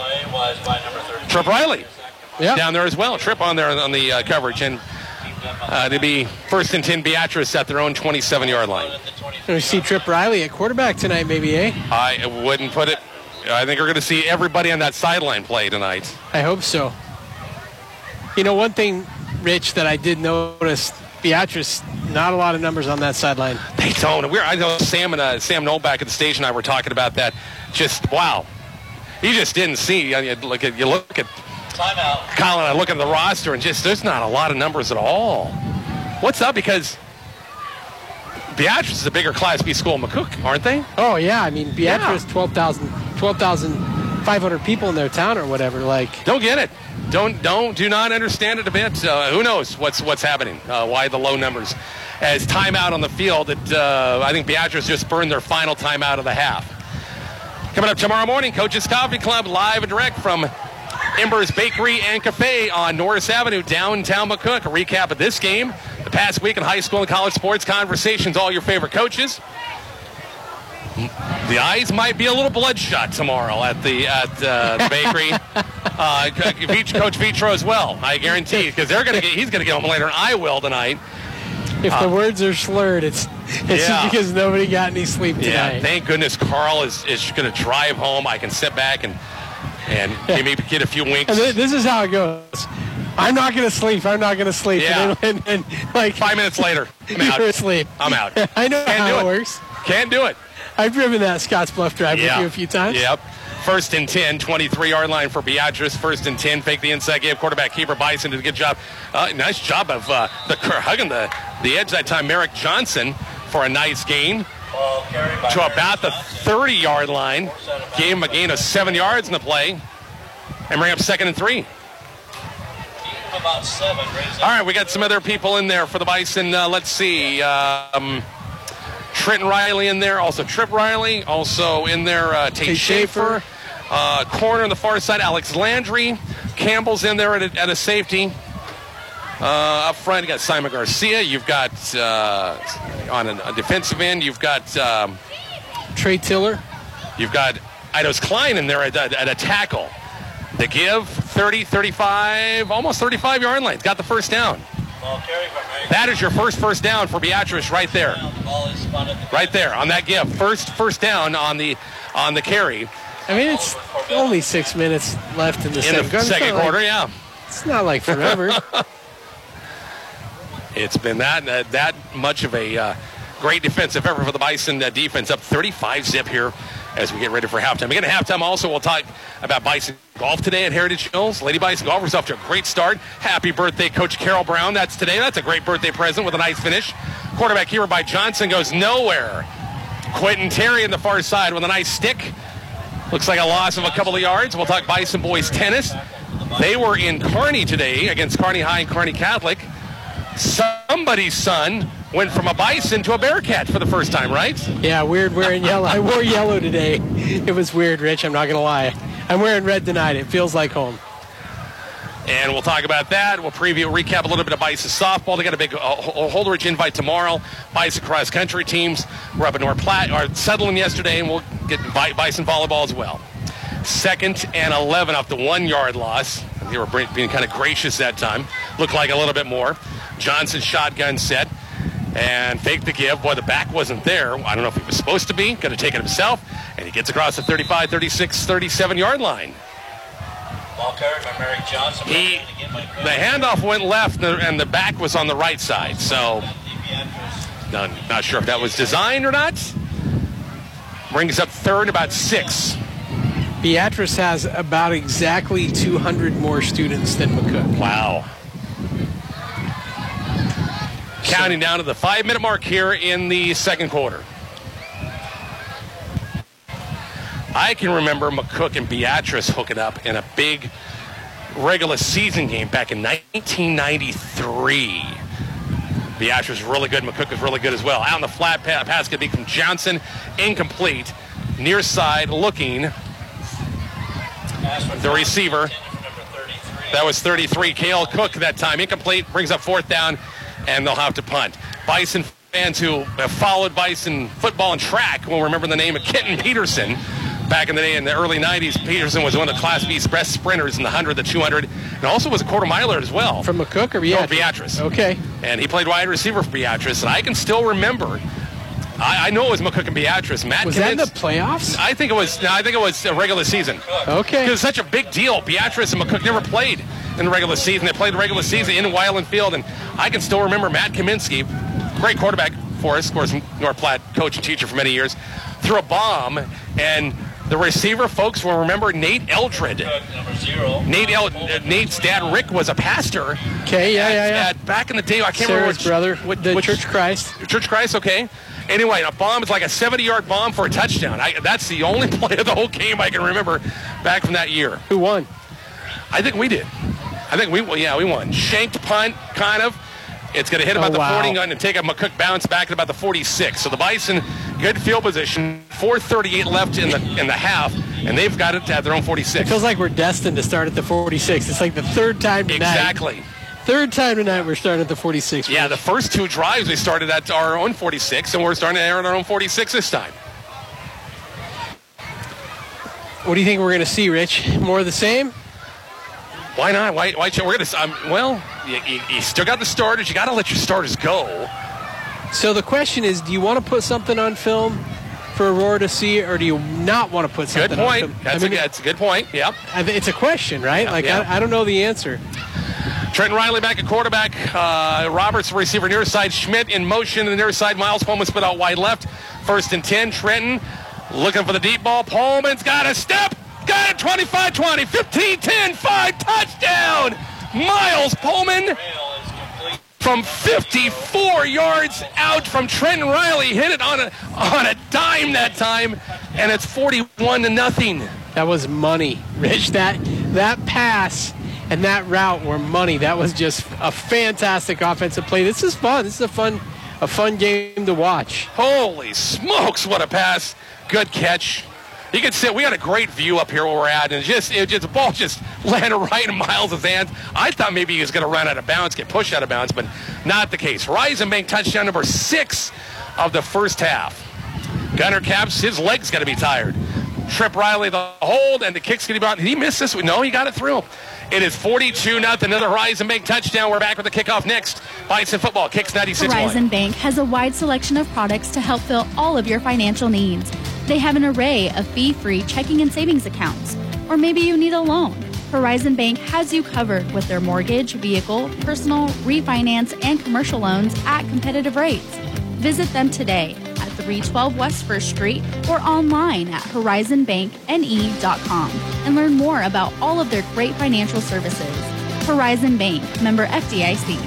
Trip Riley yep. down there as well. Trip on there on the uh, coverage. And uh, to be first and ten Beatrice at their own twenty-seven-yard line. We see Trip Riley at quarterback tonight, maybe, eh? I wouldn't put it. I think we're going to see everybody on that sideline play tonight. I hope so. You know, one thing, Rich, that I did notice, Beatrice, not a lot of numbers on that sideline. They don't. We're, I know Sam and uh, Sam Knoll back at the station and I were talking about that. Just, wow. You just didn't see. You look at, you look at Colin, I look at the roster and just, there's not a lot of numbers at all. What's up? Because Beatrice is a bigger Class B school in McCook, aren't they? Oh, yeah. I mean, Beatrice, yeah. twelve thousand five hundred people in their town or whatever. Like, don't get it. Don't, don't, do not understand it a bit. Uh, who knows what's what's happening? Uh, why the low numbers? As timeout on the field, it, uh, I think Beatrice just burned their final timeout of the half. Coming up tomorrow morning, Coach's Coffee Club live and direct from Embers Bakery and Cafe on Norris Avenue, downtown McCook. A recap of this game, the past week in high school and college sports, conversations, all your favorite coaches. The eyes might be a little bloodshot tomorrow at the at uh, the bakery. uh, Coach Vitro as well, I guarantee, because they're gonna get he's gonna get home later, and I will tonight. If uh, the words are slurred, it's it's yeah. just because nobody got any sleep tonight. Yeah, thank goodness Carl is is gonna drive home. I can sit back and and maybe get a few winks. And this is how it goes. I'm not going to sleep. I'm not going to sleep. Yeah. And, then, and, and, like Five minutes later, I'm out. You're asleep. I'm out. I know Can't how do it, it works. Can't do it. I've driven that Scotts Bluff drive yeah. with you a few times. Yep. First and ten, twenty-three-yard line for Beatrice. First and ten, fake the inside game. Quarterback keeper Bison did a good job. Uh, nice job of uh, the hugging the, the edge that time. Merrick Johnson for a nice gain. To about the thirty-yard line. Gave him a gain of seven yards in the play. And bring up second and three. about seven. All right, we got some other people in there for the Bison. Uh, let's see. Um, Trenton Riley in there. Also Trip Riley. Also in there, uh, Tate, Tate Schaefer. Uh, corner on the far side, Alex Landry. Campbell's in there at a, at a safety. Uh, up front, you got Simon Garcia. You've got, uh, on a, a defensive end, you've got... Um, Trey Tiller. You've got Eidos Klein in there at, at, at a tackle. The give, thirty, thirty-five, almost thirty-five yard line. Got the first down. That is your first first down for Beatrice right there. Right there on that give. First first down on the on the carry. I mean, it's only six minutes left in the in second, the second quarter. like, Yeah, it's not like forever. It's been that uh, that much of a uh, great defensive effort for the Bison uh, defense. Up thirty-five zip here as we get ready for halftime. Again, at halftime also we'll talk about Bison golf today at Heritage Hills. Lady Bison golfers off to a great start. Happy birthday, Coach Carol Brown. That's today. That's a great birthday present with a nice finish. Quarterback here by Johnson goes nowhere. Quentin Terry in the far side with a nice stick. Looks like a loss of a couple of yards. We'll talk Bison boys tennis. They were in Kearney today against Kearney High and Kearney Catholic. Somebody's son went from a Bison to a Bearcat for the first time, right? Yeah, weird wearing yellow. I wore yellow today. It was weird, Rich. I'm not going to lie. I'm wearing red tonight. It feels like home. And we'll talk about that. We'll preview, recap a little bit of Bison softball. They got a big uh, Holdridge invite tomorrow. Bison cross country teams. We're up in North Platte, or settling yesterday, and we'll get Bison volleyball as well. Second and eleven off the one-yard loss. They were being kind of gracious that time. Looked like a little bit more. Johnson shotgun set and faked the give. Boy, the back wasn't there. I don't know if he was supposed to be. Could have taken it himself. And he gets across the thirty-five, thirty-six, thirty-seven yard line. Ball carried by Merrick Johnson. He, the handoff went left and the back was on the right side. So, not, not sure if that was designed or not. Brings up third, about six. Beatrice has about exactly two hundred more students than McCook. Wow. Counting down to the five-minute mark here in the second quarter. I can remember McCook and Beatrice hooking up in a big regular season game back in nineteen ninety-three. Beatrice was really good. McCook was really good as well. Out on the flat pass could be from Johnson. Incomplete. Near side looking. The receiver. That was thirty-three. Kale Cook that time. Incomplete. Brings up fourth down. And they'll have to punt. Bison fans who have followed Bison football and track will remember the name of Kenton Peterson. Back in the day, in the early nineties, Peterson was one of the Class B's best sprinters in the one hundred, the two hundred, and also was a quarter miler as well. From McCook or Beatrice? No, Beatrice. Okay. And he played wide receiver for Beatrice, and I can still remember. I, I know it was McCook and Beatrice. Matt was Kimmins, that in the playoffs? I think it was. No, I think it was a regular season. Okay. It was such a big deal. Beatrice and McCook never played in the regular season. They played the regular season in Weiland Field, and I can still remember Matt Kaminsky, great quarterback for us, of course, North Platte coach and teacher for many years, threw a bomb, and the receiver, folks, will remember Nate Eldred. Number zero. Nate El- uh, Nate's dad, Rick, was a pastor. Okay, yeah, at, yeah, yeah. At, back in the day, I can't Sarah's remember which brother, which, the which, Church Christ. Church Christ, okay. Anyway, a bomb is like a seventy-yard bomb for a touchdown. I, that's the only play of the whole game I can remember back from that year. Who won? I think we did. I think we, well, yeah, we won. Shanked punt, kind of. It's going to hit about oh, the wow. forty gun and take a McCook bounce back at about the forty-six. So the Bison, good field position, four thirty-eight left in the in the half, and they've got it at their own forty-six. It feels like we're destined to start at the forty-six. It's like the third time tonight. Exactly. Third time tonight we're starting at the forty-six. Yeah, the first two drives we started at our own forty-six, and we're starting at our own forty-six this time. What do you think we're going to see, Rich? More of the same? Why not? Why? Why? We're going to. Um, well, you, you, you still got the starters. You got to let your starters go. So the question is, do you want to put something on film for Aurora to see, or do you not want to put something good point. on film? That's, I mean, a, that's a good point. Yep. It's a question, right? Yeah, like yeah. I, I don't know the answer. Trenton Riley back at quarterback. Uh, Roberts, receiver near side. Schmidt in motion to the near side. Miles Pullman split out wide left. First and ten. Trenton looking for the deep ball. Pullman's got a step. Got it. twenty-five twenty. fifteen ten. five. Touchdown. Miles Pullman from fifty-four yards out from Trenton Riley. Hit it on a on a dime that time, and it's forty-one to nothing. That was money, Rich. That that pass and that route were money. That was just a fantastic offensive play. This is fun. This is a fun, a fun game to watch. Holy smokes, what a pass. Good catch. You can see we had a great view up here where we're at, and just it just the ball just landed right in Miles' hands. I thought maybe he was going to run out of bounds, get pushed out of bounds, but not the case. Horizon Bank touchdown number six of the first half. Gunner Capps, his leg's going to be tired. Trip Riley the hold, and the kick's going to be out. Did he miss this one? No, he got it through. It is forty-two nothing. Another Horizon Bank touchdown. We're back with the kickoff next. Bison football kicks ninety-six one. Horizon Bank has a wide selection of products to help fill all of your financial needs. They have an array of fee-free checking and savings accounts. Or maybe you need a loan. Horizon Bank has you covered with their mortgage, vehicle, personal, refinance, and commercial loans at competitive rates. Visit them today at three twelve West First Street or online at horizon bank n e dot com and learn more about all of their great financial services. Horizon Bank, member F D I C.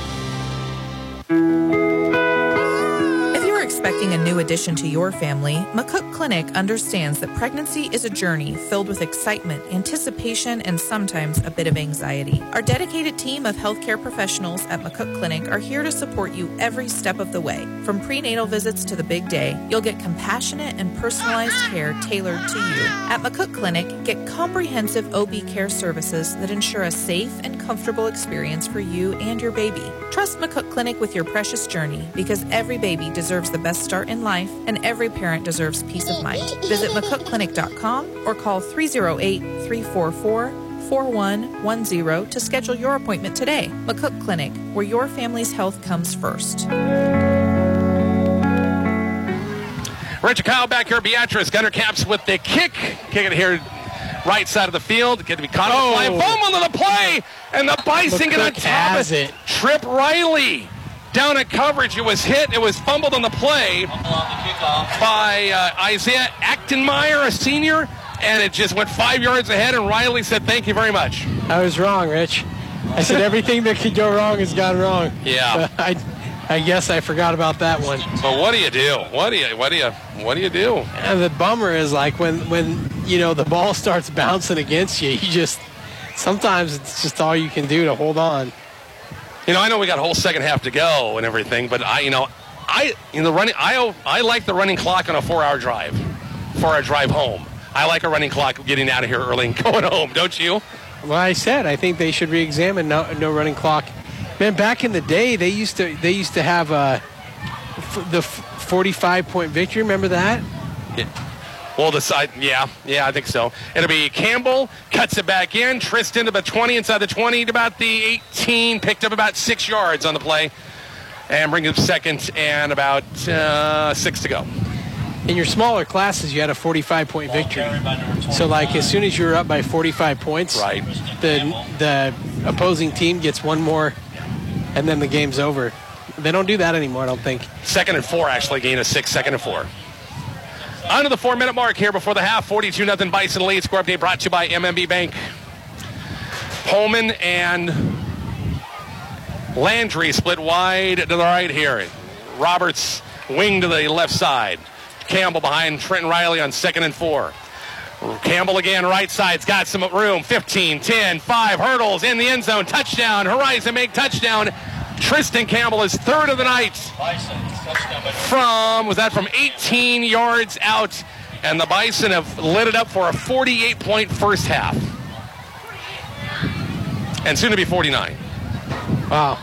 Expecting a new addition to your family, McCook Clinic understands that pregnancy is a journey filled with excitement, anticipation, and sometimes a bit of anxiety. Our dedicated team of healthcare professionals at McCook Clinic are here to support you every step of the way. From prenatal visits to the big day, you'll get compassionate and personalized care tailored to you. At McCook Clinic, get comprehensive O B care services that ensure a safe and comfortable experience for you and your baby. Trust McCook Clinic with your precious journey because every baby deserves the best start in life and every parent deserves peace of mind. Visit mccook clinic dot com or call three oh eight, three four four, four one one zero to schedule your appointment today. McCook Clinic, where your family's health comes first. Richard Kyle back here, Beatrice. Gunner Capps with the kick. Kicking it here right side of the field. Get to be caught on the fly. Fumble to the play, and the Bison get on top of it. Trip Riley down at coverage. It was hit. It was fumbled on the play by uh, Isaiah Achtenmeyer, a senior, and it just went five yards ahead, and Riley said, thank you very much. I was wrong, Rich. I said everything that could go wrong has gone wrong. Yeah. I, I guess I forgot about that one. But what do you do? What do you what do you what do you do? And the bummer is like when when you know the ball starts bouncing against you, you just sometimes it's just all you can do to hold on. You know, I know we got a whole second half to go and everything, but I, you know, I in the running, I I like the running clock on a four-hour drive, four-hour drive home. I like a running clock getting out of here early and going home. Don't you? Well, I said I think they should re-examine no, no running clock. Man, back in the day, they used to they used to have uh, f- the forty-five point victory. Remember that? Yeah. Well, the side, yeah, yeah, I think so. It'll be Campbell, cuts it back in. Tristan to the twenty, inside the twenty to about the eighteen, picked up about six yards on the play, and brings up second and about uh, six to go. In your smaller classes, you had a forty-five point victory. So, like, as soon as you're up by forty-five points, right, the the opposing team gets one more, and then the game's over. They don't do that anymore, I don't think. Second and four, actually, gain of six, second and four. Under the four-minute mark here before the half, forty-two nothing Bison lead. Score update brought to you by M M B Bank. Pullman and Landry split wide to the right here. Roberts wing to the left side. Campbell behind Trenton Riley on second and four. Campbell again, right side's got some room. fifteen, ten, five, hurdles in the end zone. Touchdown. Horizon make touchdown. Tristan Campbell is third of the night. From, was that from eighteen yards out? And the Bison have lit it up for a forty-eight point first half. And soon to be forty-nine. Wow.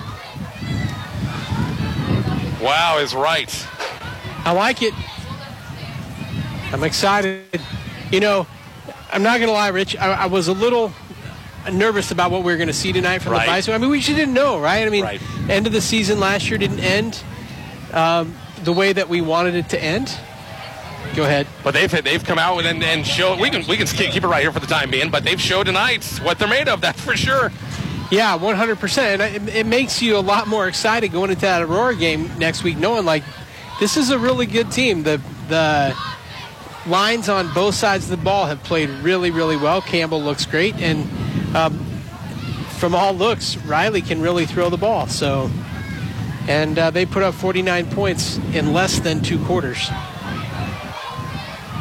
Wow is right. I like it. I'm excited. You know, I'm not going to lie, Rich. I, I was a little nervous about what we were going to see tonight from right. the Bison. I mean, we just didn't know, right? I mean, right. End of the season last year didn't end um, the way that we wanted it to end. Go ahead. But they've they've come out and, and showed. We can we can keep it right here for the time being. But they've showed tonight what they're made of. That's for sure. Yeah, one hundred percent. And it, it makes you a lot more excited going into that Aurora game next week, knowing like this is a really good team. The the lines on both sides of the ball have played really, really well. Campbell looks great, and um, from all looks, Riley can really throw the ball. So, and uh, they put up forty-nine points in less than two quarters.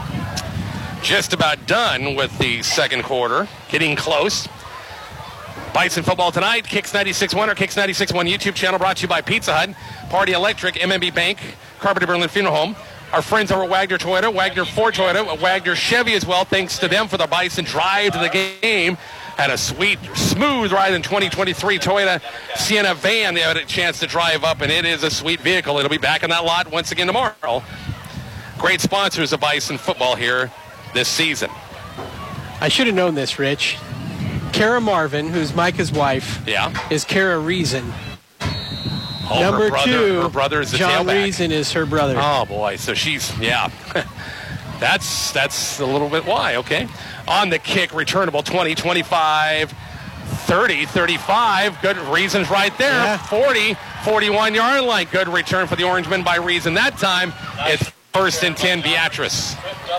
Just about done with the second quarter. Getting close. Bison football tonight, Kicks ninety-six point one or Kicks ninety-six point one YouTube channel, brought to you by Pizza Hut, Party Electric, M M B Bank, Carpenter Berlin Funeral Home. Our friends over at Wagner Toyota, Wagner Ford Toyota, Wagner Chevy as well. Thanks to them for the Bison drive to the game. Had a sweet, smooth ride in twenty twenty-three Toyota Sienna van. They had a chance to drive up, and it is a sweet vehicle. It'll be back in that lot once again tomorrow. Great sponsors of Bison football here this season. I should have known this, Rich. Kara Marvin, who's Micah's wife, yeah, is Kara Reason. Oh, Number her brother, two, her brother is the John tailback. Reason is her brother. Oh, boy. So she's, yeah. that's that's a little bit why, okay. On the kick, returnable, twenty, twenty-five, thirty, thirty-five. Good Reason's right there. Yeah. forty, forty-one-yard line. Good return for the Orangemen by Reason. That time, it's first and ten, Beatrice.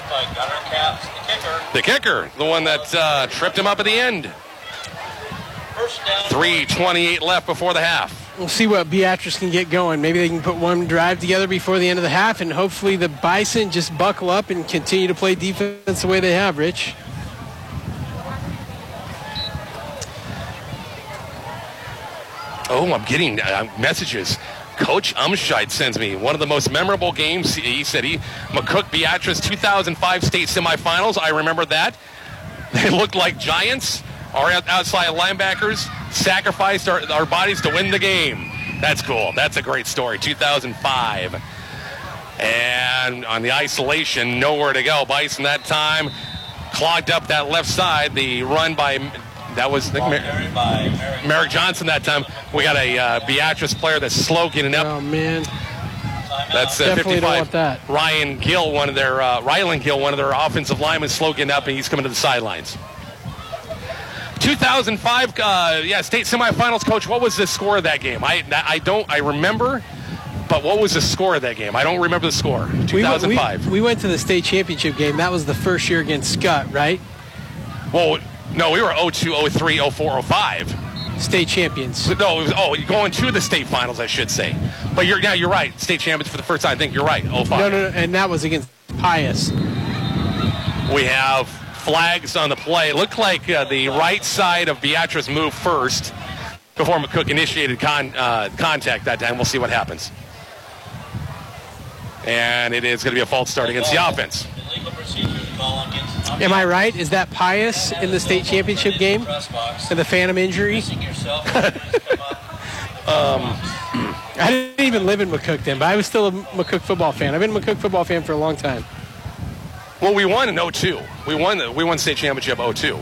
The kicker, the one that uh, tripped him up at the end. three twenty-eight left before the half. We'll see what Beatrice can get going. Maybe they can put one drive together before the end of the half, and hopefully the Bison just buckle up and continue to play defense the way they have, Rich. Oh, I'm getting uh, messages. Coach Umscheid sends me one of the most memorable games. He said he McCook Beatrice two thousand five state semifinals. I remember that. They looked like giants. Our outside linebackers sacrificed our, our bodies to win the game. That's cool. That's a great story. two thousand five. And on the isolation, nowhere to go. Bison that time clogged up that left side. The run by, that was I think, Mer- Merrick Johnson that time. We got a uh, Beatrice player that's slow getting up. Oh, man. That's uh, Definitely don't want fifty-five. that. Ryan Gill, one of their, uh, Ryland Gill, one of their offensive linemen, slow getting up, and he's coming to the sidelines. two thousand five, uh, yeah, state semifinals, Coach. What was the score of that game? I I don't I remember, but what was the score of that game? I don't remember the score. two thousand five. We, we, we went to the state championship game. That was the first year against Scott, right? Well, no, we were oh two, oh three, oh four, oh five. State champions. No, it was oh going to the state finals, I should say. But you're yeah, you're right. State champions for the first time. I think you're right. oh five. No, no, no, and that was against Pius. We have flags on the play. Looked like uh, the right side of Beatrice moved first before McCook initiated con- uh, contact that time. We'll see what happens. And it is going to be a false start against the offense. Am I right? Is that Pius in the state championship game? And the phantom injury? um, I didn't even live in McCook then, but I was still a McCook football fan. I've been a McCook football fan for a long time. Well, we won in oh two. We won the, we won state championship oh two.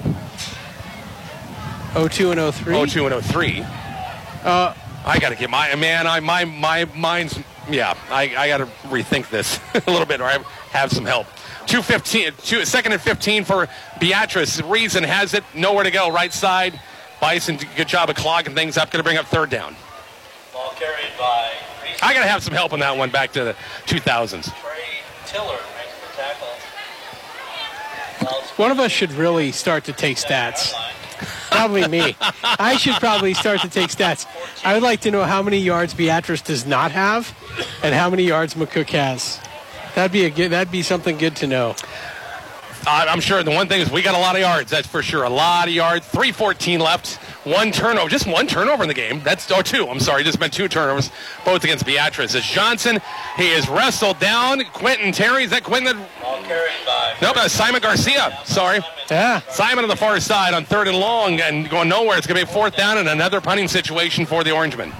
oh two and oh three? oh two and oh three. Uh, I got to get my, man, I, my, my mind's, yeah, I, I got to rethink this a little bit, or I have some help. two fifteen, two, second and fifteen for Beatrice. Reason has it, nowhere to go, right side. Bison, good job of clogging things up, going to bring up third down. Ball carried by Reason. I got to have some help on that one back to the two thousands. Trey Tiller makes the tackle. One of us should really start to take stats. Probably me. I should probably start to take stats. I would like to know how many yards Beatrice does not have and how many yards McCook has. That'd be a good, that'd be something good to know. Uh, I'm sure the one thing is we got a lot of yards. That's for sure. A lot of yards. three fourteen left. One turnover. Just one turnover in the game. That's or two. I'm sorry. Just been two turnovers, both against Beatrice. As Johnson, he is wrestled down. Quentin Terry. Is that Quentin? Ball carried by. Nope, that's Simon Garcia. Sorry. Yeah. Simon on the far side on third and long and going nowhere. It's going to be a fourth down and another punting situation for the Orangemen.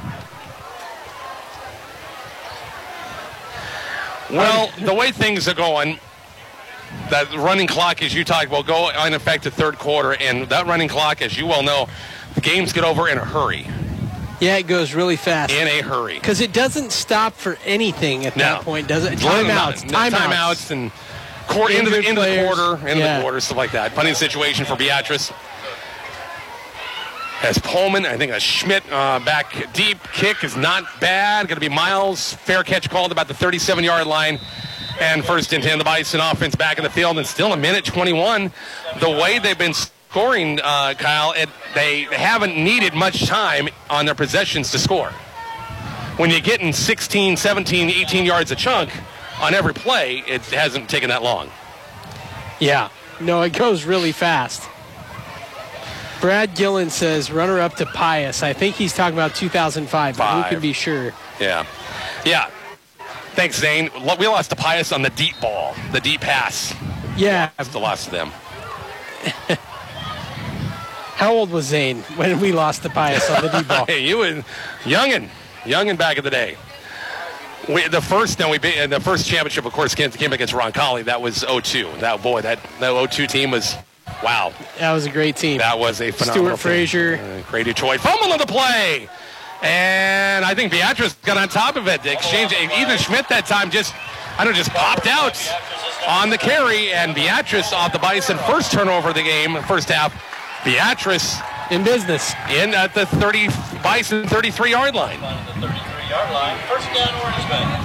Well, the way things are going, that running clock, as you talked about, go in effect to third quarter, and that running clock, as you well know, the games get over in a hurry. Yeah, it goes really fast. In a hurry. Because it doesn't stop for anything at no. that point, does it? Timeouts. Timeouts. Timeouts and court, into, the, into the quarter, into yeah. the quarter, stuff like that. Punting situation for Beatrice. As Pullman, I think a Schmidt uh, back deep kick is not bad. Going to be Miles. Fair catch called about the thirty-seven-yard line. And first and ten, the Bison offense back in the field. And still a minute twenty-one. The way they've been scoring, uh, Kyle, it, they haven't needed much time on their possessions to score. When you're getting sixteen, seventeen, eighteen yards a chunk on every play, it hasn't taken that long. Yeah. No, it goes really fast. Brad Gillen says runner-up to Pius. I think he's talking about two thousand five. Five. Who can be sure? Yeah. Yeah. Thanks, Zane. Lo- We lost to Pius on the deep ball, the deep pass. Yeah. That's the loss to them. How old was Zane when we lost to Pius on the deep ball? Hey, you were youngin', youngin' back in the day. We, the first, no, we beat, the first championship, of course, came, came against Roncalli. That was oh two. That boy, that that oh two team was wow. That was a great team. That was a phenomenal. Stuart Frazier, uh, Grady Troy, fumble on the play, and I think Beatrice got on top of it. The exchange, Ethan Schmidt that time just, I don't know, just popped out on the carry, and Beatrice off the Bison first turnover of the game, first half. Beatrice in business in at the thirty Bison thirty-three yard line. thirty-three-yard line. First down, Orangeman.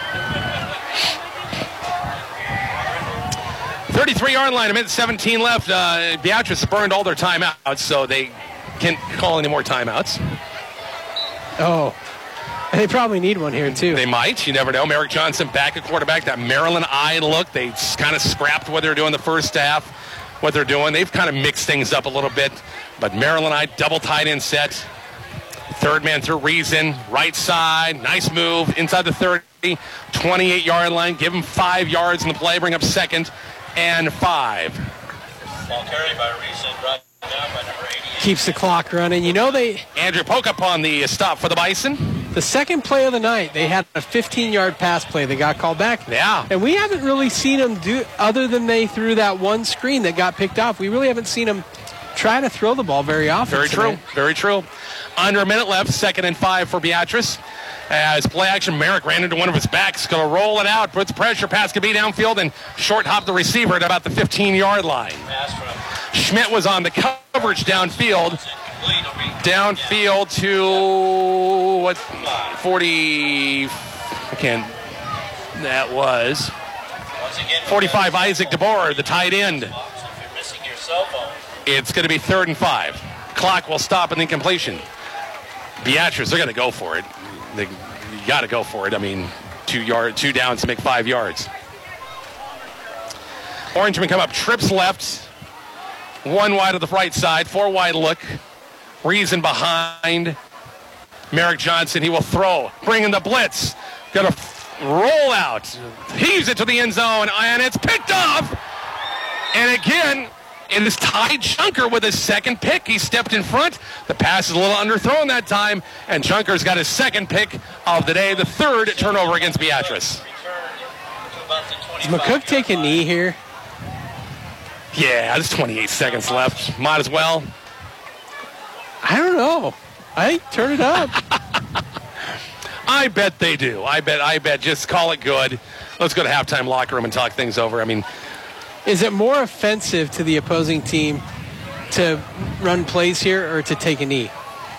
thirty-three yard line, a minute seventeen left. Uh, Beatrice burned all their timeouts, so they can't call any more timeouts. Oh, they probably need one here, too. They might. You never know. Merrick Johnson back at quarterback. That Maryland eye look. They kind of scrapped what they were doing the first half. What they're doing. They've kind of mixed things up a little bit. But Maryland eye, double tight end set. Third man through Reason. Right side. Nice move. Inside the thirty. twenty-eight yard line. Give him five yards in the play. Bring up second and five. Ball carried by Reason. Brought down by number eighty-eight. Keeps the clock running. You know they... Andrew Pokup on the stop for the Bison. The second play of the night, they had a fifteen-yard pass play that got called back. Yeah. And we haven't really seen them do, other than they threw that one screen that got picked off, we really haven't seen them try to throw the ball very often. Very today. true. Very true. Under a minute left, second and five for Beatrice. As play action, Merrick ran into one of his backs, going to roll it out, puts pressure, pass could be downfield, and short hop the receiver at about the fifteen yard line. Schmidt was on the coverage downfield. Downfield to what? forty. I can't. That was forty-five. Isaac DeBoer, the tight end. It's going to be third and five. Clock will stop in the incompletion. Beatrice, they're going to go for it. They got to go for it. I mean, two yard, two downs to make five yards. Orangeman come up, trips left, one wide to the right side, four wide look. Reason behind Merrick Johnson. He will throw, bring in the blitz. Going to roll out, heaves it to the end zone, and it's picked off. And again, it is Ty Junker with his second pick. He stepped in front. The pass is a little underthrown that time, and Junker's got his second pick of the day, the third turnover against Beatrice. Does McCook take a knee here? Yeah, there's twenty-eight seconds left. Might as well. I don't know. I think turn it up. I bet they do. I bet, I bet. Just call it good. Let's go to halftime locker room and talk things over. I mean, is it more offensive to the opposing team to run plays here or to take a knee?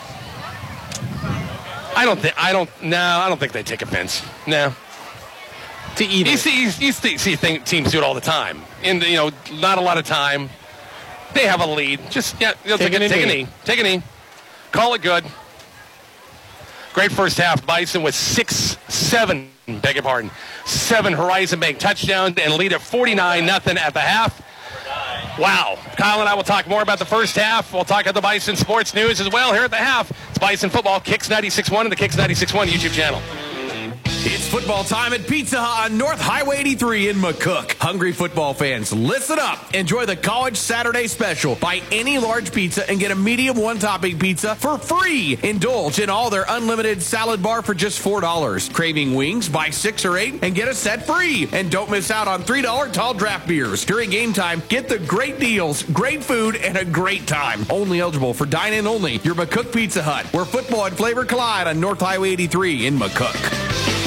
I don't think. I don't. No, I don't think they take offense. No. To either. You see, you, you see, see thing, teams do it all the time. In the, you know, not a lot of time. They have a lead. Just yeah, you know, take, Taking a, a take a knee. knee. Take a knee. Call it good. Great first half. Bison with six, seven. Beg your pardon. Seven Horizon Bank touchdowns and lead at forty-nine nothing at the half. Wow. Kyle and I will talk more about the first half. We'll talk about the Bison sports news as well here at the half. It's Bison football, Kicks ninety-six point one and the Kicks ninety-six point one YouTube channel. It's football time at Pizza Hut on North Highway eighty-three in McCook. Hungry football fans, listen up. Enjoy the College Saturday Special. Buy any large pizza and get a medium one-topping pizza for free. Indulge in all their unlimited salad bar for just four dollars. Craving wings? Buy six or eight and get a set free. And don't miss out on three dollar tall draft beers. During game time, get the great deals, great food, and a great time. Only eligible for dine-in only. Your McCook Pizza Hut, where football and flavor collide on North Highway eighty-three in McCook.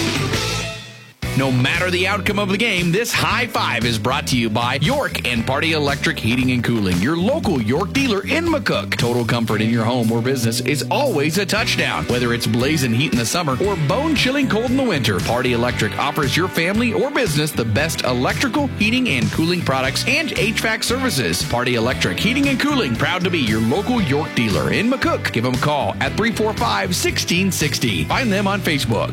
No matter the outcome of the game, this high five is brought to you by York and Party Electric Heating and Cooling, your local York dealer in McCook. Total comfort in your home or business is always a touchdown. Whether it's blazing heat in the summer or bone-chilling cold in the winter, Party Electric offers your family or business the best electrical, heating, and cooling products and H V A C services. Party Electric Heating and Cooling, proud to be your local York dealer in McCook. Give them a call at three four five, one six six zero. Find them on Facebook.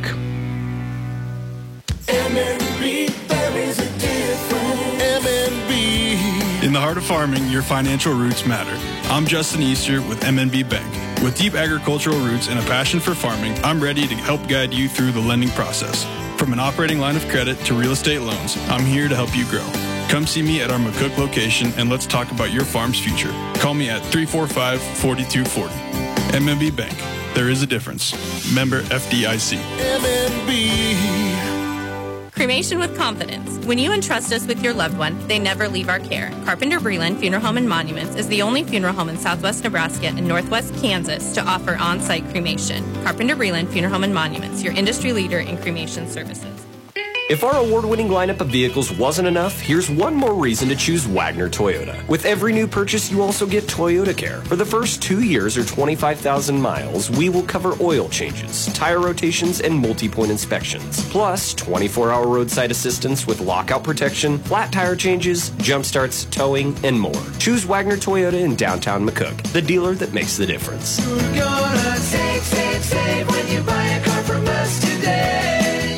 M and B, there is a difference. M and B. In the heart of farming, your financial roots matter. I'm Justin Easter with M N B Bank. With deep agricultural roots and a passion for farming, I'm ready to help guide you through the lending process. From an operating line of credit to real estate loans, I'm here to help you grow. Come see me at our McCook location and let's talk about your farm's future. Call me at three four five, four two four zero. M N B Bank. There is a difference. Member F D I C. M N B. Cremation with confidence. When you entrust us with your loved one, they never leave our care. Carpenter Breland Funeral Home and Monuments is the only funeral home in southwest Nebraska and northwest Kansas to offer on-site cremation. Carpenter Breland Funeral Home and Monuments, your industry leader in cremation services. If our award-winning lineup of vehicles wasn't enough, here's one more reason to choose Wagner Toyota. With every new purchase, you also get Toyota Care. For the first two years or twenty-five thousand miles, we will cover oil changes, tire rotations, and multi-point inspections. Plus, twenty-four hour roadside assistance with lockout protection, flat tire changes, jump starts, towing, and more. Choose Wagner Toyota in downtown McCook, the dealer that makes the difference. You're gonna save, save, save when you buy a car from us today.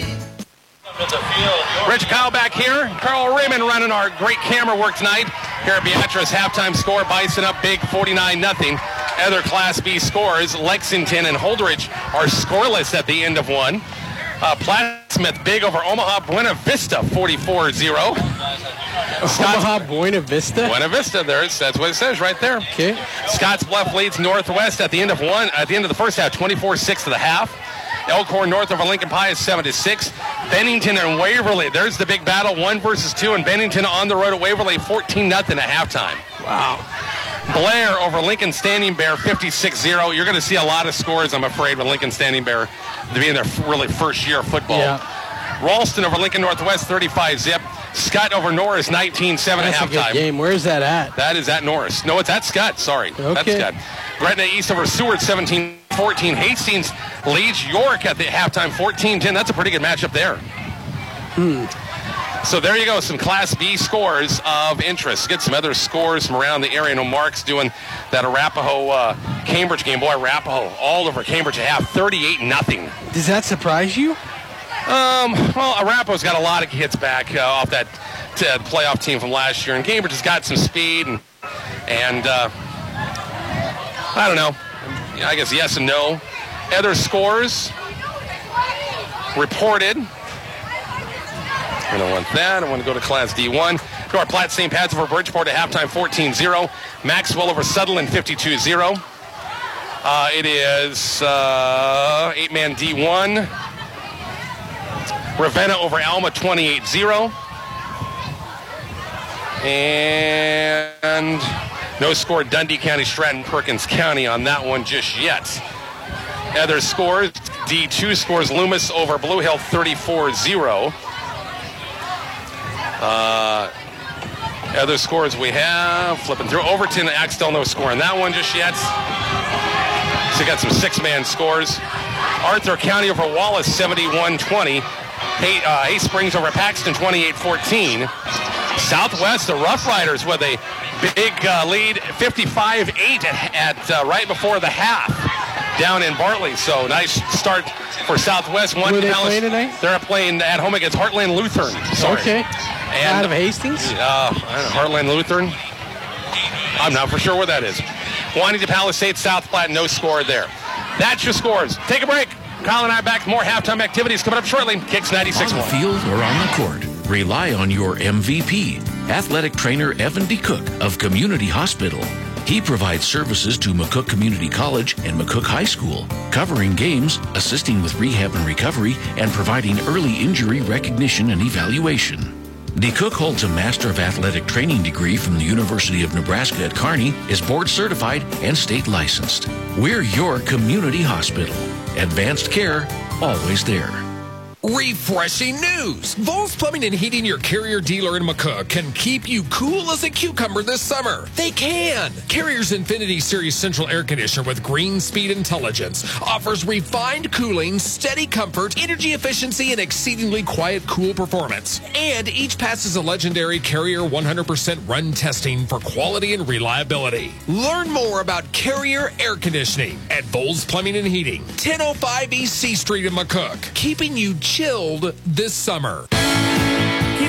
Rich Kyle back here. Carl Raymond running our great camera work tonight. Here at Beatrice, halftime score, Bison up big forty-nine nothing. Other Class B scores, Lexington and Holdridge are scoreless at the end of one. Uh, Plattsmouth big over Omaha Buena Vista, forty-four zero. Omaha Buena Vista? Buena Vista, there's, that's what it says right there. Okay. Scotts Bluff leads Northwest at the end of one, at the end of the first half, twenty-four six to the half. Elkhorn north over Lincoln Pie is seven to six. Bennington and Waverly, there's the big battle, one versus two, and Bennington on the road at Waverly, fourteen nothing at halftime. Wow. Blair over Lincoln Standing Bear, fifty-six zero. You're going to see a lot of scores, I'm afraid, with Lincoln Standing Bear to be in their really first year of football. Yeah. Ralston over Lincoln Northwest, thirty-five zip. Scott over Norris, nineteen seven at That's a good halftime. game. Where's that at? That is at Norris. No, it's at Scott. Sorry. Okay. That's Scott. Gretna East over Seward, seventeen fourteen. Hastings leads York at the halftime, fourteen ten. That's a pretty good matchup there. Hmm. So there you go, some Class B scores of interest. Get some other scores from around the area. I know Mark's doing that Arapahoe uh, Cambridge game. Boy, Arapahoe all over Cambridge at half, thirty-eight nothing. Does that surprise you? Um, well, Arapahoe's got a lot of hits back uh, off that t- playoff team from last year, and Cambridge has got some speed, and, and uh, I don't know. I guess yes and no. Other scores reported. I don't want that. I want to go to Class D one. North Platte Saint Pat's over Bridgeport at halftime, fourteen zero. Maxwell over Sutherland, fifty-two zero. Uh, it is uh, eight-man D one. Ravenna over Alma, twenty-eight zero. And no score, Dundee County, Stratton Perkins County on that one just yet. Other scores, D two scores Loomis over Blue Hill, thirty-four zero. Uh, other scores we have, flipping through. Overton, Axtell, no score on that one just yet. So you got some six-man scores. Arthur County over Wallace, seventy-one twenty. Hay, uh, Hay Springs over Paxton, twenty-eight fourteen. Southwest, the Rough Riders with a big uh, lead, fifty-five eight at, at uh, right before the half down in Bartley. So nice start for Southwest. One Who are they Dallas, playing tonight? They're playing at home against Heartland Lutheran. Sorry. Okay. And, out of Hastings? Uh, Heartland Lutheran. I'm not for sure where that is. Juanita Palisades, South Platte, no score there. That's your scores. Take a break. Kyle and I back. More halftime activities coming up shortly. Kicks ninety-six On one. the field or on the court, rely on your M V P, athletic trainer Evan D. Cook of Community Hospital. He provides services to McCook Community College and McCook High School, covering games, assisting with rehab and recovery, and providing early injury recognition and evaluation. D. Cook holds a Master of Athletic Training degree from the University of Nebraska at Kearney, is board certified and state licensed. We're your community hospital. Advanced care, always there. Refreshing news! Vols Plumbing and Heating, your Carrier dealer in McCook, can keep you cool as a cucumber this summer. They can! Carrier's Infinity Series Central Air Conditioner with Green Speed Intelligence offers refined cooling, steady comfort, energy efficiency, and exceedingly quiet, cool performance. And each passes a legendary Carrier one hundred percent run testing for quality and reliability. Learn more about Carrier Air Conditioning at Vols Plumbing and Heating, ten oh five East C Street in McCook, keeping you chilled this summer. Kenny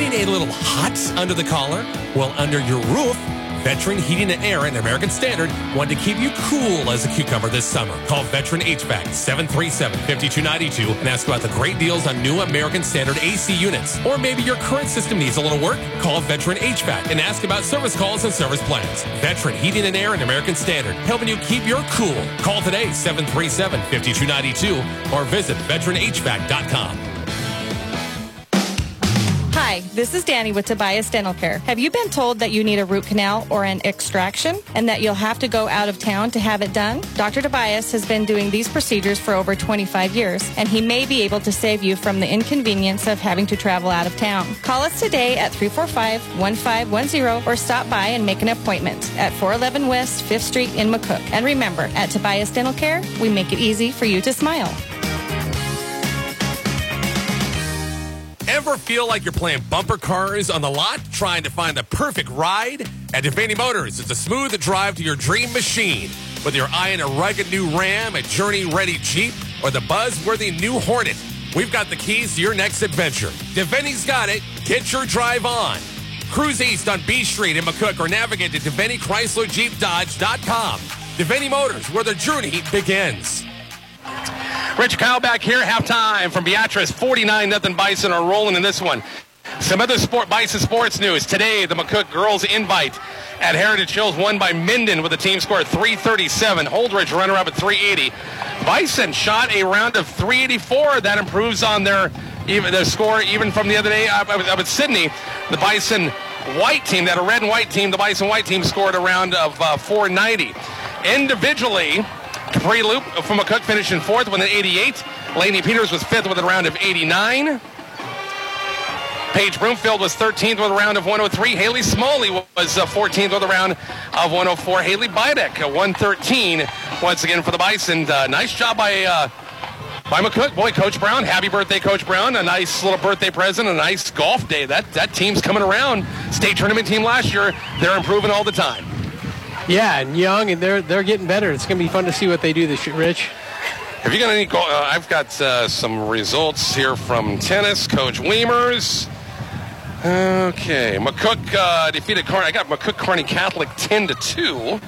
Getting a little hot under the collar? Well, under your roof, Veteran Heating and Air and American Standard want to keep you cool as a cucumber this summer. Call Veteran H V A C seven three seven, five two nine two and ask about the great deals on new American Standard A C units. Or maybe your current system needs a little work? Call Veteran H V A C and ask about service calls and service plans. Veteran Heating and Air and American Standard, helping you keep your cool. Call today, seven three seven, five two nine two or visit veteran h v a c dot com. Hi, this is Danny with Tobias Dental Care. Have you been told that you need a root canal or an extraction and that you'll have to go out of town to have it done? Doctor Tobias has been doing these procedures for over twenty-five years, and he may be able to save you from the inconvenience of having to travel out of town. Call us today at three four five, one five one zero or stop by and make an appointment at four eleven West fifth Street in McCook. And remember, at Tobias Dental Care, we make it easy for you to smile. Ever feel like you're playing bumper cars on the lot, trying to find the perfect ride? At Devaney Motors, it's a smooth drive to your dream machine. Whether you're eyeing a rugged new Ram, a journey-ready Jeep, or the buzzworthy new Hornet, we've got the keys to your next adventure. Devaney's got it. Get your drive on. Cruise east on B Street in McCook or navigate to Devaney Chrysler Jeep Dodge dot com. Devaney Motors, where the journey begins. Rich Kyle back here, halftime from Beatrice. forty-nine nothing Bison are rolling in this one. Some other sport Bison sports news. Today, the McCook girls invite at Heritage Hills won by Minden with a team score at three thirty-seven. Holdridge runner-up at three eighty. Bison shot a round of three eighty-four. That improves on their, even, their score even from the other day up, up at Sydney. The Bison white team, that a red and white team, the Bison white team scored a round of uh, four ninety. Individually, Capri Loop from McCook finished in fourth with an eighty-eight. Lainey Peters was fifth with a round of eighty-nine. Paige Broomfield was thirteenth with a round of one oh three. Haley Smalley was uh, fourteenth with a round of one oh four. Haley Bidek, uh, one thirteen once again for the Bison. Uh, nice job by uh, by McCook. Boy, Coach Brown, happy birthday, Coach Brown. A nice little birthday present, a nice golf day. That, that team's coming around. State tournament team last year, they're improving all the time. Yeah, and young, and they're they're getting better. It's going to be fun to see what they do this year, Rich. Have you got any? Go- uh, I've got uh, some results here from tennis. Coach Weimers. Okay, McCook uh, defeated Kearney. I got McCook Kearney Catholic ten to two.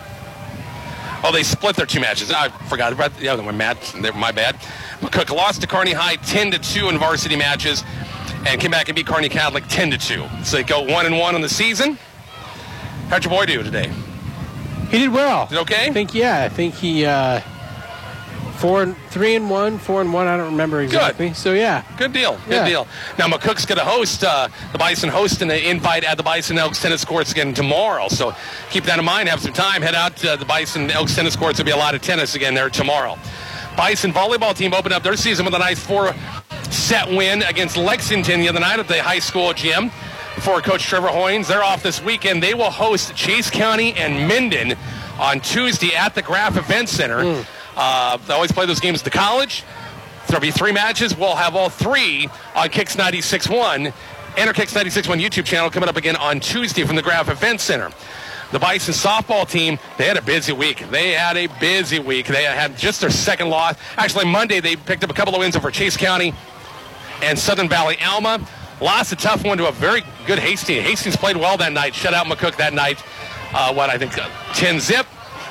Oh, they split their two matches. I forgot about the other one. Matt, my bad. McCook lost to Kearney High ten to two in varsity matches, and came back and beat Kearney Catholic ten to two. So they go one and one on the season. How'd your boy do today? He did well. Did okay? I think yeah. I think he uh, four and three and one, four and one. I don't remember exactly. Good. So yeah, good deal. Good yeah. deal. Now McCook's going to host uh, the Bison hosting the invite at the Bison Elks tennis courts again tomorrow. So keep that in mind. Have some time. Head out to the Bison Elks tennis courts. There'll be a lot of tennis again there tomorrow. Bison volleyball team opened up their season with a nice four-set win against Lexington the other night at the high school gym. For Coach Trevor Hoynes, they're off this weekend. They will host Chase County and Minden on Tuesday at the Graf Event Center. Mm. Uh, they always play those games at the college. There'll be three matches. We'll have all three on Kicks ninety-six point one and our Kicks ninety-six point one YouTube channel coming up again on Tuesday from the Graf Event Center. The Bison softball team, they had a busy week. They had a busy week. They had just their second loss. Actually, Monday they picked up a couple of wins over Chase County and Southern Valley Alma. Lost a tough one to a very good Hastings. Hastings played well that night, shut out McCook that night. Uh, what, I think uh, ten zip.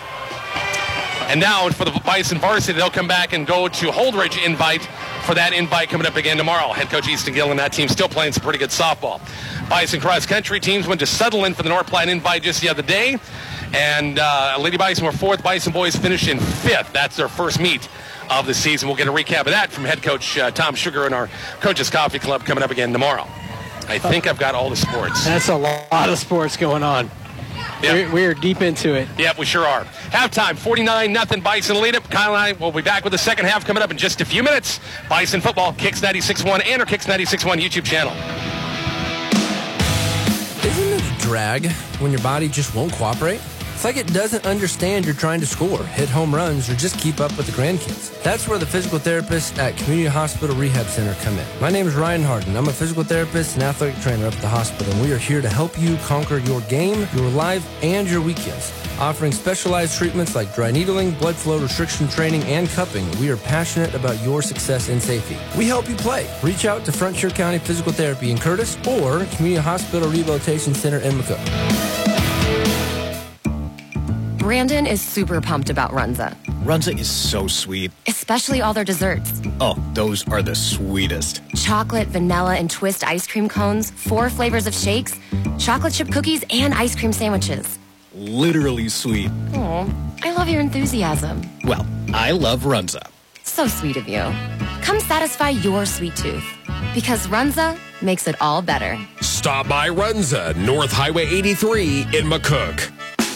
And now for the Bison varsity, they'll come back and go to Holdridge invite for that invite coming up again tomorrow. Head coach Easton Gill and that team still playing some pretty good softball. Bison cross country teams went to Sutherland for the North Platte invite just the other day. And uh, Lady Bison were fourth. Bison boys finished in fifth. That's their first meet of the season. We'll get a recap of that from head coach uh, Tom Sugar and our Coaches Coffee Club coming up again tomorrow. I think I've got all the sports. That's a lot of sports going on. Yep. We're, we're deep into it. Yep, we sure are. Halftime, forty-nine nothing Bison lead it. Kyle and I will be back with the second half coming up in just a few minutes. Bison football, Kicks ninety-six point one and our Kicks ninety-six point one YouTube channel. Isn't it a drag when your body just won't cooperate? It's like it doesn't understand you're trying to score, hit home runs, or just keep up with the grandkids. That's where the physical therapists at Community Hospital Rehab Center come in. My name is Ryan Harden. I'm a physical therapist and athletic trainer up at the hospital, and we are here to help you conquer your game, your life, and your weekends. Offering specialized treatments like dry needling, blood flow restriction training, and cupping, we are passionate about your success and safety. We help you play. Reach out to Frontier County Physical Therapy in Curtis or Community Hospital Rehabilitation Center in McCook. Brandon is super pumped about Runza. Runza is so sweet. Especially all their desserts. Oh, those are the sweetest. Chocolate, vanilla, and twist ice cream cones, four flavors of shakes, chocolate chip cookies, and ice cream sandwiches. Literally sweet. Oh, I love your enthusiasm. Well, I love Runza. So sweet of you. Come satisfy your sweet tooth. Because Runza makes it all better. Stop by Runza, North Highway eighty-three in McCook.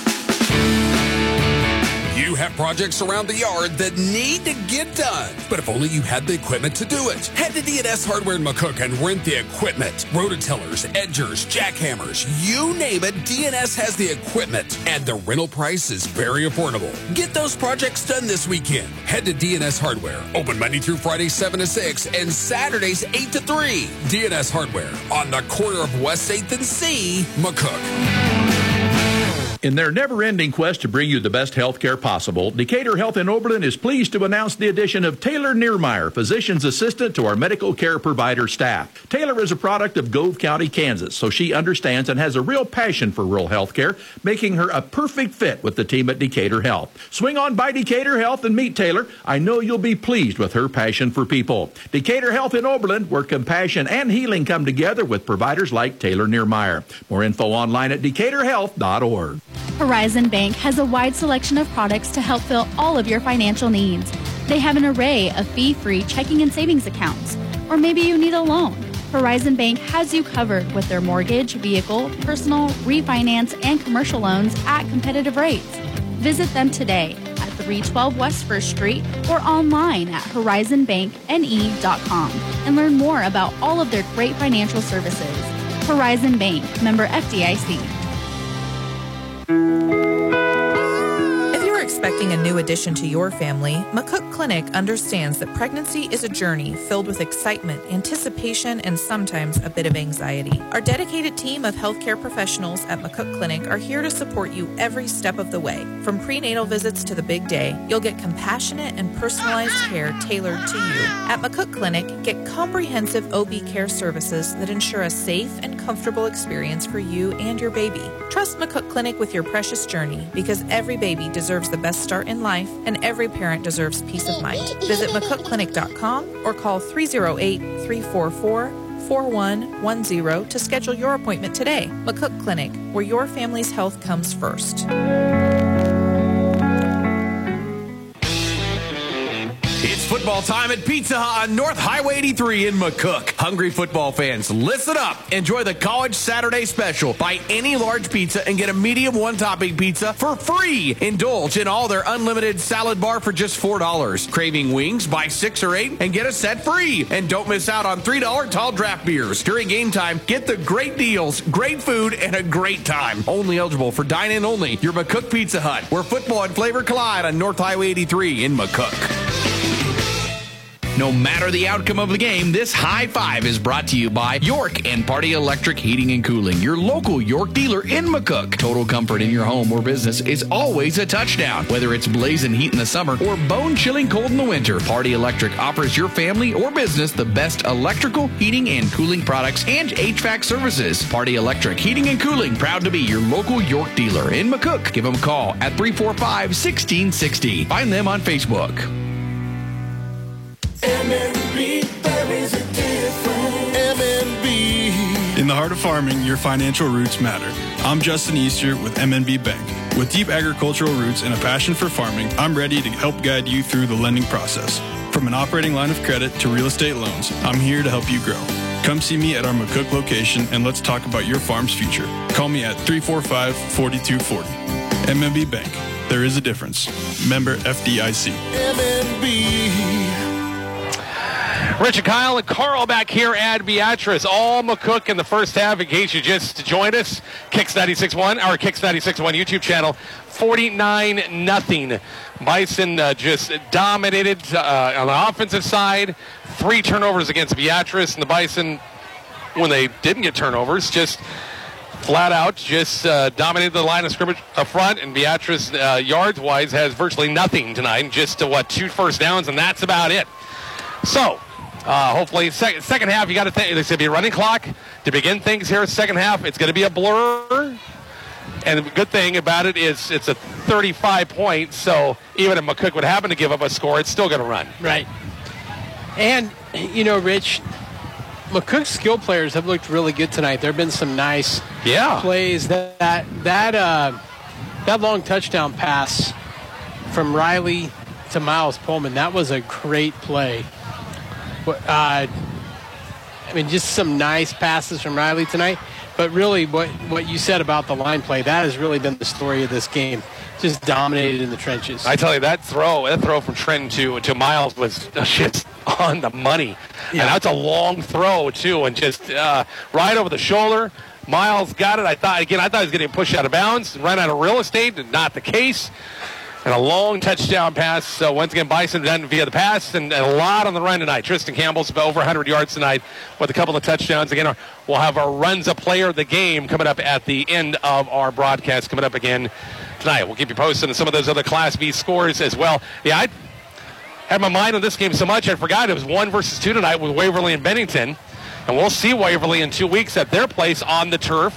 You have projects around the yard that need to get done, but if only you had the equipment to do it. Head to D and S Hardware in McCook and rent the equipment. Rototillers, edgers, jackhammers, you name it, D and S has the equipment, and the rental price is very affordable. Get those projects done this weekend. Head to D and S Hardware, open Monday through Friday seven to six and Saturdays eight to three. D and S Hardware on the corner of West eighth and C, McCook. In their never-ending quest to bring you the best health care possible, Decatur Health in Oberlin is pleased to announce the addition of Taylor Niermeyer, physician's assistant to our medical care provider staff. Taylor is a product of Gove County, Kansas, so she understands and has a real passion for rural health care, making her a perfect fit with the team at Decatur Health. Swing on by Decatur Health and meet Taylor. I know you'll be pleased with her passion for people. Decatur Health in Oberlin, where compassion and healing come together with providers like Taylor Niermeyer. More info online at decatur health dot org. Horizon Bank has a wide selection of products to help fill all of your financial needs. They have an array of fee-free checking and savings accounts. Or maybe you need a loan. Horizon Bank has you covered with their mortgage, vehicle, personal, refinance, and commercial loans at competitive rates. Visit them today at three twelve West First Street or online at horizon bank n e dot com and learn more about all of their great financial services. Horizon Bank, member F D I C. If you're expecting a new addition to your family, McCook Clinic understands that pregnancy is a journey filled with excitement, anticipation, and sometimes a bit of anxiety. Our dedicated team of healthcare professionals at McCook Clinic are here to support you every step of the way. From prenatal visits to the big day, you'll get compassionate and personalized care tailored to you. At McCook Clinic, get comprehensive O B care services that ensure a safe and comfortable experience for you and your baby. Trust McCook Clinic with your precious journey, because every baby deserves the best start in life and every parent deserves peace of mind. Visit mccook clinic dot com or call three oh eight, three four four, four one one zero to schedule your appointment today. McCook Clinic, where your family's health comes first. It's football time at Pizza Hut on North Highway eighty-three in McCook. Hungry football fans, listen up. Enjoy the College Saturday Special. Buy any large pizza and get a medium one-topping pizza for free. Indulge in all their unlimited salad bar for just four dollars. Craving wings? Buy six or eight and get a set free. And don't miss out on three dollar tall draft beers. During game time, get the great deals, great food, and a great time. Only eligible for dine-in only. Your McCook Pizza Hut, where football and flavor collide on North Highway eighty-three in McCook. No matter the outcome of the game, this high five is brought to you by York and Party Electric Heating and Cooling, your local York dealer in McCook. Total comfort in your home or business is always a touchdown. Whether it's blazing heat in the summer or bone-chilling cold in the winter, Party Electric offers your family or business the best electrical, heating, and cooling products and H V A C services. Party Electric Heating and Cooling, proud to be your local York dealer in McCook. Give them a call at three four five, one six six zero. Find them on Facebook. M and B, there is a difference. M and B. In the heart of farming, your financial roots matter. I'm Justin Easter with M and B Bank. With deep agricultural roots and a passion for farming, I'm ready to help guide you through the lending process. From an operating line of credit to real estate loans, I'm here to help you grow. Come see me at our McCook location and let's talk about your farm's future. Call me at three four five, four two four zero. M and B Bank. There is a difference. Member F D I C. M and B. Rich and Kyle and Carl back here at Beatrice. All McCook in the first half, in case you just joined us. Kicks ninety-six point one, our Kicks ninety-six point one YouTube channel. forty-nine nothing. Bison uh, just dominated uh, on the offensive side. Three turnovers against Beatrice. And the Bison, when they didn't get turnovers, just flat out just uh, dominated the line of scrimmage up front. And Beatrice, uh, yards-wise, has virtually nothing tonight. Just, uh, what, two first downs, and that's about it. So, Uh, hopefully, second, second half, you got to think there's going to be a running clock to begin things here. Second half, it's going to be a blur. And the good thing about it is it's a thirty-five point, so even if McCook would happen to give up a score, it's still going to run. Right. And, you know, Rich, McCook's skill players have looked really good tonight. There have been some nice yeah. plays. That that that, uh, that long touchdown pass from Riley to Miles Pullman, that was a great play. Uh, I mean, just some nice passes from Riley tonight. But really, what, what you said about the line play, that has really been the story of this game. Just dominated in the trenches. I tell you, that throw, that throw from Trenton to, to Miles was just on the money. Yeah. And that's a long throw, too, and just uh, right over the shoulder. Miles got it. I thought, again, I thought he was getting pushed out of bounds, run out of real estate, not the case. And a long touchdown pass. So once again, Bison done via the pass, and, and a lot on the run tonight. Tristan Campbell's about over one hundred yards tonight with a couple of touchdowns. Again, we'll have our Runza player of the game coming up at the end of our broadcast coming up again tonight. We'll keep you posted on some of those other Class B scores as well. Yeah, I had my mind on this game so much I forgot it was one versus two tonight with Waverly and Bennington. And we'll see Waverly in two weeks at their place on the turf.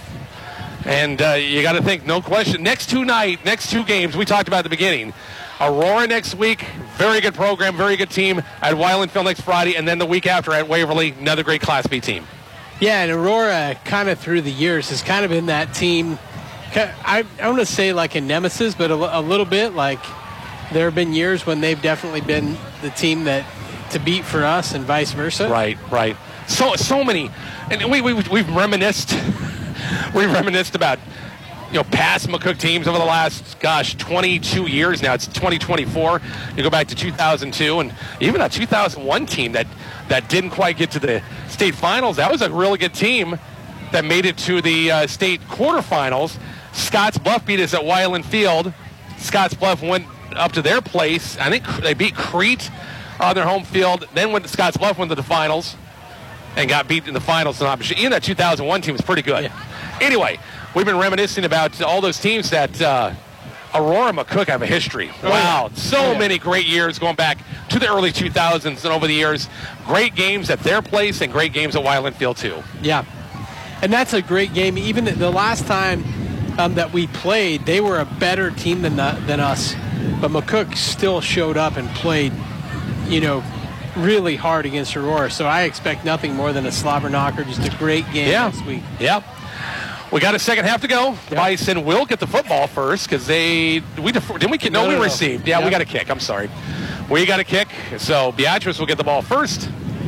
And uh, you got to think, no question, next two night, next two games, we talked about at the beginning. Aurora next week, very good program, very good team at Weilandville next Friday, and then the week after at Waverly, another great Class B team. Yeah, and Aurora kind of through the years has kind of been that team, I, I want to say like a nemesis, but a, a little bit like there have been years when they've definitely been the team that to beat for us and vice versa. Right, right. So so many, and we, we, we've reminisced. We've reminisced about, you know, past McCook teams over the last, gosh, twenty-two years now. It's twenty twenty-four. You go back to two thousand two, and even a two thousand one team that, that didn't quite get to the state finals. That was a really good team that made it to the uh, state quarterfinals. Scotts Bluff beat us at Weiland Field. Scotts Bluff went up to their place. I think they beat Crete on their home field. Then went to Scotts Bluff, went to the finals, and got beat in the finals. Even that two thousand one team was pretty good. Yeah. Anyway, we've been reminiscing about all those teams that uh, Aurora McCook have a history. Oh, wow, yeah. so oh, yeah. many great years going back to the early two thousands and over the years. Great games at their place and great games at Weiland Field, too. Yeah, and that's a great game. Even the last time um, that we played, they were a better team than, the, than us. But McCook still showed up and played, you know, really hard against Aurora. So I expect nothing more than a slobber knocker, just a great game yeah. this week. Yep. We got a second half to go. The yep. Bison will get the football first because they we def- didn't we get, no, no, we no, received. Yeah, yep. we got a kick. I'm sorry. We got a kick. So Beatrice will get the ball first.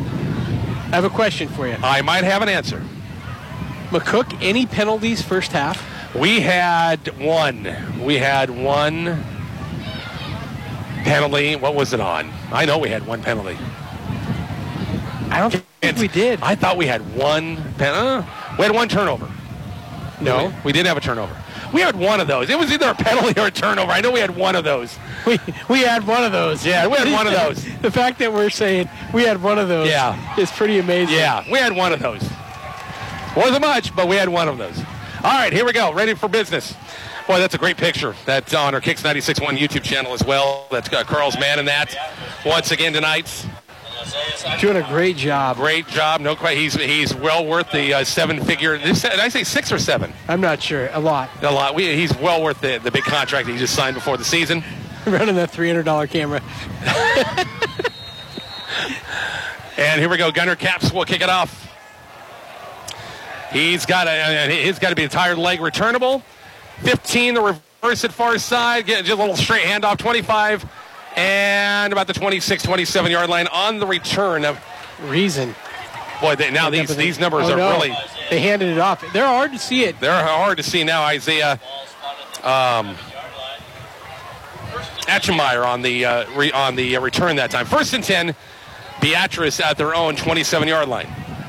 I have a question for you. I might have an answer. McCook, any penalties first half? We had one. We had one penalty. What was it on? I know we had one penalty. I don't think we did. I thought we had one penalty. We had one turnover. No, we, we didn't have a turnover. We had one of those. It was either a penalty or a turnover. I know we had one of those. We we had one of those. Yeah, we had one of those. The fact that we're saying we had one of those yeah. is pretty amazing. Yeah, we had one of those. Wasn't much, but we had one of those. All right, here we go. Ready for business. Boy, that's a great picture. That's on our Kicks ninety-six point one YouTube channel as well. That's uh, Carl's man in that once again tonight. Doing a great job. Great job. No, quite. He's he's well worth the uh, seven-figure. Did I say six or seven? I'm not sure. A lot. A lot. We, he's well worth the, the big contract that he just signed before the season. Running that three hundred dollars camera. And here we go. Gunnar Caps will kick it off. He's got a. He's got to be a tired leg returnable. fifteen. The reverse at far side. Get just a little straight handoff. twenty-five. And about the twenty-six, twenty-seven yard line on the return of Reason. Boy, they, now these these numbers oh, are no. really. They handed it off. They're hard to see it. They're hard to see now. Isaiah um, Atchemeyer on the uh, re, on the uh, return that time. First and ten. Beatrice at their own twenty-seven-yard line.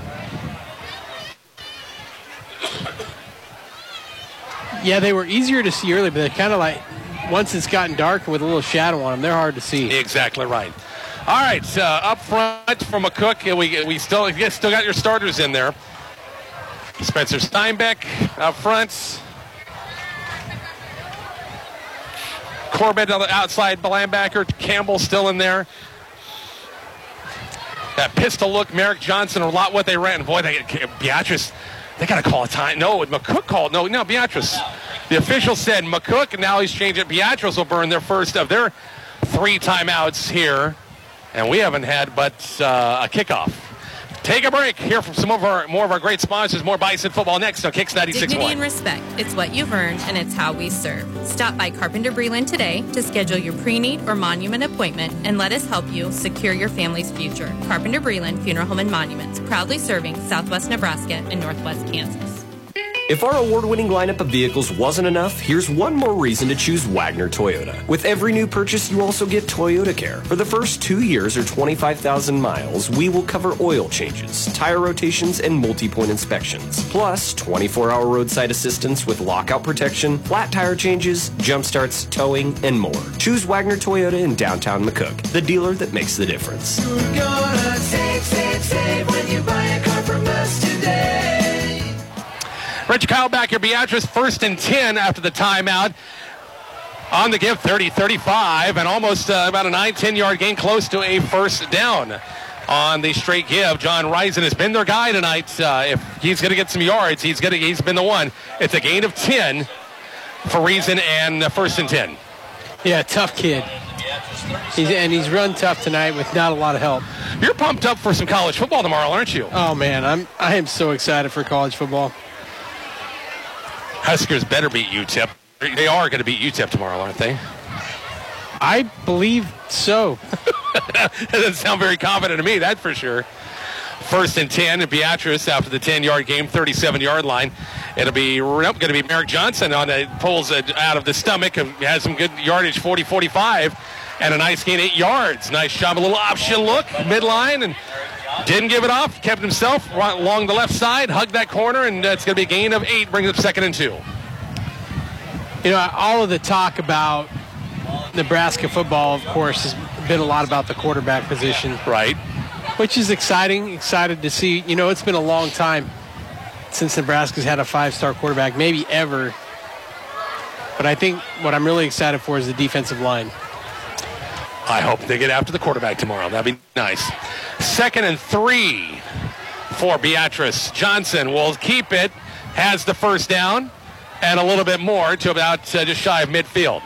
Yeah, they were easier to see early, but they're kind of like, once it's gotten dark with a little shadow on them, they're hard to see. Exactly right. All right, uh, up front for McCook, we we still you still got your starters in there. Spencer Steinbeck up front. Corbett on the outside linebacker. Campbell still in there. That pistol look, Merrick Johnson, a lot what they ran. Boy, they Beatrice, they got to call a time. No, McCook called. No, no, Beatrice. The official said McCook, and now he's changed it. Beatrice will burn their first of their three timeouts here. And we haven't had but uh, a kickoff. Take a break. Hear from some of our more of our great sponsors. More Bison football next on Kicks ninety-six point one. Dignity and respect. It's what you've earned, and it's how we serve. Stop by Carpenter Breland today to schedule your pre-need or monument appointment, and let us help you secure your family's future. Carpenter Breland Funeral Home and Monuments, proudly serving Southwest Nebraska and Northwest Kansas. If our award-winning lineup of vehicles wasn't enough, here's one more reason to choose Wagner Toyota. With every new purchase, you also get Toyota Care. For the first two years or twenty-five thousand miles, we will cover oil changes, tire rotations, and multi-point inspections. Plus, twenty-four hour roadside assistance with lockout protection, flat tire changes, jump starts, towing, and more. Choose Wagner Toyota in downtown McCook, the dealer that makes the difference. You're gonna save, save, save when you buy a car from us today. Rich Kyle back here. Beatrice first and ten after the timeout. On the give, thirty thirty-five, and almost uh, about a nine ten-yard gain, close to a first down on the straight give. John Risen has been their guy tonight. Uh, if he's going to get some yards, he's going to. He's been the one. It's a gain of ten for Risen and uh, first and ten. Yeah, tough kid. He's, and he's run tough tonight with not a lot of help. You're pumped up for some college football tomorrow, aren't you? Oh man, I'm. I am so excited for college football. Huskers better beat U T E P. They are going to beat U T E P tomorrow, aren't they? I believe so. That doesn't sound very confident to me, that's for sure. First and ten, and Beatrice after the ten-yard game, thirty-seven-yard line. It'll be nope, going to be Merrick Johnson on the pulls it out of the stomach and has some good yardage, forty forty-five, and a nice gain, eight yards. Nice job, a little option look, midline, and didn't give it off, kept himself along the left side, hugged that corner, and it's going to be a gain of eight, brings up second and two. You know, all of the talk about Nebraska football, of course, has been a lot about the quarterback position. Right. Which is exciting, excited to see. You know, it's been a long time since Nebraska's had a five-star quarterback, maybe ever. But I think what I'm really excited for is the defensive line. I hope they get after the quarterback tomorrow. That'd be nice. Second and three for Beatrice. Johnson will keep it, has the first down, and a little bit more to about uh, just shy of midfield.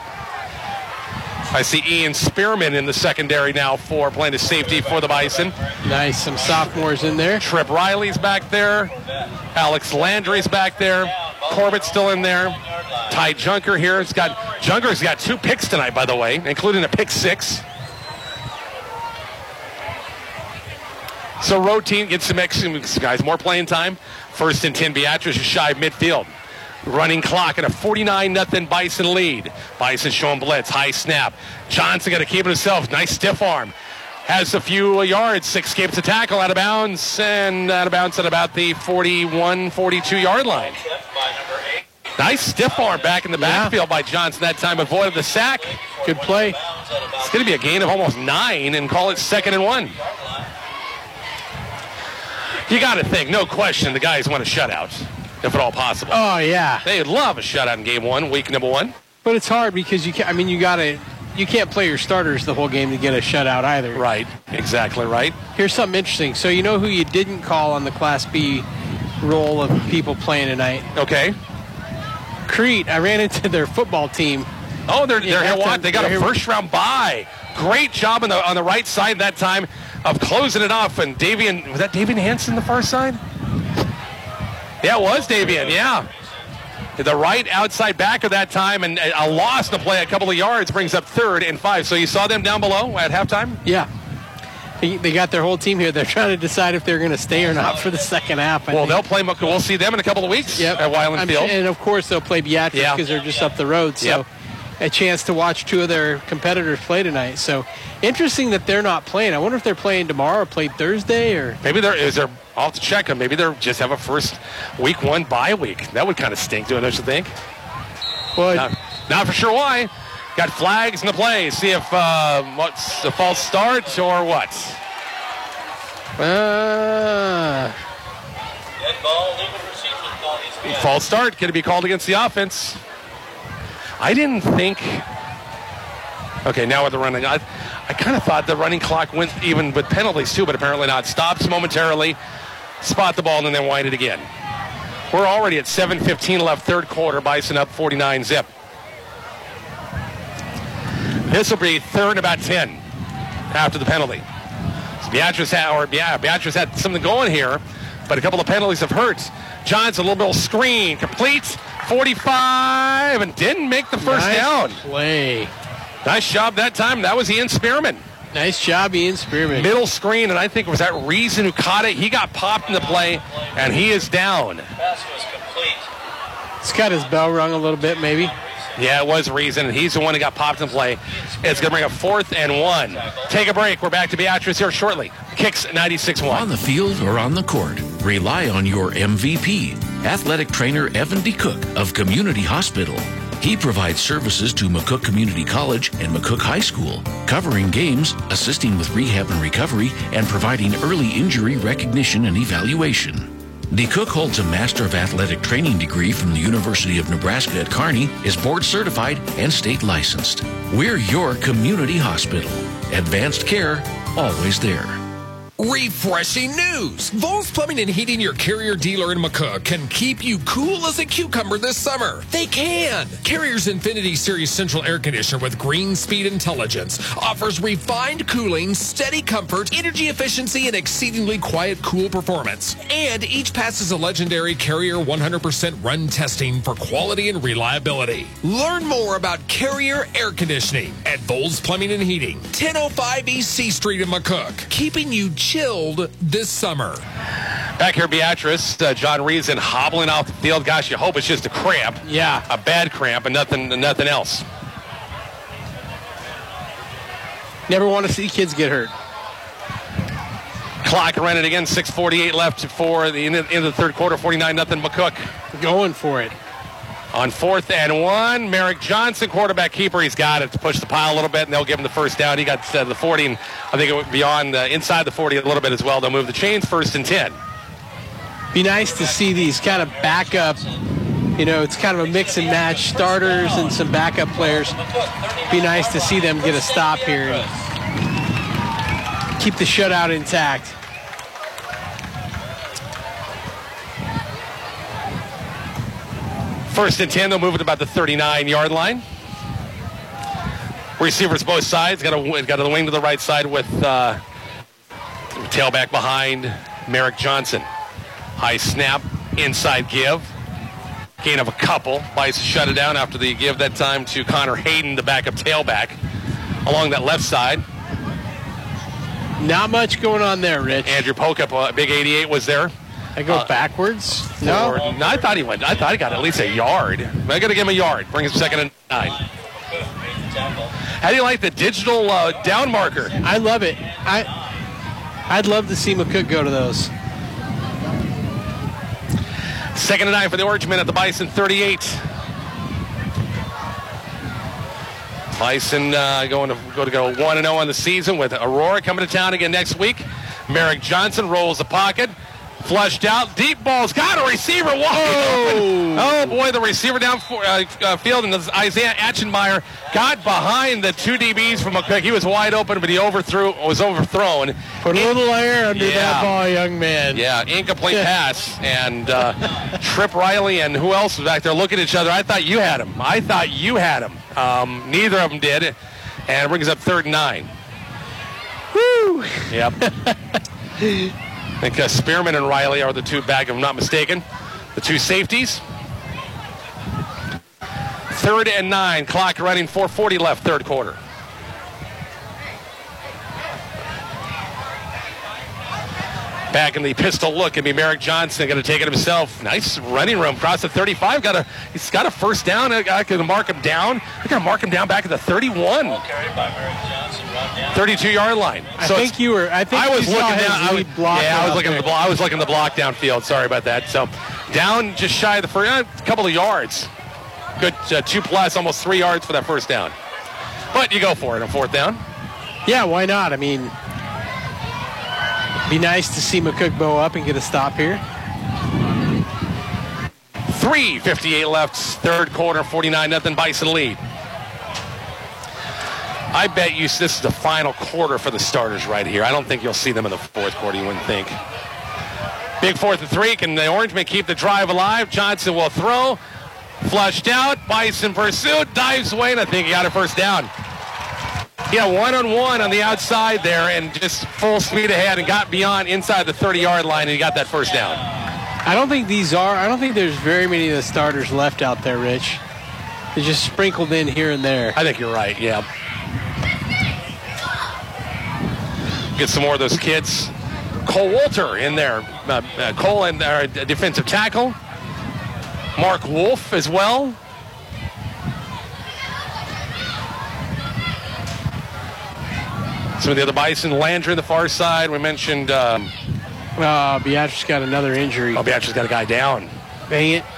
I see Ian Spearman in the secondary now for playing the safety for the Bison. Nice, some sophomores in there. Tripp Riley's back there. Alex Landry's back there. Corbett's still in there. Ty Junker here. It's got Junker's got two picks tonight, by the way, including a pick six. So road team gets some extra guys, more playing time. First and ten, Beatrice is shy of midfield. Running clock at a forty-nine nothing Bison lead. Bison showing blitz, high snap. Johnson got to keep it himself. Nice stiff arm. Has a few yards, six escapes a tackle out of bounds, and out of bounds at about the forty-one, forty-two yard line. Nice stiff arm back in the backfield by Johnson that time, avoided the sack. Good play. It's going to be a gain of almost nine and call it second and one. You got to think, no question, the guys want a shutout, if at all possible. Oh, yeah. They'd love a shutout in game one, week number one. But it's hard because you can't, I mean, you got to, you can't play your starters the whole game to get a shutout either. Right, exactly right. Here's something interesting. So you know who you didn't call on the Class B role of people playing tonight? Okay. Crete. I ran into their football team. Oh, they're, they're here. What? They got a here. first round bye. Great job on the on the right side that time of closing it off. And Davian, was that Davian Hansen the far side? Yeah, it was Davian, yeah. The right outside backer that time, and a loss to play a couple of yards brings up third and five. So you saw them down below at halftime? Yeah. They, they got their whole team here. They're trying to decide if they're going to stay or not for the second half. I well, think. they'll play. We'll see them in a couple of weeks yep. at Weiland I'm, Field. And, of course, they'll play Beatrice because yeah. they're just up the road. So yep. a chance to watch two of their competitors play tonight. So interesting that they're not playing. I wonder if they're playing tomorrow or played Thursday or maybe they're is there. I'll have to check them. Maybe they're just have a first week one bye week. That would kind of stink, don't you think? Well, not, not for sure why. Got flags in the play. See if uh, what's a false start or what. Uh, false start. Going to be called against the offense. I didn't think. Okay, now with the running, I, I kind of thought the running clock went even with penalties too, but apparently not. Stops momentarily, spot the ball, and then wind it again. We're already at seven fifteen left, third quarter. Bison up forty-nine zip. This will be third and about ten after the penalty. So Beatrice had, or yeah, Beatrice had something going here, but a couple of penalties have hurt. Johnson, a little bit of screen, complete, forty-five, and didn't make the first nice down. Play. Nice job that time. That was Ian Spearman. Nice job, Ian Spearman. Middle screen, and I think it was that Reason who caught it. He got popped in the play, and he is down. Pass was complete. It's got his bell rung a little bit, maybe. Yeah, it was Reason, and he's the one who got popped in play. It's going to bring a fourth and one. Take a break. We're back to Beatrice here shortly. Kicks ninety-six one. On the field or on the court, rely on your M V P, athletic trainer Evan DeCook of Community Hospital. He provides services to McCook Community College and McCook High School, covering games, assisting with rehab and recovery, and providing early injury recognition and evaluation. DeCook holds a Master of Athletic Training degree from the University of Nebraska at Kearney, is board certified and state licensed. We're your community hospital. Advanced care, always there. Refreshing news! Vols Plumbing and Heating, your Carrier dealer in McCook, can keep you cool as a cucumber this summer. They can! Carrier's Infinity Series Central Air Conditioner with Green Speed Intelligence offers refined cooling, steady comfort, energy efficiency, and exceedingly quiet, cool performance. And each passes a legendary Carrier one hundred percent run testing for quality and reliability. Learn more about Carrier Air Conditioning at Vols Plumbing and Heating, ten oh five East C Street in McCook, keeping you chilled this summer. Back here, Beatrice. Uh, John Reason hobbling off the field. Gosh, you hope it's just a cramp. Yeah. A bad cramp and nothing, nothing else. Never want to see kids get hurt. Clock running again. six forty-eight left for the end of, end of the third quarter. forty-nine nothing McCook. Going for it. On fourth and one, Merrick Johnson, quarterback keeper. He's got it to push the pile a little bit, and they'll give him the first down. He got uh, the forty, and I think it went beyond uh, inside the forty a little bit as well. They'll move the chains, first and ten. Be nice to see these kind of backup, you know, it's kind of a mix and match, starters and some backup players. Be nice to see them get a stop here and keep the shutout intact. First and ten, they'll move it about the thirty-nine-yard line. Receivers both sides. Got a got a wing to the right side with uh, tailback behind Merrick Johnson. High snap, inside give. Gain of a couple. Bice shut it down after the give that time to Connor Hayden, the backup tailback, along that left side. Not much going on there, Rich. Andrew Pokup, uh, big eighty-eight, was there. I go uh, backwards? No. no, I thought he went. I thought he got at least a yard. I got to give him a yard. Bring him second and nine. How do you like the digital uh, down marker? I love it. I, I'd love to see McCook go to those. Second and nine for the Orangemen at the Bison thirty-eight. Bison uh, going to go to go one and oh on the season with Aurora coming to town again next week. Merrick Johnson rolls the pocket. Flushed out, deep balls, got a receiver wide open. Oh boy, the receiver down for, uh, uh, field, and Isaiah Achenmeyer got behind the two D Bs from McCook. He was wide open, but he overthrew, was overthrown. Put a little air under yeah. that ball, young man. Yeah, incomplete pass, and uh, Trip Riley and who else was back there looking at each other? I thought you had him. I thought you had him. Um, neither of them did, and it brings up third and nine. Woo! Yep. I think uh, Spearman and Riley are the two back, if I'm not mistaken. The two safeties. Third and nine. Clock running. four forty left, third quarter. Back in the pistol look, and be Merrick Johnson going to take it himself. Nice running room across the thirty-five. Got a, he's got a first down. I got to mark him down. I got to mark him down back at the thirty-one. Carried by Merrick Johnson, run down. thirty-two yard line. I So think you were. I think I was you looking saw his down. I was, lead block yeah, I was out looking at there. the block. I was looking at the block downfield. Sorry about that. So down just shy of the first, uh, couple of yards. Good uh, two plus, almost three yards for that first down. But you go for it on fourth down. Yeah, why not? I mean, be nice to see McCook bow up and get a stop here. three fifty-eight left, third quarter, forty-nine nothing Bison lead. I bet you this is the final quarter for the starters right here. I don't think you'll see them in the fourth quarter, you wouldn't think. Big fourth and three. Can the Orange may keep the drive alive? Johnson will throw. Flushed out. Bison pursuit. Dives away, and I think he got a first down. Yeah, one-on-one on the outside there and just full speed ahead and got beyond inside the thirty-yard line, and he got that first down. I don't think these are. I don't think there's very many of the starters left out there, Rich. They're just sprinkled in here and there. I think you're right, yeah. Get some more of those kids. Cole Walter in there. Uh, uh, Cole and uh, defensive tackle. Mark Wolf as well. Some of the other Bison. Landry on the far side. We mentioned... Um, uh, Beatrice got another injury. Oh, Beatrice got a guy down. Dang it.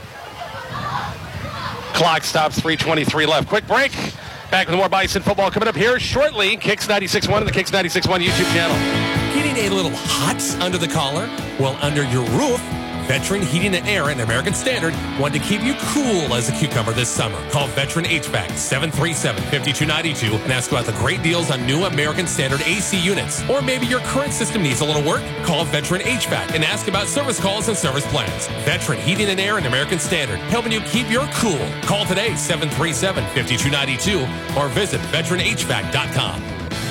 Clock stops, three twenty-three left. Quick break. Back with more Bison football coming up here shortly. Kicks ninety-six point one and the Kicks ninety-six point one YouTube channel. Getting a little hot under the collar? Well, under your roof, Veteran Heating and Air and American Standard want to keep you cool as a cucumber this summer. Call Veteran H V A C seven three seven, five two nine two and ask about the great deals on new American Standard A C units. Or maybe your current system needs a little work? Call Veteran H V A C and ask about service calls and service plans. Veteran Heating and Air and American Standard, helping you keep your cool. Call today, seven three seven, five two nine two or visit veteran h v a c dot com.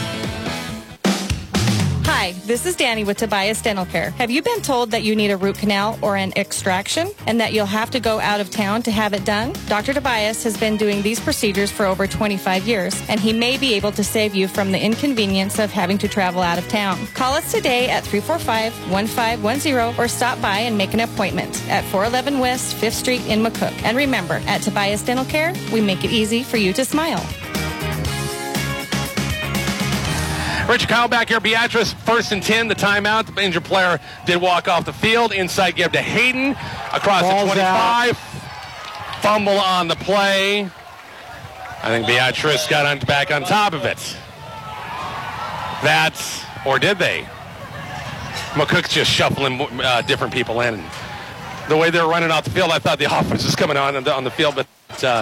Hi, this is Danny with Tobias Dental Care. Have you been told that you need a root canal or an extraction and that you'll have to go out of town to have it done? Doctor Tobias has been doing these procedures for over twenty-five years, and he may be able to save you from the inconvenience of having to travel out of town. Call us today at three four five, one five one zero or stop by and make an appointment at four eleven West fifth Street in McCook. And remember, at Tobias Dental Care, we make it easy for you to smile. Richard Kyle back here. Beatrice, first and ten, the timeout. The injured player did walk off the field. Inside give to Hayden. Across Ball's the twenty-five. Out. Fumble on the play. I think Beatrice got on, back on top of it. That, or did they? McCook's just shuffling uh, different people in. The way they're running off the field, I thought the offense was coming on on the field, but... Uh,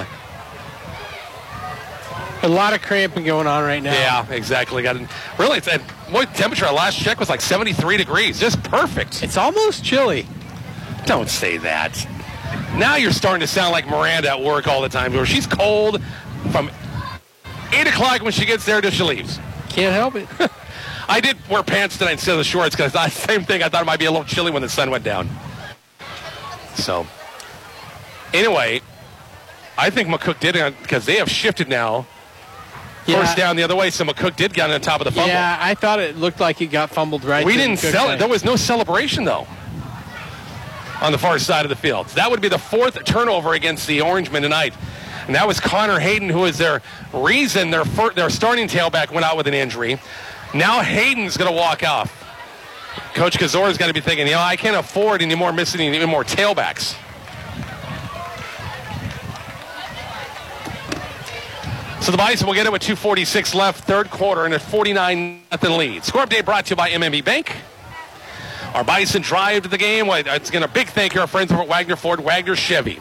A lot of cramping going on right now. Yeah, exactly. Got it. Really, it's at what temperature? Our last check was like seventy-three degrees. Just perfect. It's almost chilly. Don't say that. Now you're starting to sound like Miranda at work all the time. Where she's cold from eight o'clock when she gets there till she leaves. Can't help it. I did wear pants tonight instead of the shorts because I same thing. I thought it might be a little chilly when the sun went down. So, anyway, I think McCook did it because they have shifted now. Yeah. First down the other way, so McCook did get on top of the fumble. Yeah, I thought it looked like it got fumbled right. We to didn't McCook's sell it. side. There was no celebration, though, on the far side of the field. That would be the fourth turnover against the Orangemen tonight. And that was Connor Hayden, who is their reason their fir- their starting tailback went out with an injury. Now Hayden's going to walk off. Coach Kazor's got to be thinking, you know, I can't afford any more missing any more tailbacks. So the Bison will get it with two forty-six left, third quarter, and a forty-nine nothing lead. Score update brought to you by M M B Bank. Our Bison drive to the game. It's going to big thank you to our friends over at Wagner Ford, Wagner Chevy.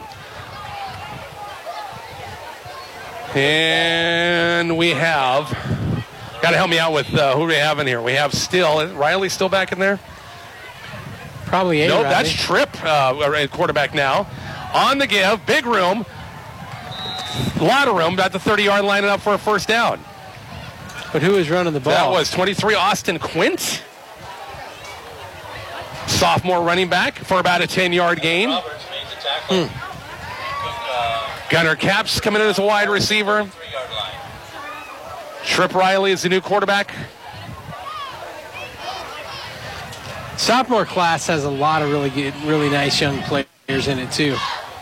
And we have, got to help me out with uh, who do we have in here. We have still, is Riley still back in there? Probably ain't. No, Riley. that's Tripp, uh, quarterback now. On the give, big room. A lot of room, about the thirty-yard line up for a first down. But who is running the ball? That was twenty-three, Austin Quint. Sophomore running back for about a ten-yard gain. Roberts made the tackle. Hmm. Gunnar Capps coming in as a wide receiver. Three-yard line. Tripp Riley is the new quarterback. Sophomore class has a lot of really good, really nice young players in it, too.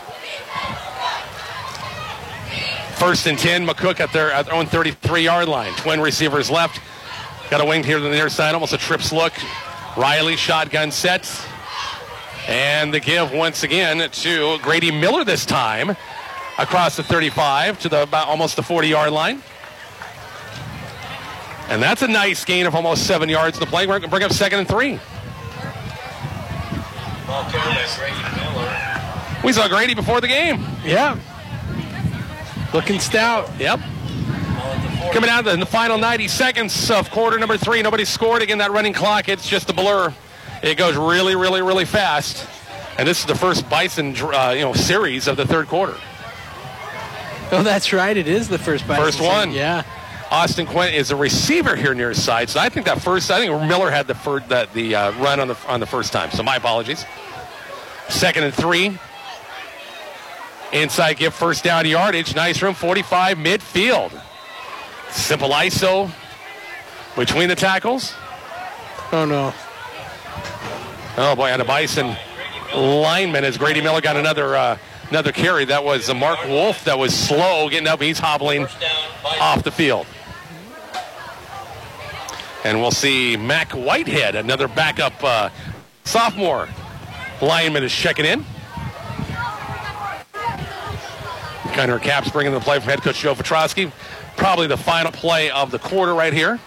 First and ten, McCook at their, at their own thirty-three-yard line. Twin receivers left. Got a wing here to the near side, almost a trips look. Riley, shotgun set. And the give once again to Grady Miller this time. Across the thirty-five to the about almost the forty-yard line. And that's a nice gain of almost seven yards to the play. We're going to bring up second and three. We saw Grady before the game. Yeah. Looking stout. Yep. Coming out in the final ninety seconds of quarter number three. Nobody scored. Again, that running clock, it's just a blur. It goes really, really, really fast. And this is the first Bison uh, you know, series of the third quarter. Oh, that's right. It is the first Bison First one. series. Yeah. Austin Quinn is a receiver here near his side. So I think that first, I think Miller had the first, that the uh, run on the on the first time. So my apologies. Second and three. Inside give, first down yardage. Nice room, forty-five midfield. Simple I S O between the tackles. Oh, no. Oh, boy, on a Bison lineman as Grady Miller got another uh, another carry. That was uh, Mark Wolf that was slow getting up. He's hobbling off the field. And we'll see Mac Whitehead, another backup uh, sophomore lineman, is checking in. Gunner Caps bringing the play from head coach Joe Petrosky. Probably the final play of the quarter right here.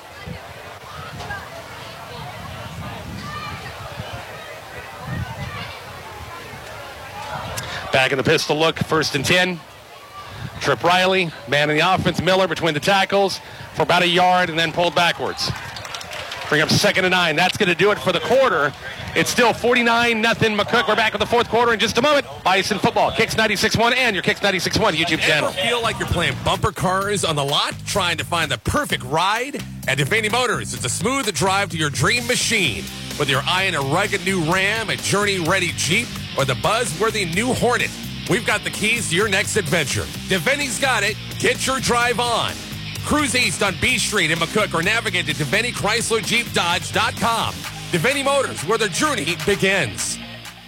Back in the pistol look, first and ten. Trip Riley, man in the offense. Miller between the tackles for about a yard and then pulled backwards. Bring up second and nine. That's going to do it for the quarter. It's still forty-nine nothing McCook. We're back with the fourth quarter in just a moment. Bison Football, Kicks ninety-six point one and your Kicks ninety-six point one YouTube channel. Ever feel like you're playing bumper cars on the lot, trying to find the perfect ride? At Devaney Motors, it's a smooth drive to your dream machine. Whether you're eyeing a rugged new Ram, a journey-ready Jeep, or the buzzworthy new Hornet, we've got the keys to your next adventure. Devaney's got it. Get your drive on. Cruise east on B Street in McCook or navigate to Devaney Chrysler Jeep Dodge dot com. Devaney Motors, where the journey begins.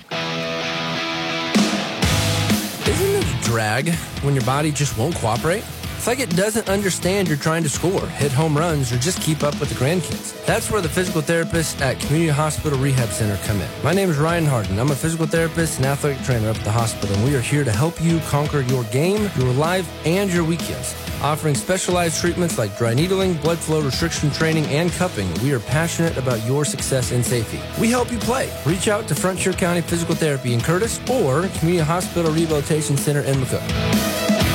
Isn't it a drag when your body just won't cooperate? It's like it doesn't understand you're trying to score, hit home runs, or just keep up with the grandkids. That's where the physical therapists at Community Hospital Rehab Center come in. My name is Ryan Harden. I'm a physical therapist and athletic trainer up at the hospital, and we are here to help you conquer your game, your life, and your weekends. Offering specialized treatments like dry needling, blood flow restriction training, and cupping, we are passionate about your success and safety. We help you play. Reach out to Frontier County Physical Therapy in Curtis or Community Hospital Rehabilitation Center in McCook.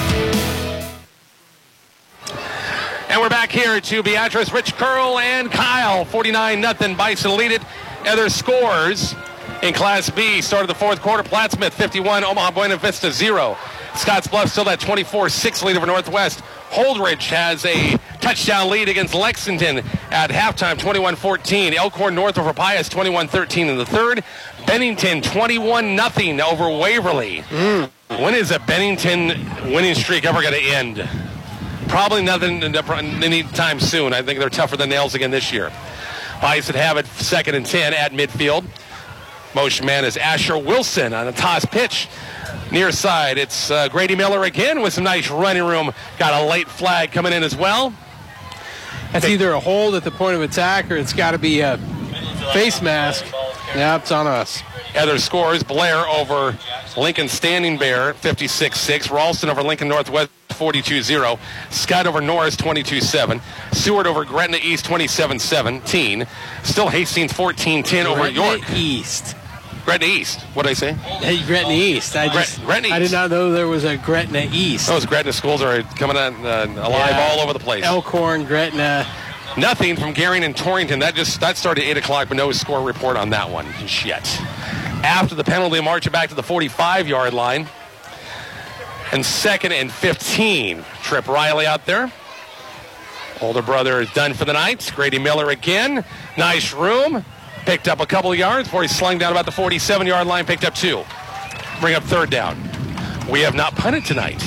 And we're back here to Beatrice, Rich Curl, and Kyle. forty-nine nothing Bison lead it. Other scores in Class B. Started the fourth quarter. Plattsmouth fifty-one, Omaha Buena Vista zero. Scotts Bluff still that twenty-four six lead over Northwest. Holdridge has a touchdown lead against Lexington at halftime, twenty-one fourteen. Elkhorn North over Pius, twenty-one thirteen in the third. Bennington, twenty-one nothing over Waverly. Mm. When is a Bennington winning streak ever going to end? Probably nothing anytime soon. I think they're tougher than nails again this year. Bison have it second and ten at midfield. Motion man is Asher Wilson on a toss pitch. Near side, it's uh, Grady Miller again with some nice running room. Got a late flag coming in as well. That's either a hold at the point of attack or it's got to be a face mask. Yeah, it's on us. Other scores, Blair over Lincoln Standing Bear, fifty-six six. Ralston over Lincoln Northwest, forty-two zero. Scott over Norris, twenty-two seven. Seward over Gretna East, twenty-seven seventeen. Still Hastings, fourteen ten over York. East. Gretna East. What did I say? Hey, Gretna East. I just, Gretna East. I did not know there was a Gretna East. Those Gretna schools are coming on uh, alive Yeah. all over the place. Elkhorn, Gretna. Nothing from Gering and Torrington. That just that started at eight o'clock, but no score report on that one yet. After the penalty, marching back to the forty-five-yard line. And second and fifteen. Trip Riley out there. Older brother is done for the night. Grady Miller again. Nice room. Picked up a couple of yards before he slung down about the forty-seven-yard line. Picked up two. Bring up third down. We have not punted tonight.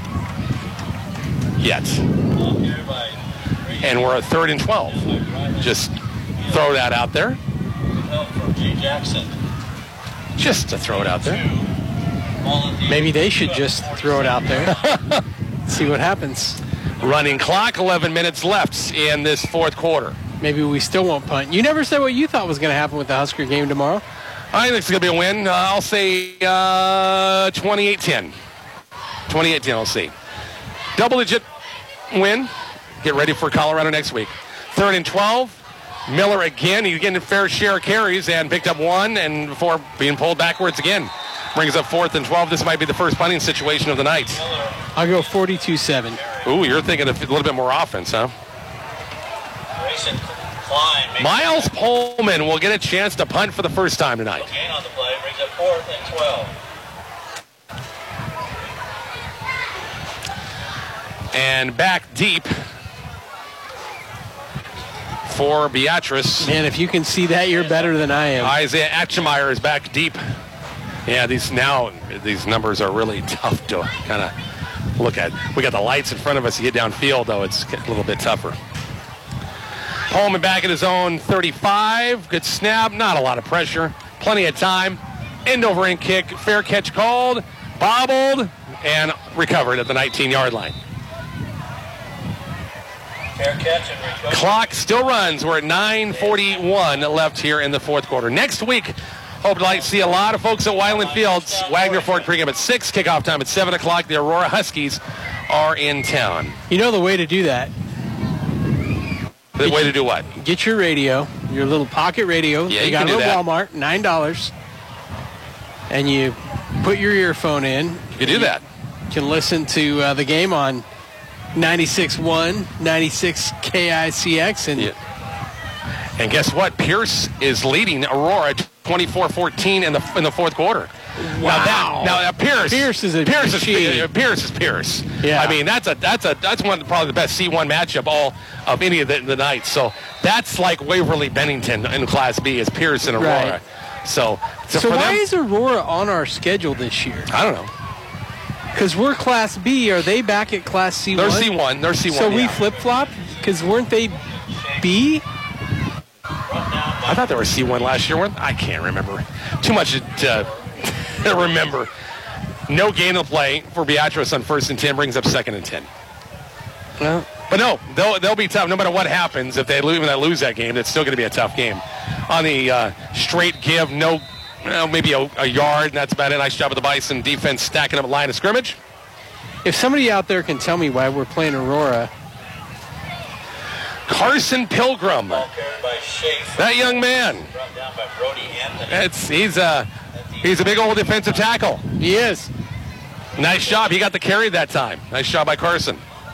Yet. And we're at third and twelve. Just throw that out there. From G. Jackson. Just to throw it out there. Maybe they should just throw it out there. See what happens. Running clock, eleven minutes left in this fourth quarter. Maybe we still won't punt. You never said what you thought was going to happen with the Husker game tomorrow. I think it's going to be a win. Uh, I'll say uh, twenty-eight ten. twenty-eight ten, I'll see. Double-digit win. Get ready for Colorado next week. Third and twelve. Miller again. He's getting a fair share of carries and picked up one, and before being pulled backwards again. Brings up fourth and twelve. This might be the first punting situation of the night. I'll go forty-two seven. Ooh, you're thinking of a little bit more offense, huh? Grayson Klein. Miles Pullman will get a chance to punt for the first time tonight. Gain on the play. Brings up fourth and twelve. And back deep for Beatrice. Man, if you can see that, you're better than I am. Isaiah Atchemeyer is back deep. Yeah, these now these numbers are really tough to kind of look at. We got the lights in front of us. You get downfield, though, it's a little bit tougher. Pullman back at his own thirty-five. Good snap. Not a lot of pressure. Plenty of time. End over end kick. Fair catch called. Bobbled and recovered at the nineteen-yard line. Fair catch and recovery. Clock still runs. We're at nine forty-one left here in the fourth quarter. Next week, hope to like see a lot of folks at Wyland Fields. Wagner Ford pregame at six. Kickoff time at seven o'clock. The Aurora Huskies are in town. You know the way to do that. The way to do what? Get your radio, your little pocket radio. Yeah, you, you got can it do at that. Walmart, nine dollars. And you put your earphone in. You do that. You can listen to uh, the game on ninety-six point one, ninety-six K I C X. And yeah. And guess what? Pierce is leading Aurora twenty-four fourteen in the in the fourth quarter. Wow. Now, that, now uh, Pierce, Pierce is a Pierce is, machine. uh, Pierce is Pierce. Yeah. I mean, that's a that's a that's one of the, probably the best C one matchup all of any of the, the nights. So that's like Waverly Bennington in Class B is Pierce and Aurora. Right. So, so, So for why them, is Aurora on our schedule this year? I don't know. Because we're Class B. Are they back at Class C one? They're C one. They're C one. So we yeah. flip-flop? Because weren't they B? I thought they were C one last year. weren't they? I can't remember. Too much to uh, remember. No gain of play for Beatrice on first and ten brings up second and ten. Well, But no, they'll, they'll be tough. No matter what happens, if they lose, when they lose that game, it's still going to be a tough game. On the uh, straight give, no, well, maybe a, a yard, and that's about it. Nice job of the Bison defense stacking up a line of scrimmage. if somebody out there can tell me why we're playing Aurora. Carson Pilgrim. That young man. It's, he's, a, he's a big old defensive tackle. He is. Nice job. He got the carry that time. Nice job by Carson.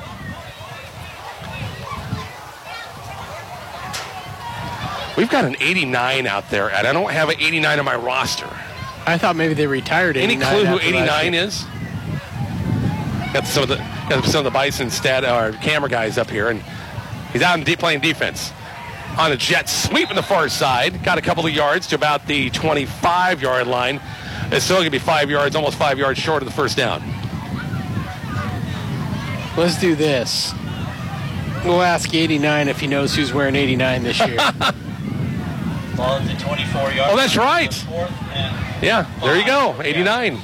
We've got an eighty-nine out there, and I don't have an eighty-nine on my roster. I thought maybe they retired Any eighty-nine. clue who after last eighty-nine year. is? Got some of the got some of the Bison stat or camera guys up here, and he's out in deep playing defense. On a jet sweep on the far side, got a couple of yards to about the twenty-five-yard line. It's still going to be five yards, almost five yards short of the first down. Let's do this. We'll ask eighty-nine if he knows who's wearing eighty-nine this year. Ball at the twenty-four yard. Oh, that's right. Yeah, there you go, eighty-nine.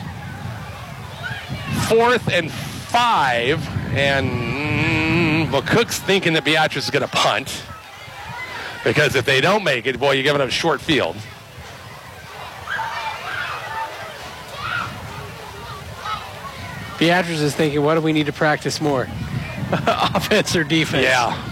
Fourth and five, and mm, McCook's thinking that Beatrice is going to punt. Because if they don't make it, boy, you're giving up a short field. Beatrice is thinking, what do we need to practice more? Offense or defense? Yeah.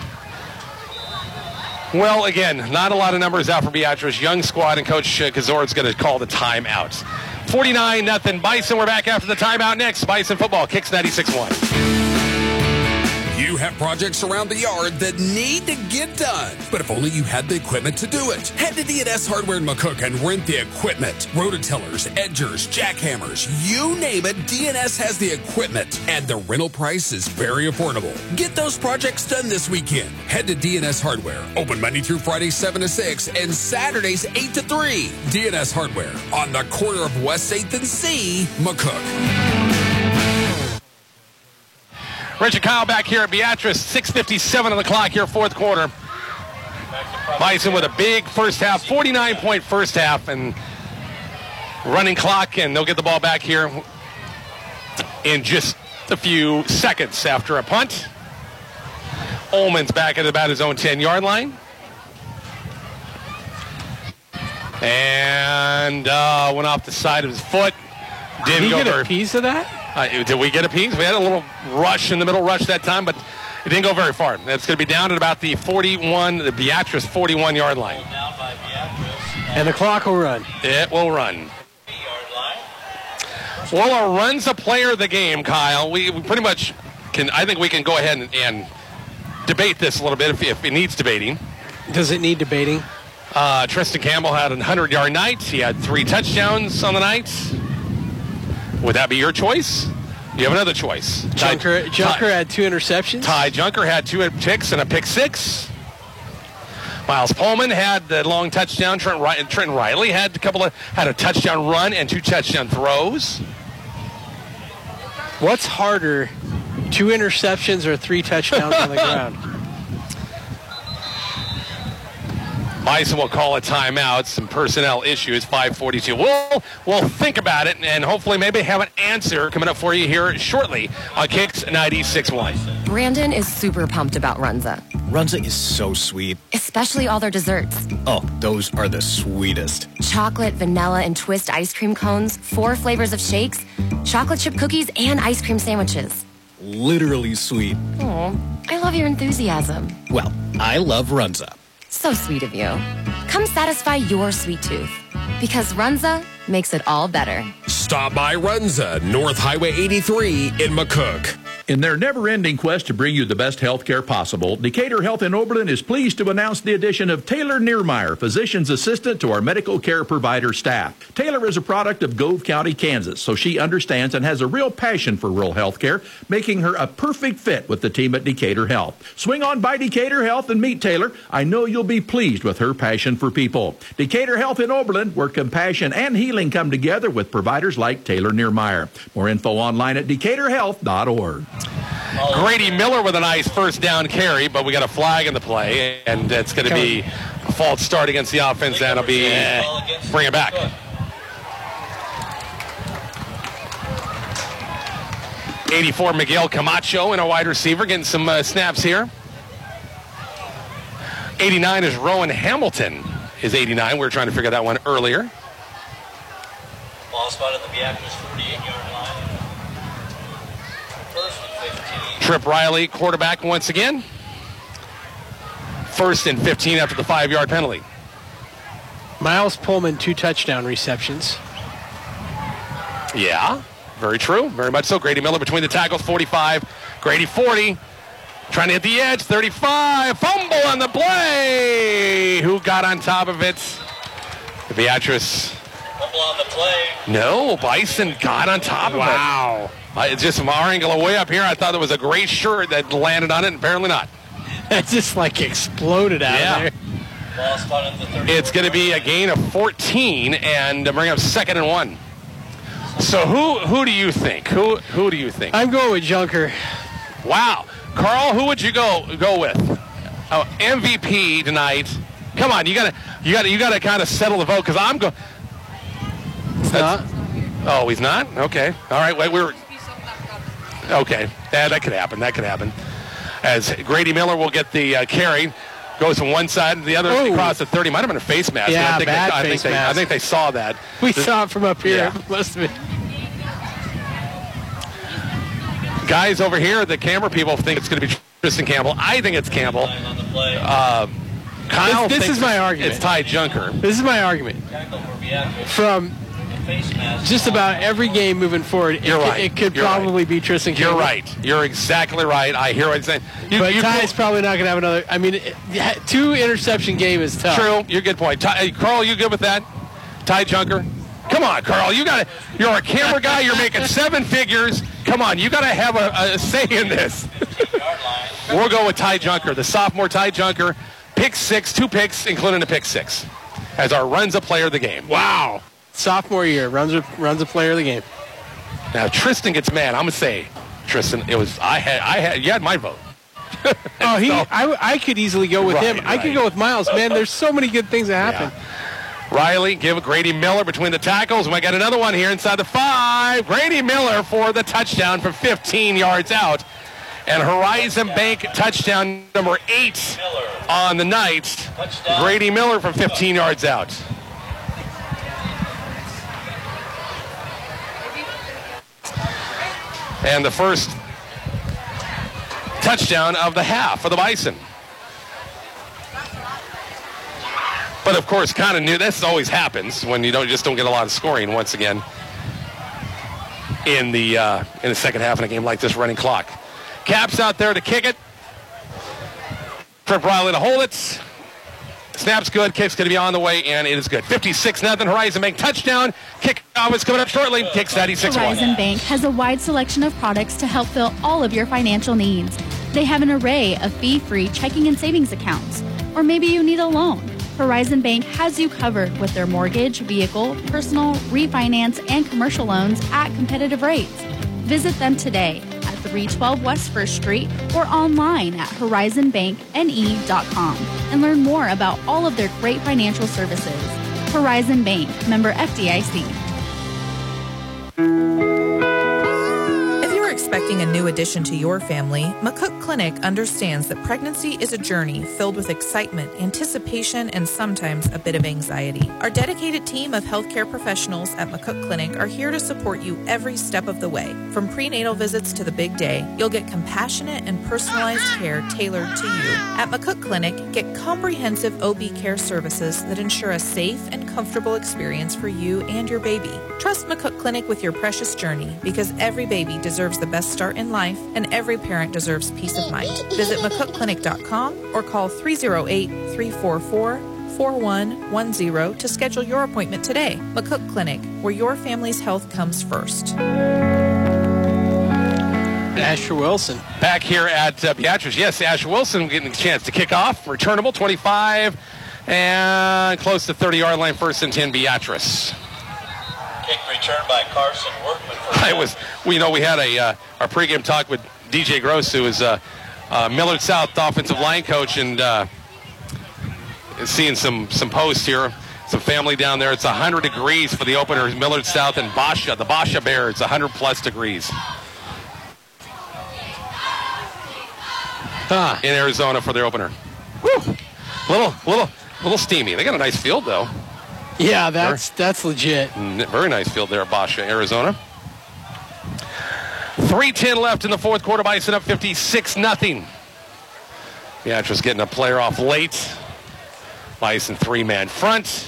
Well, again, not a lot of numbers out for Beatrice. Young squad, and Coach Kazor's going to call the timeout. forty-nine nothing Bison. We're back after the timeout next. Bison football, Kicks ninety-six point one. You have projects around the yard that need to get done, but if only you had the equipment to do it. Head to D and S Hardware in McCook and rent the equipment. Rototillers, edgers, jackhammers, you name it, D and S has the equipment, and the rental price is very affordable. Get those projects done this weekend. Head to D and S Hardware, open Monday through Friday seven to six and Saturdays eight to three. D and S Hardware on the corner of West eighth and C, McCook. Rich and Kyle back here at Beatrice, six fifty-seven on the clock here, fourth quarter. Bison with a big first half, forty-nine point first half, and running clock, and they'll get the ball back here in just a few seconds after a punt. Ullman's back at about his own ten-yard line. And uh, went off the side of his foot. Didn't Did he go get very, a piece of that? Uh, did we get a piece? We had a little rush in the middle rush that time, but it didn't go very far. It's going to be down at about the forty-one, the Beatrice forty-one-yard line. And the clock will run. It will run. Well, a run's a player of the game, Kyle. We, we pretty much can, I think we can go ahead and, and debate this a little bit if, if it needs debating. Does it need debating? Uh, Tristan Campbell had a hundred-yard night. He had three touchdowns on the night. Would that be your choice? You have another choice. Junker, Ty, Junker Ty, had two interceptions. Ty Junker had two picks and a pick six. Miles Pullman had the long touchdown. Trent, Trenton Riley had a couple of had a touchdown run and two touchdown throws. What's harder, two interceptions or three touchdowns on the ground? Bison will call a timeout. Some personnel issues. five forty-two. We'll we'll think about it and hopefully maybe have an answer coming up for you here shortly on Kicks ninety-six point one. Brandon is super pumped about Runza, Runza is so sweet. especially all their desserts. Oh, those are the sweetest. Chocolate, vanilla, and twist ice cream cones, four flavors of shakes, chocolate chip cookies, and ice cream sandwiches. Literally sweet. Oh, I love your enthusiasm. Well, I love Runza. So sweet of you. Come satisfy your sweet tooth. Because Runza makes it all better. Stop by Runza, North Highway eighty-three in McCook. In their never-ending quest to bring you the best health care possible, Decatur Health in Oberlin is pleased to announce the addition of Taylor Niermeyer, physician's assistant to our medical care provider staff. Taylor is a product of Gove County, Kansas, so she understands and has a real passion for rural health care, making her a perfect fit with the team at Decatur Health. Swing on by Decatur Health and meet Taylor. I know you'll be pleased with her passion for people. Decatur Health in Oberlin, where compassion and healing come together with providers like Taylor Niermeyer. More info online at decatur health dot org. Grady Miller with a nice first down carry, but we got a flag in the play, and it's going to be a false start against the offense, and it'll be bring it back. eighty-four, Miguel Camacho in a wide receiver, getting some uh, snaps here. eighty-nine is Rowan Hamilton, is eighty-nine. We were trying to figure that one earlier. Ball spot at the Beatrice forty-eight-yard line. First and fifteen. Trip Riley, quarterback once again. First and fifteen after the five-yard penalty. Miles Pullman, two touchdown receptions. Yeah, very true. Very much so. Grady Miller between the tackles, forty-five. Grady, forty. Trying to hit the edge, thirty-five. Fumble on the play. Who got on top of it? Beatrice. Fumble on the play. No, Bison got on top of it. Wow. Uh, it's just from our angle away up here. I thought there was a gray shirt that landed on it, and apparently not. That just like exploded out Yeah. of there. Ball spot at the thirty. It's going to be a gain of fourteen, and bring up second and one. So who who do you think? Who who do you think? I'm going with Junker. Wow, Carl, who would you go go with? Oh, M V P tonight. Come on, you gotta you gotta you gotta kind of settle the vote because I'm going. It's not. Oh, he's not. Okay. All right. Wait, we're. Okay. Yeah, that could happen. That could happen. As Grady Miller will get the uh, carry, goes from one side to the other Oh. across the thirty. Might have been a face mask. Yeah, I think bad they, I face think they, I mask. think they saw that. We The- saw it from up here. Yeah. Must have been. Guys over here, the camera people think it's going to be Tristan Campbell. I think it's Campbell. On the play. Uh, Kyle This- this thinks is my argument. It's Ty Junker. This is my argument. Tackle for Beatrice. From Face mask. just about every game moving forward, it, You're could- right. it could You're probably be Tristan You're Campbell. right. You're exactly right. I hear what you're saying. You, But you Ty's probably not going to have another. I mean, it- two interception game is tough. True. You're a good point. Ty, hey, Carl, you good with that? Ty Junker? Come on, Carl. You got to. You're a camera guy. You're making seven figures. Come on. You got to have a, a say in this. We'll go with Ty Junker, the sophomore Ty Junker. Pick six, two picks, including a pick six, as our runs a player of the game. Wow. Sophomore year, runs a, runs a player of the game. Now Tristan gets mad. I'm gonna say, Tristan, it was I had I had you had my vote. oh, he. I, I could easily go with Right, him. I could go with Miles. Man, there's so many good things that happen. Yeah. Riley give Grady Miller between the tackles. We got another one here inside the five. Grady Miller for the touchdown from fifteen yards out. And Horizon Bank touchdown number eight on the night. Touchdown. Grady Miller from fifteen yards out. And the first touchdown of the half for the Bison. But of course, kind of knew this always happens when you don't just don't get a lot of scoring once again in the uh, in the second half in a game like this, running clock. Caps out there to kick it. Trip Riley to hold it. Snap's good. Kick's going to be on the way, and it is good. fifty-six nothing. Horizon Bank touchdown. Kick off is coming up shortly. Kicks ninety-six one. Horizon Bank has a wide selection of products to help fill all of your financial needs. They have an array of fee-free checking and savings accounts. Or maybe you need a loan. Horizon Bank has you covered with their mortgage, vehicle, personal, refinance, and commercial loans at competitive rates. Visit them today at three twelve West First Street or online at horizon bank n e dot com and learn more about all of their great financial services. Horizon Bank, member F D I C. Expecting a new addition to your family, McCook Clinic understands that pregnancy is a journey filled with excitement, anticipation, and sometimes a bit of anxiety. Our dedicated team of healthcare professionals at McCook Clinic are here to support you every step of the way. From prenatal visits to the big day, you'll get compassionate and personalized care tailored to you. At McCook Clinic, get comprehensive O B care services that ensure a safe and comfortable experience for you and your baby. Trust McCook Clinic with your precious journey because every baby deserves the best start in life and every parent deserves peace of mind. Visit mccook clinic dot com or call three oh eight, three four four, four one one zero to schedule your appointment today. McCook Clinic, where your family's health comes first. Asher Wilson. Back here at uh, Beatrice. Yes, Asher Wilson getting a chance to kick off. Returnable, twenty-five and close to thirty-yard line, first and ten, Beatrice. Kick return by Carson Workman. I was, we know we had a uh, our pregame talk with D J Gross, who is uh, uh, Millard South offensive line coach, and uh, seeing some some posts here, some family down there. It's one hundred degrees for the opener, Millard South and Basha, the Basha Bears, one hundred plus degrees huh. in Arizona for their opener. Woo! Little, little, little steamy. They got a nice field though. Yeah, that's that's legit. Very nice field there at Basha, Arizona. three ten left in the fourth quarter. Bison up fifty-six nothing. Beatrice getting a player off late. Bison three-man front.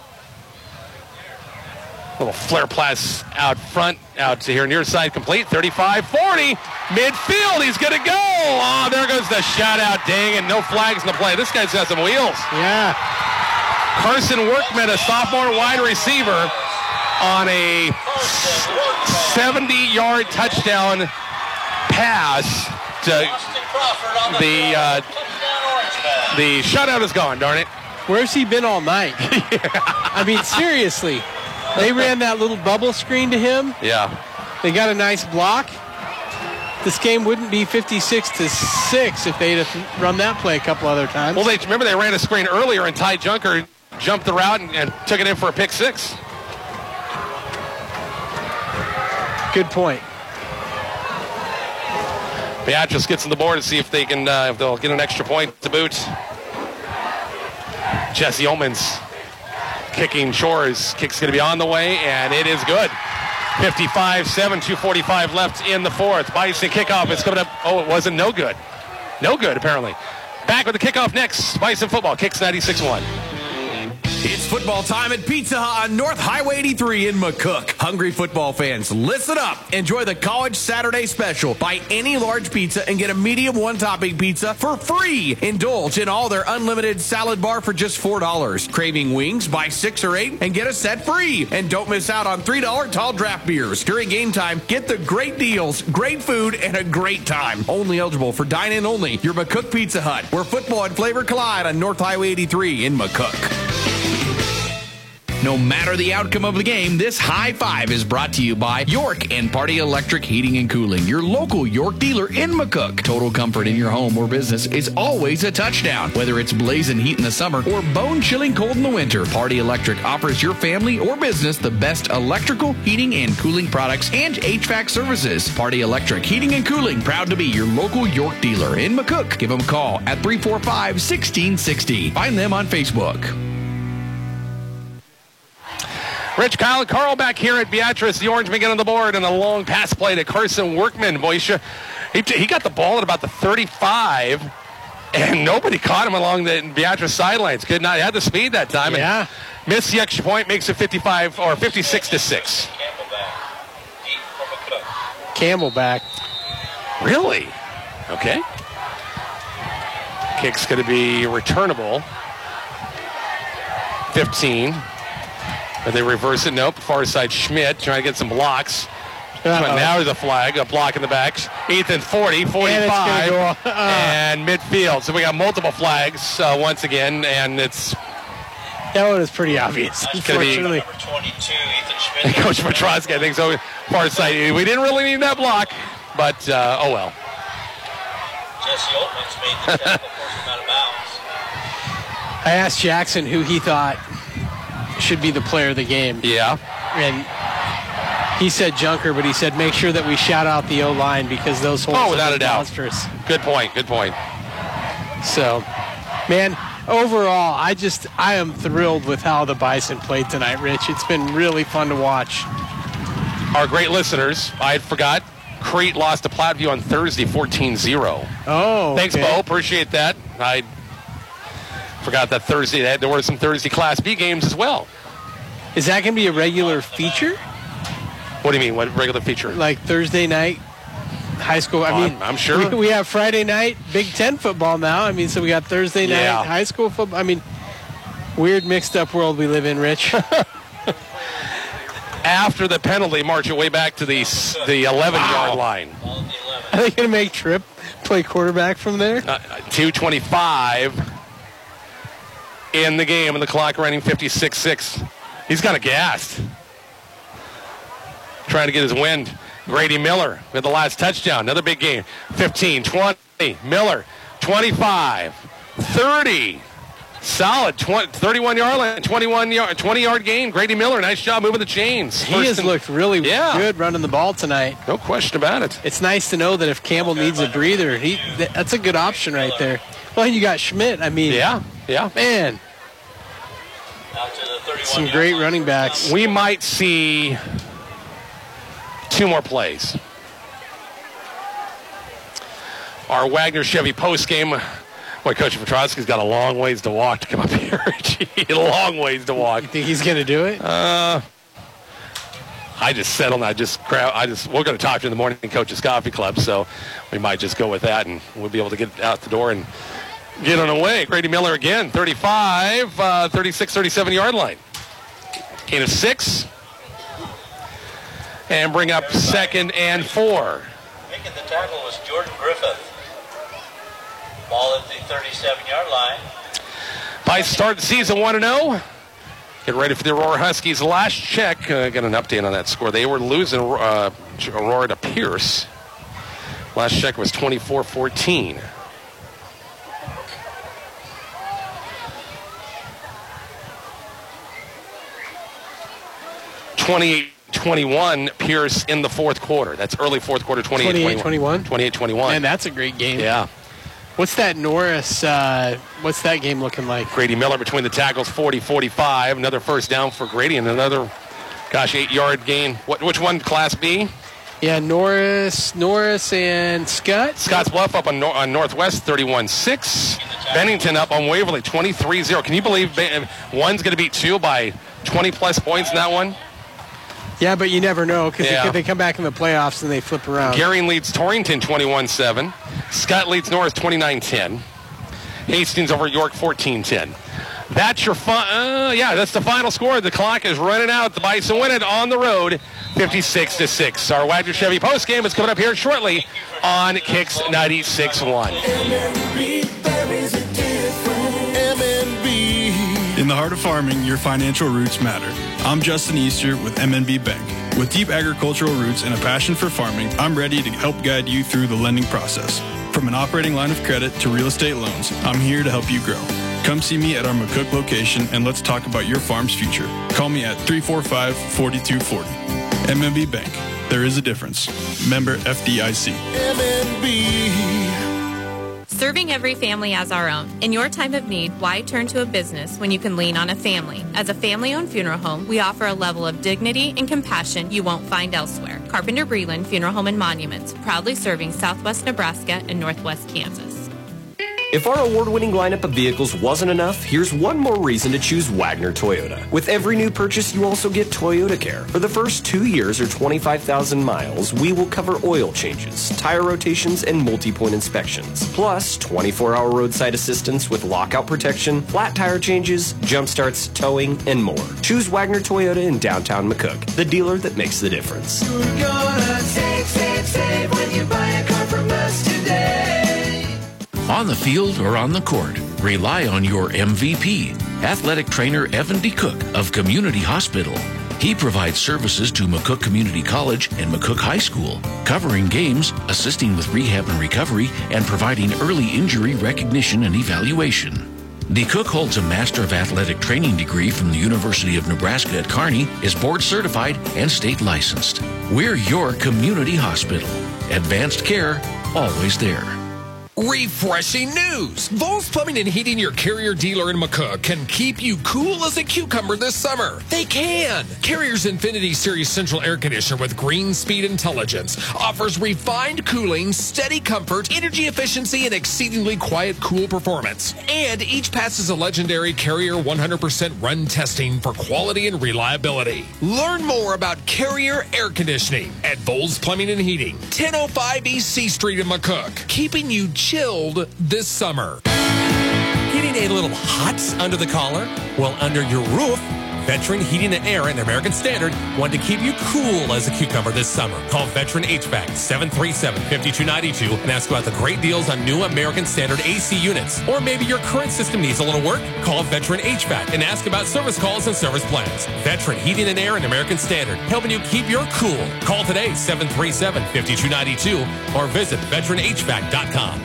Little flare pass out front, out to here near side, complete. thirty-five forty. Midfield, he's going to go. Oh, there goes the shot out. Dang, and no flags in the play. This guy's got some wheels. Yeah. Carson Workman, a sophomore wide receiver, on a seventy-yard touchdown pass to the uh, the shutout is gone, darn it. Where's he been all night? Yeah. I mean, seriously. They ran that little bubble screen to him. Yeah. They got a nice block. This game wouldn't be fifty-six to six if they'd have run that play a couple other times. Well, they remember they ran a screen earlier, and Ty Junker jumped the route and, and took it in for a pick six. Good point. Beatrice gets on the board to see if they can, uh, if they'll get an extra point to boot. Jesse Omans kicking Shores. Kick's going to be on the way, and it is good. fifty-five seven, two forty-five left in the fourth. Bison kickoff is coming up. Oh, it wasn't no good. No good, apparently. Back with the kickoff next. Bison football kicks ninety-six one. It's football time at Pizza Hut on North Highway eighty-three in McCook. Hungry football fans, listen up. Enjoy the College Saturday Special. Buy any large pizza and get a medium one-topping pizza for free. Indulge in all their unlimited salad bar for just four dollars. Craving wings? Buy six or eight and get a set free. And don't miss out on three dollar tall draft beers. During game time, get the great deals, great food, and a great time. Only eligible for dine-in only. Your McCook Pizza Hut, where football and flavor collide on North Highway eighty-three in McCook. No matter the outcome of the game, this high five is brought to you by York and Party Electric Heating and Cooling, your local York dealer in McCook. Total comfort in your home or business is always a touchdown. Whether it's blazing heat in the summer or bone-chilling cold in the winter, Party Electric offers your family or business the best electrical, heating, and cooling products and H V A C services. Party Electric Heating and Cooling, proud to be your local York dealer in McCook. Give them a call at three four five, one six six zero. Find them on Facebook. Rich, Kyle, and Carl back here at Beatrice. The Orange man on the board and a long pass play to Carson Workman. Boysha, he, he got the ball at about the thirty-five, and nobody caught him along the Beatrice sidelines. Could not had the speed that time. Yeah. And missed the extra point, makes it fifty-five or fifty-six to six. Campbell back. Really? Okay. Kick's going to be returnable. fifteen. But they reverse it. Nope. Far side Schmidt trying to get some blocks. But now there's a flag, a block in the back. Ethan forty, forty-five, and, go, uh, and midfield. So we got multiple flags uh, once again, and it's that one is pretty obvious. It's going to be number twenty-two, Ethan Schmidt. Coach Petrosky, I think so. Far side. We didn't really need that block, but uh, oh well. Jesse Oltman's made the tackle, forced him out of bounds. I asked Jackson who he thought should be the player of the game. Yeah. And he said Junker, but he said make sure that we shout out the O-line because those holes oh, without are a doubt. monstrous. Good point, good point. So, man, overall, I just, I am thrilled with how the Bison played tonight, Rich. It's been really fun to watch. Our great listeners, I forgot, Crete lost to Platteview on Thursday, fourteen zero. Oh, okay. Thanks, Bo. Appreciate that. I forgot that Thursday. There were some Thursday Class B games as well. Is that going to be a regular feature? What do you mean? What regular feature? Like Thursday night high school? I Oh, mean, I'm- I'm sure. We, we have Friday night Big Ten football now. I mean, so we got Thursday night Yeah. high school football. I mean, weird mixed up world we live in, Rich. After the penalty, march your way back to the the eleven-yard line. Are they going to make Tripp play quarterback from there? Uh, two twenty-five in the game, and the clock running fifty-six six. He's kind of gassed. Trying to get his wind. Grady Miller with the last touchdown. Another big game. fifteen, twenty. Miller, twenty-five, thirty. Solid twenty, thirty-one-yard line, twenty-one yard, twenty-yard gain. Grady Miller, nice job moving the chains. He First has and- looked really Yeah. good running the ball tonight. No question about it. It's nice to know that if Campbell needs a breather, he th- that's a good option right there. Well, you got Schmidt. I mean, Yeah, yeah. man, some great running backs. We might see two more plays. Our Wagner Chevy post game. Boy, Coach Petrosky's got a long ways to walk to come up here. Gee, a long ways to walk. You think he's going to do it? Uh, I just settled. I just grab. I just. We're going to talk to you in the morning, Coach's Coffee Club. So we might just go with that, and we'll be able to get out the door and get on the way. Grady Miller again, thirty-five, uh, thirty-six, thirty-seven yard line. Gain of six, and bring up second and four. Making the tackle was Jordan Griffith. Ball at the thirty-seven-yard line. By start the season one and oh. Get ready for the Aurora Huskies. Last check, uh, got an update on that score. They were losing uh, Aurora to Pierce. Last check was twenty-four fourteen. twenty-eight twenty-one Pierce in the fourth quarter. That's early fourth quarter, twenty-eight twenty-one. twenty-eight twenty-one. Man, that's a great game. Yeah. What's that Norris, uh, what's that game looking like? Grady Miller between the tackles, forty forty-five. Another first down for Grady and another, gosh, eight-yard gain. What? Which one, Class B? Yeah, Norris, Norris and Scott. Scotts Bluff up on, Nor- on Northwest, thirty-one six. Bennington up on Waverly, twenty-three zero. Can you believe Ben- one's going to beat two by twenty-plus points in that one? Yeah, but you never know because Yeah. they, they come back in the playoffs and they flip around. Gary leads Torrington twenty-one seven. Scott leads Norris twenty-nine ten. Hastings over York fourteen ten. That's your fun. Uh, yeah, that's the final score. The clock is running out. The Bison win it on the road, fifty-six to six. Our Wagner Chevy post game is coming up here shortly on Kicks ninety-six one. In the heart heart of farming, your financial roots matter. I'm Justin Easter with M N B Bank. With deep agricultural roots and a passion for farming, I'm ready to help guide you through the lending process. From an operating line of credit to real estate loans, I'm here to help you grow. Come see me at our McCook location and let's talk about your farm's future. Call me at three four five, four two four zero. M N B Bank. There is a difference. Member F D I C. M N B. Serving every family as our own. In your time of need, why turn to a business when you can lean on a family? As a family-owned funeral home, we offer a level of dignity and compassion you won't find elsewhere. Carpenter Breland Funeral Home and Monuments, proudly serving Southwest Nebraska and Northwest Kansas. If our award-winning lineup of vehicles wasn't enough, here's one more reason to choose Wagner Toyota. With every new purchase, you also get Toyota Care. For the first two years or twenty-five thousand miles, we will cover oil changes, tire rotations, and multi-point inspections. Plus, twenty-four hour roadside assistance with lockout protection, flat tire changes, jump starts, towing, and more. Choose Wagner Toyota in downtown McCook, the dealer that makes the difference. You're gonna save, save, save when you buy a car from us today. On the field or on the court, rely on your M V P, athletic trainer Evan D. Cook of Community Hospital. He provides services to McCook Community College and McCook High School, covering games, assisting with rehab and recovery, and providing early injury recognition and evaluation. D. Cook holds a Master of Athletic Training degree from the University of Nebraska at Kearney, is board certified and state licensed. We're your community hospital. Advanced care, always there. Refreshing news! Vols Plumbing and Heating, your Carrier dealer in McCook, can keep you cool as a cucumber this summer. They can! Carrier's Infinity Series Central Air Conditioner with Green Speed Intelligence offers refined cooling, steady comfort, energy efficiency, and exceedingly quiet, cool performance. And each passes a legendary Carrier one hundred percent run testing for quality and reliability. Learn more about Carrier Air Conditioning at Vols Plumbing and Heating, ten oh five East C Street in McCook, keeping you chilled this summer. Getting a little hot under the collar? Well, under your roof, Veteran Heating and Air and American Standard want to keep you cool as a cucumber this summer. Call Veteran H V A C seven three seven, five two nine two and ask about the great deals on new American Standard A C units. Or maybe your current system needs a little work? Call Veteran H V A C and ask about service calls and service plans. Veteran Heating and Air and American Standard, helping you keep your cool. Call today, seven three seven, five two nine two or visit veteran h v a c dot com.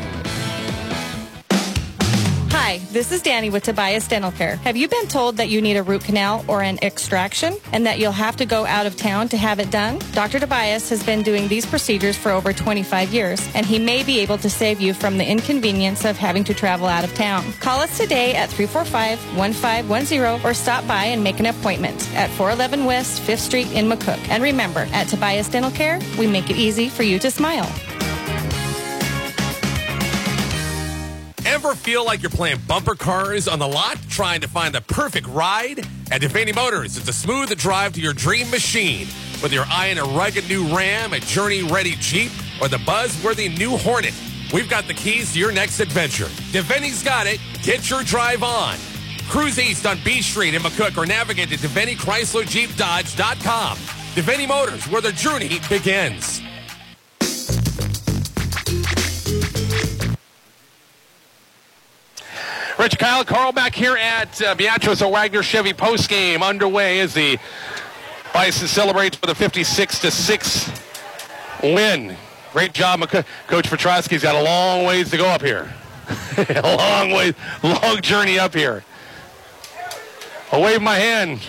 Hi, this is Danny with Tobias Dental Care. Have you been told that you need a root canal or an extraction and that you'll have to go out of town to have it done? Doctor Tobias has been doing these procedures for over twenty-five years, and he may be able to save you from the inconvenience of having to travel out of town. Call us today at three four five, one five one zero or stop by and make an appointment at four eleven West fifth Street in McCook. And remember, at Tobias Dental Care, we make it easy for you to smile. Ever feel like you're playing bumper cars on the lot, trying to find the perfect ride? At Devaney Motors, it's a smooth drive to your dream machine. Whether you're eyeing a rugged new Ram, a journey-ready Jeep, or the buzzworthy new Hornet, we've got the keys to your next adventure. Devaney's got it. Get your drive on. Cruise east on B Street in McCook or navigate to Devaney Chrysler Jeep Dodge dot com. Devaney Motors, where the journey begins. Rich Kyle, Carl back here at uh, Beatrice O'Wagner Chevy postgame underway as the Bison celebrates with a fifty-six to six win. Great job, McC- Coach Petrosky's got a long ways to go up here. a long way, long journey up here. I'll wave my hand.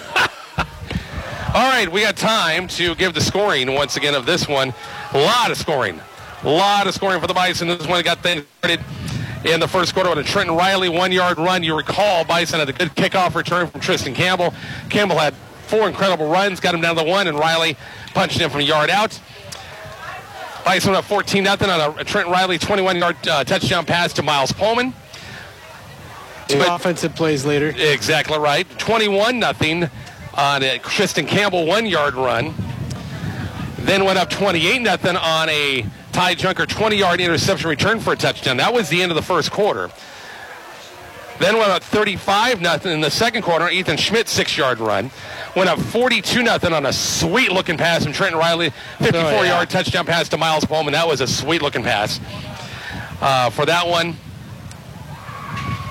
All right, we got time to give the scoring once again of this one. A lot of scoring. A lot of scoring for the Bison. This one got things started in the first quarter with a Trenton Riley one-yard run. You recall Bison had a good kickoff return from Tristan Campbell. Campbell had four incredible runs, got him down to the one, and Riley punched him from a yard out. Bison up fourteen nothing on a Trenton Riley twenty-one-yard uh, touchdown pass to Miles Pullman. Two but, offensive plays later. Exactly right. twenty-one nothing on a Tristan Campbell one-yard run. Then went up twenty-eight nothing on a Ty Junker twenty-yard interception return for a touchdown. That was the end of the first quarter. Then went up thirty-five nothing in the second quarter. Ethan Schmidt six-yard run. Went up forty-two nothing on a sweet-looking pass from Trenton Riley. fifty-four-yard oh, yeah. touchdown pass to Miles Pullman. That was a sweet-looking pass. Uh, for that one,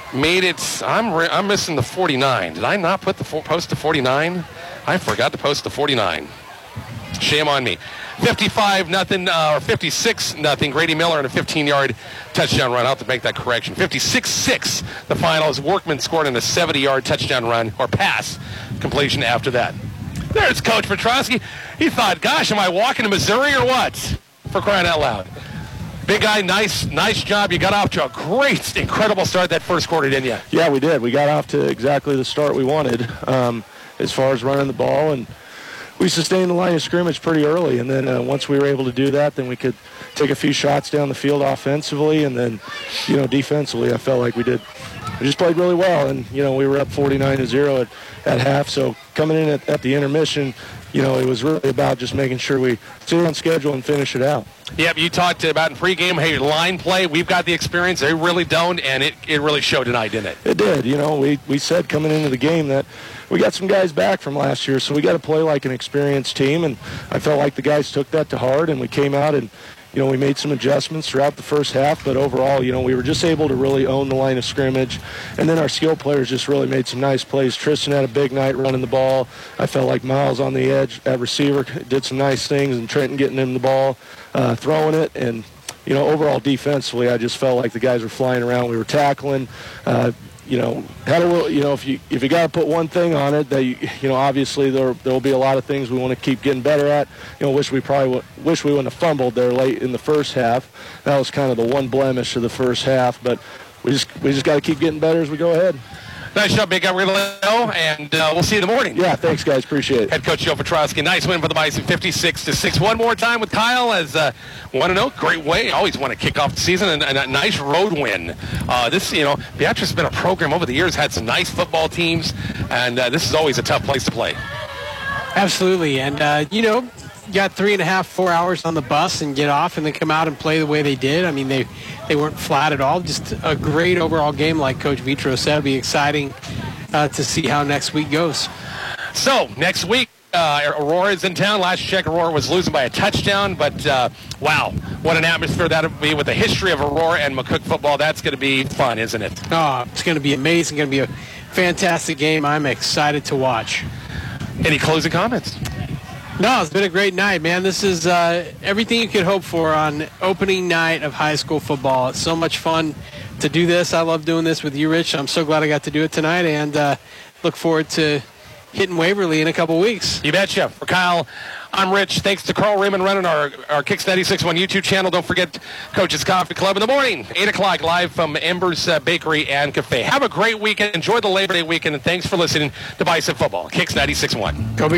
made it. I'm re- I'm missing the forty-nine. Did I not put the four, post the forty-nine? I forgot to post the forty-nine. Shame on me. fifty-five nothing uh, or fifty-six nothing. Grady Miller in a fifteen-yard touchdown run. I'll have to make that correction. fifty-six six. The final as Workman scored in a seventy-yard touchdown run or pass completion after that. There's Coach Petrosky. He thought, "Gosh, am I walking to Missouri or what?" For crying out loud. Big guy, nice, nice job. You got off to a great, incredible start that first quarter, didn't you? Yeah, we did. We got off to exactly the start we wanted um, as far as running the ball, and we sustained the line of scrimmage pretty early. And then uh, once we were able to do that, then we could take a few shots down the field offensively, and then, you know, defensively, I felt like we did. We just played really well, and you know, we were up forty-nine to zero at, at half. So coming in at, at the intermission, you know, it was really about just making sure we stay on schedule and finish it out. Yep, you talked about in pregame, hey, line play, we've got the experience. They really don't, and it, it really showed tonight, didn't it? It did. You know, we, we said coming into the game that we got some guys back from last year, so we got to play like an experienced team, and I felt like the guys took that to heart, and we came out and, you know, we made some adjustments throughout the first half, but overall, you know, we were just able to really own the line of scrimmage. And then our skill players just really made some nice plays. Tristan had a big night running the ball. I felt like Miles on the edge at receiver did some nice things, and Trenton getting him the ball, uh, throwing it. And, you know, overall defensively, I just felt like the guys were flying around. We were tackling. Uh, you know, had a little, you know, if you if you got to put one thing on it, that you, you know, obviously there there will be a lot of things we want to keep getting better at. You know, wish we probably w- wish we wouldn't have fumbled there late in the first half. That was kind of the one blemish of the first half, but we just we just got to keep getting better as we go ahead. Nice job, Big Guy. We're going to let go, and uh, we'll see you in the morning. Yeah, thanks, guys. Appreciate it. Head coach Joe Petrosky. Nice win for the Bison, fifty-six to six. One more time with Kyle as uh, one and oh. Great way. Always want to kick off the season, and, and a nice road win. Uh, this, you know, Beatrice has been a program over the years, had some nice football teams, and uh, this is always a tough place to play. Absolutely, and uh, you know, you got three and a half, four hours on the bus and get off and then come out and play the way they did. I mean, they they weren't flat at all. Just a great overall game, like Coach Vitro said. It'll be exciting uh, to see how next week goes. So, next week, uh, Aurora is in town. Last check, Aurora was losing by a touchdown, but uh, wow, what an atmosphere that'll be with the history of Aurora and McCook football. That's going to be fun, isn't it? Oh, it's going to be amazing. Going to be a fantastic game. I'm excited to watch. Any closing comments? No, it's been a great night, man. This is uh, everything you could hope for on opening night of high school football. It's so much fun to do this. I love doing this with you, Rich. I'm so glad I got to do it tonight, and uh, look forward to hitting Waverly in a couple weeks. You betcha. For Kyle, I'm Rich. Thanks to Carl Raymond running our, our Kicks ninety-six point one YouTube channel. Don't forget Coach's Coffee Club in the morning, eight o'clock, live from Embers uh, Bakery and Cafe. Have a great weekend. Enjoy the Labor Day weekend, and thanks for listening to Bison Football. Kicks ninety-six point one. Go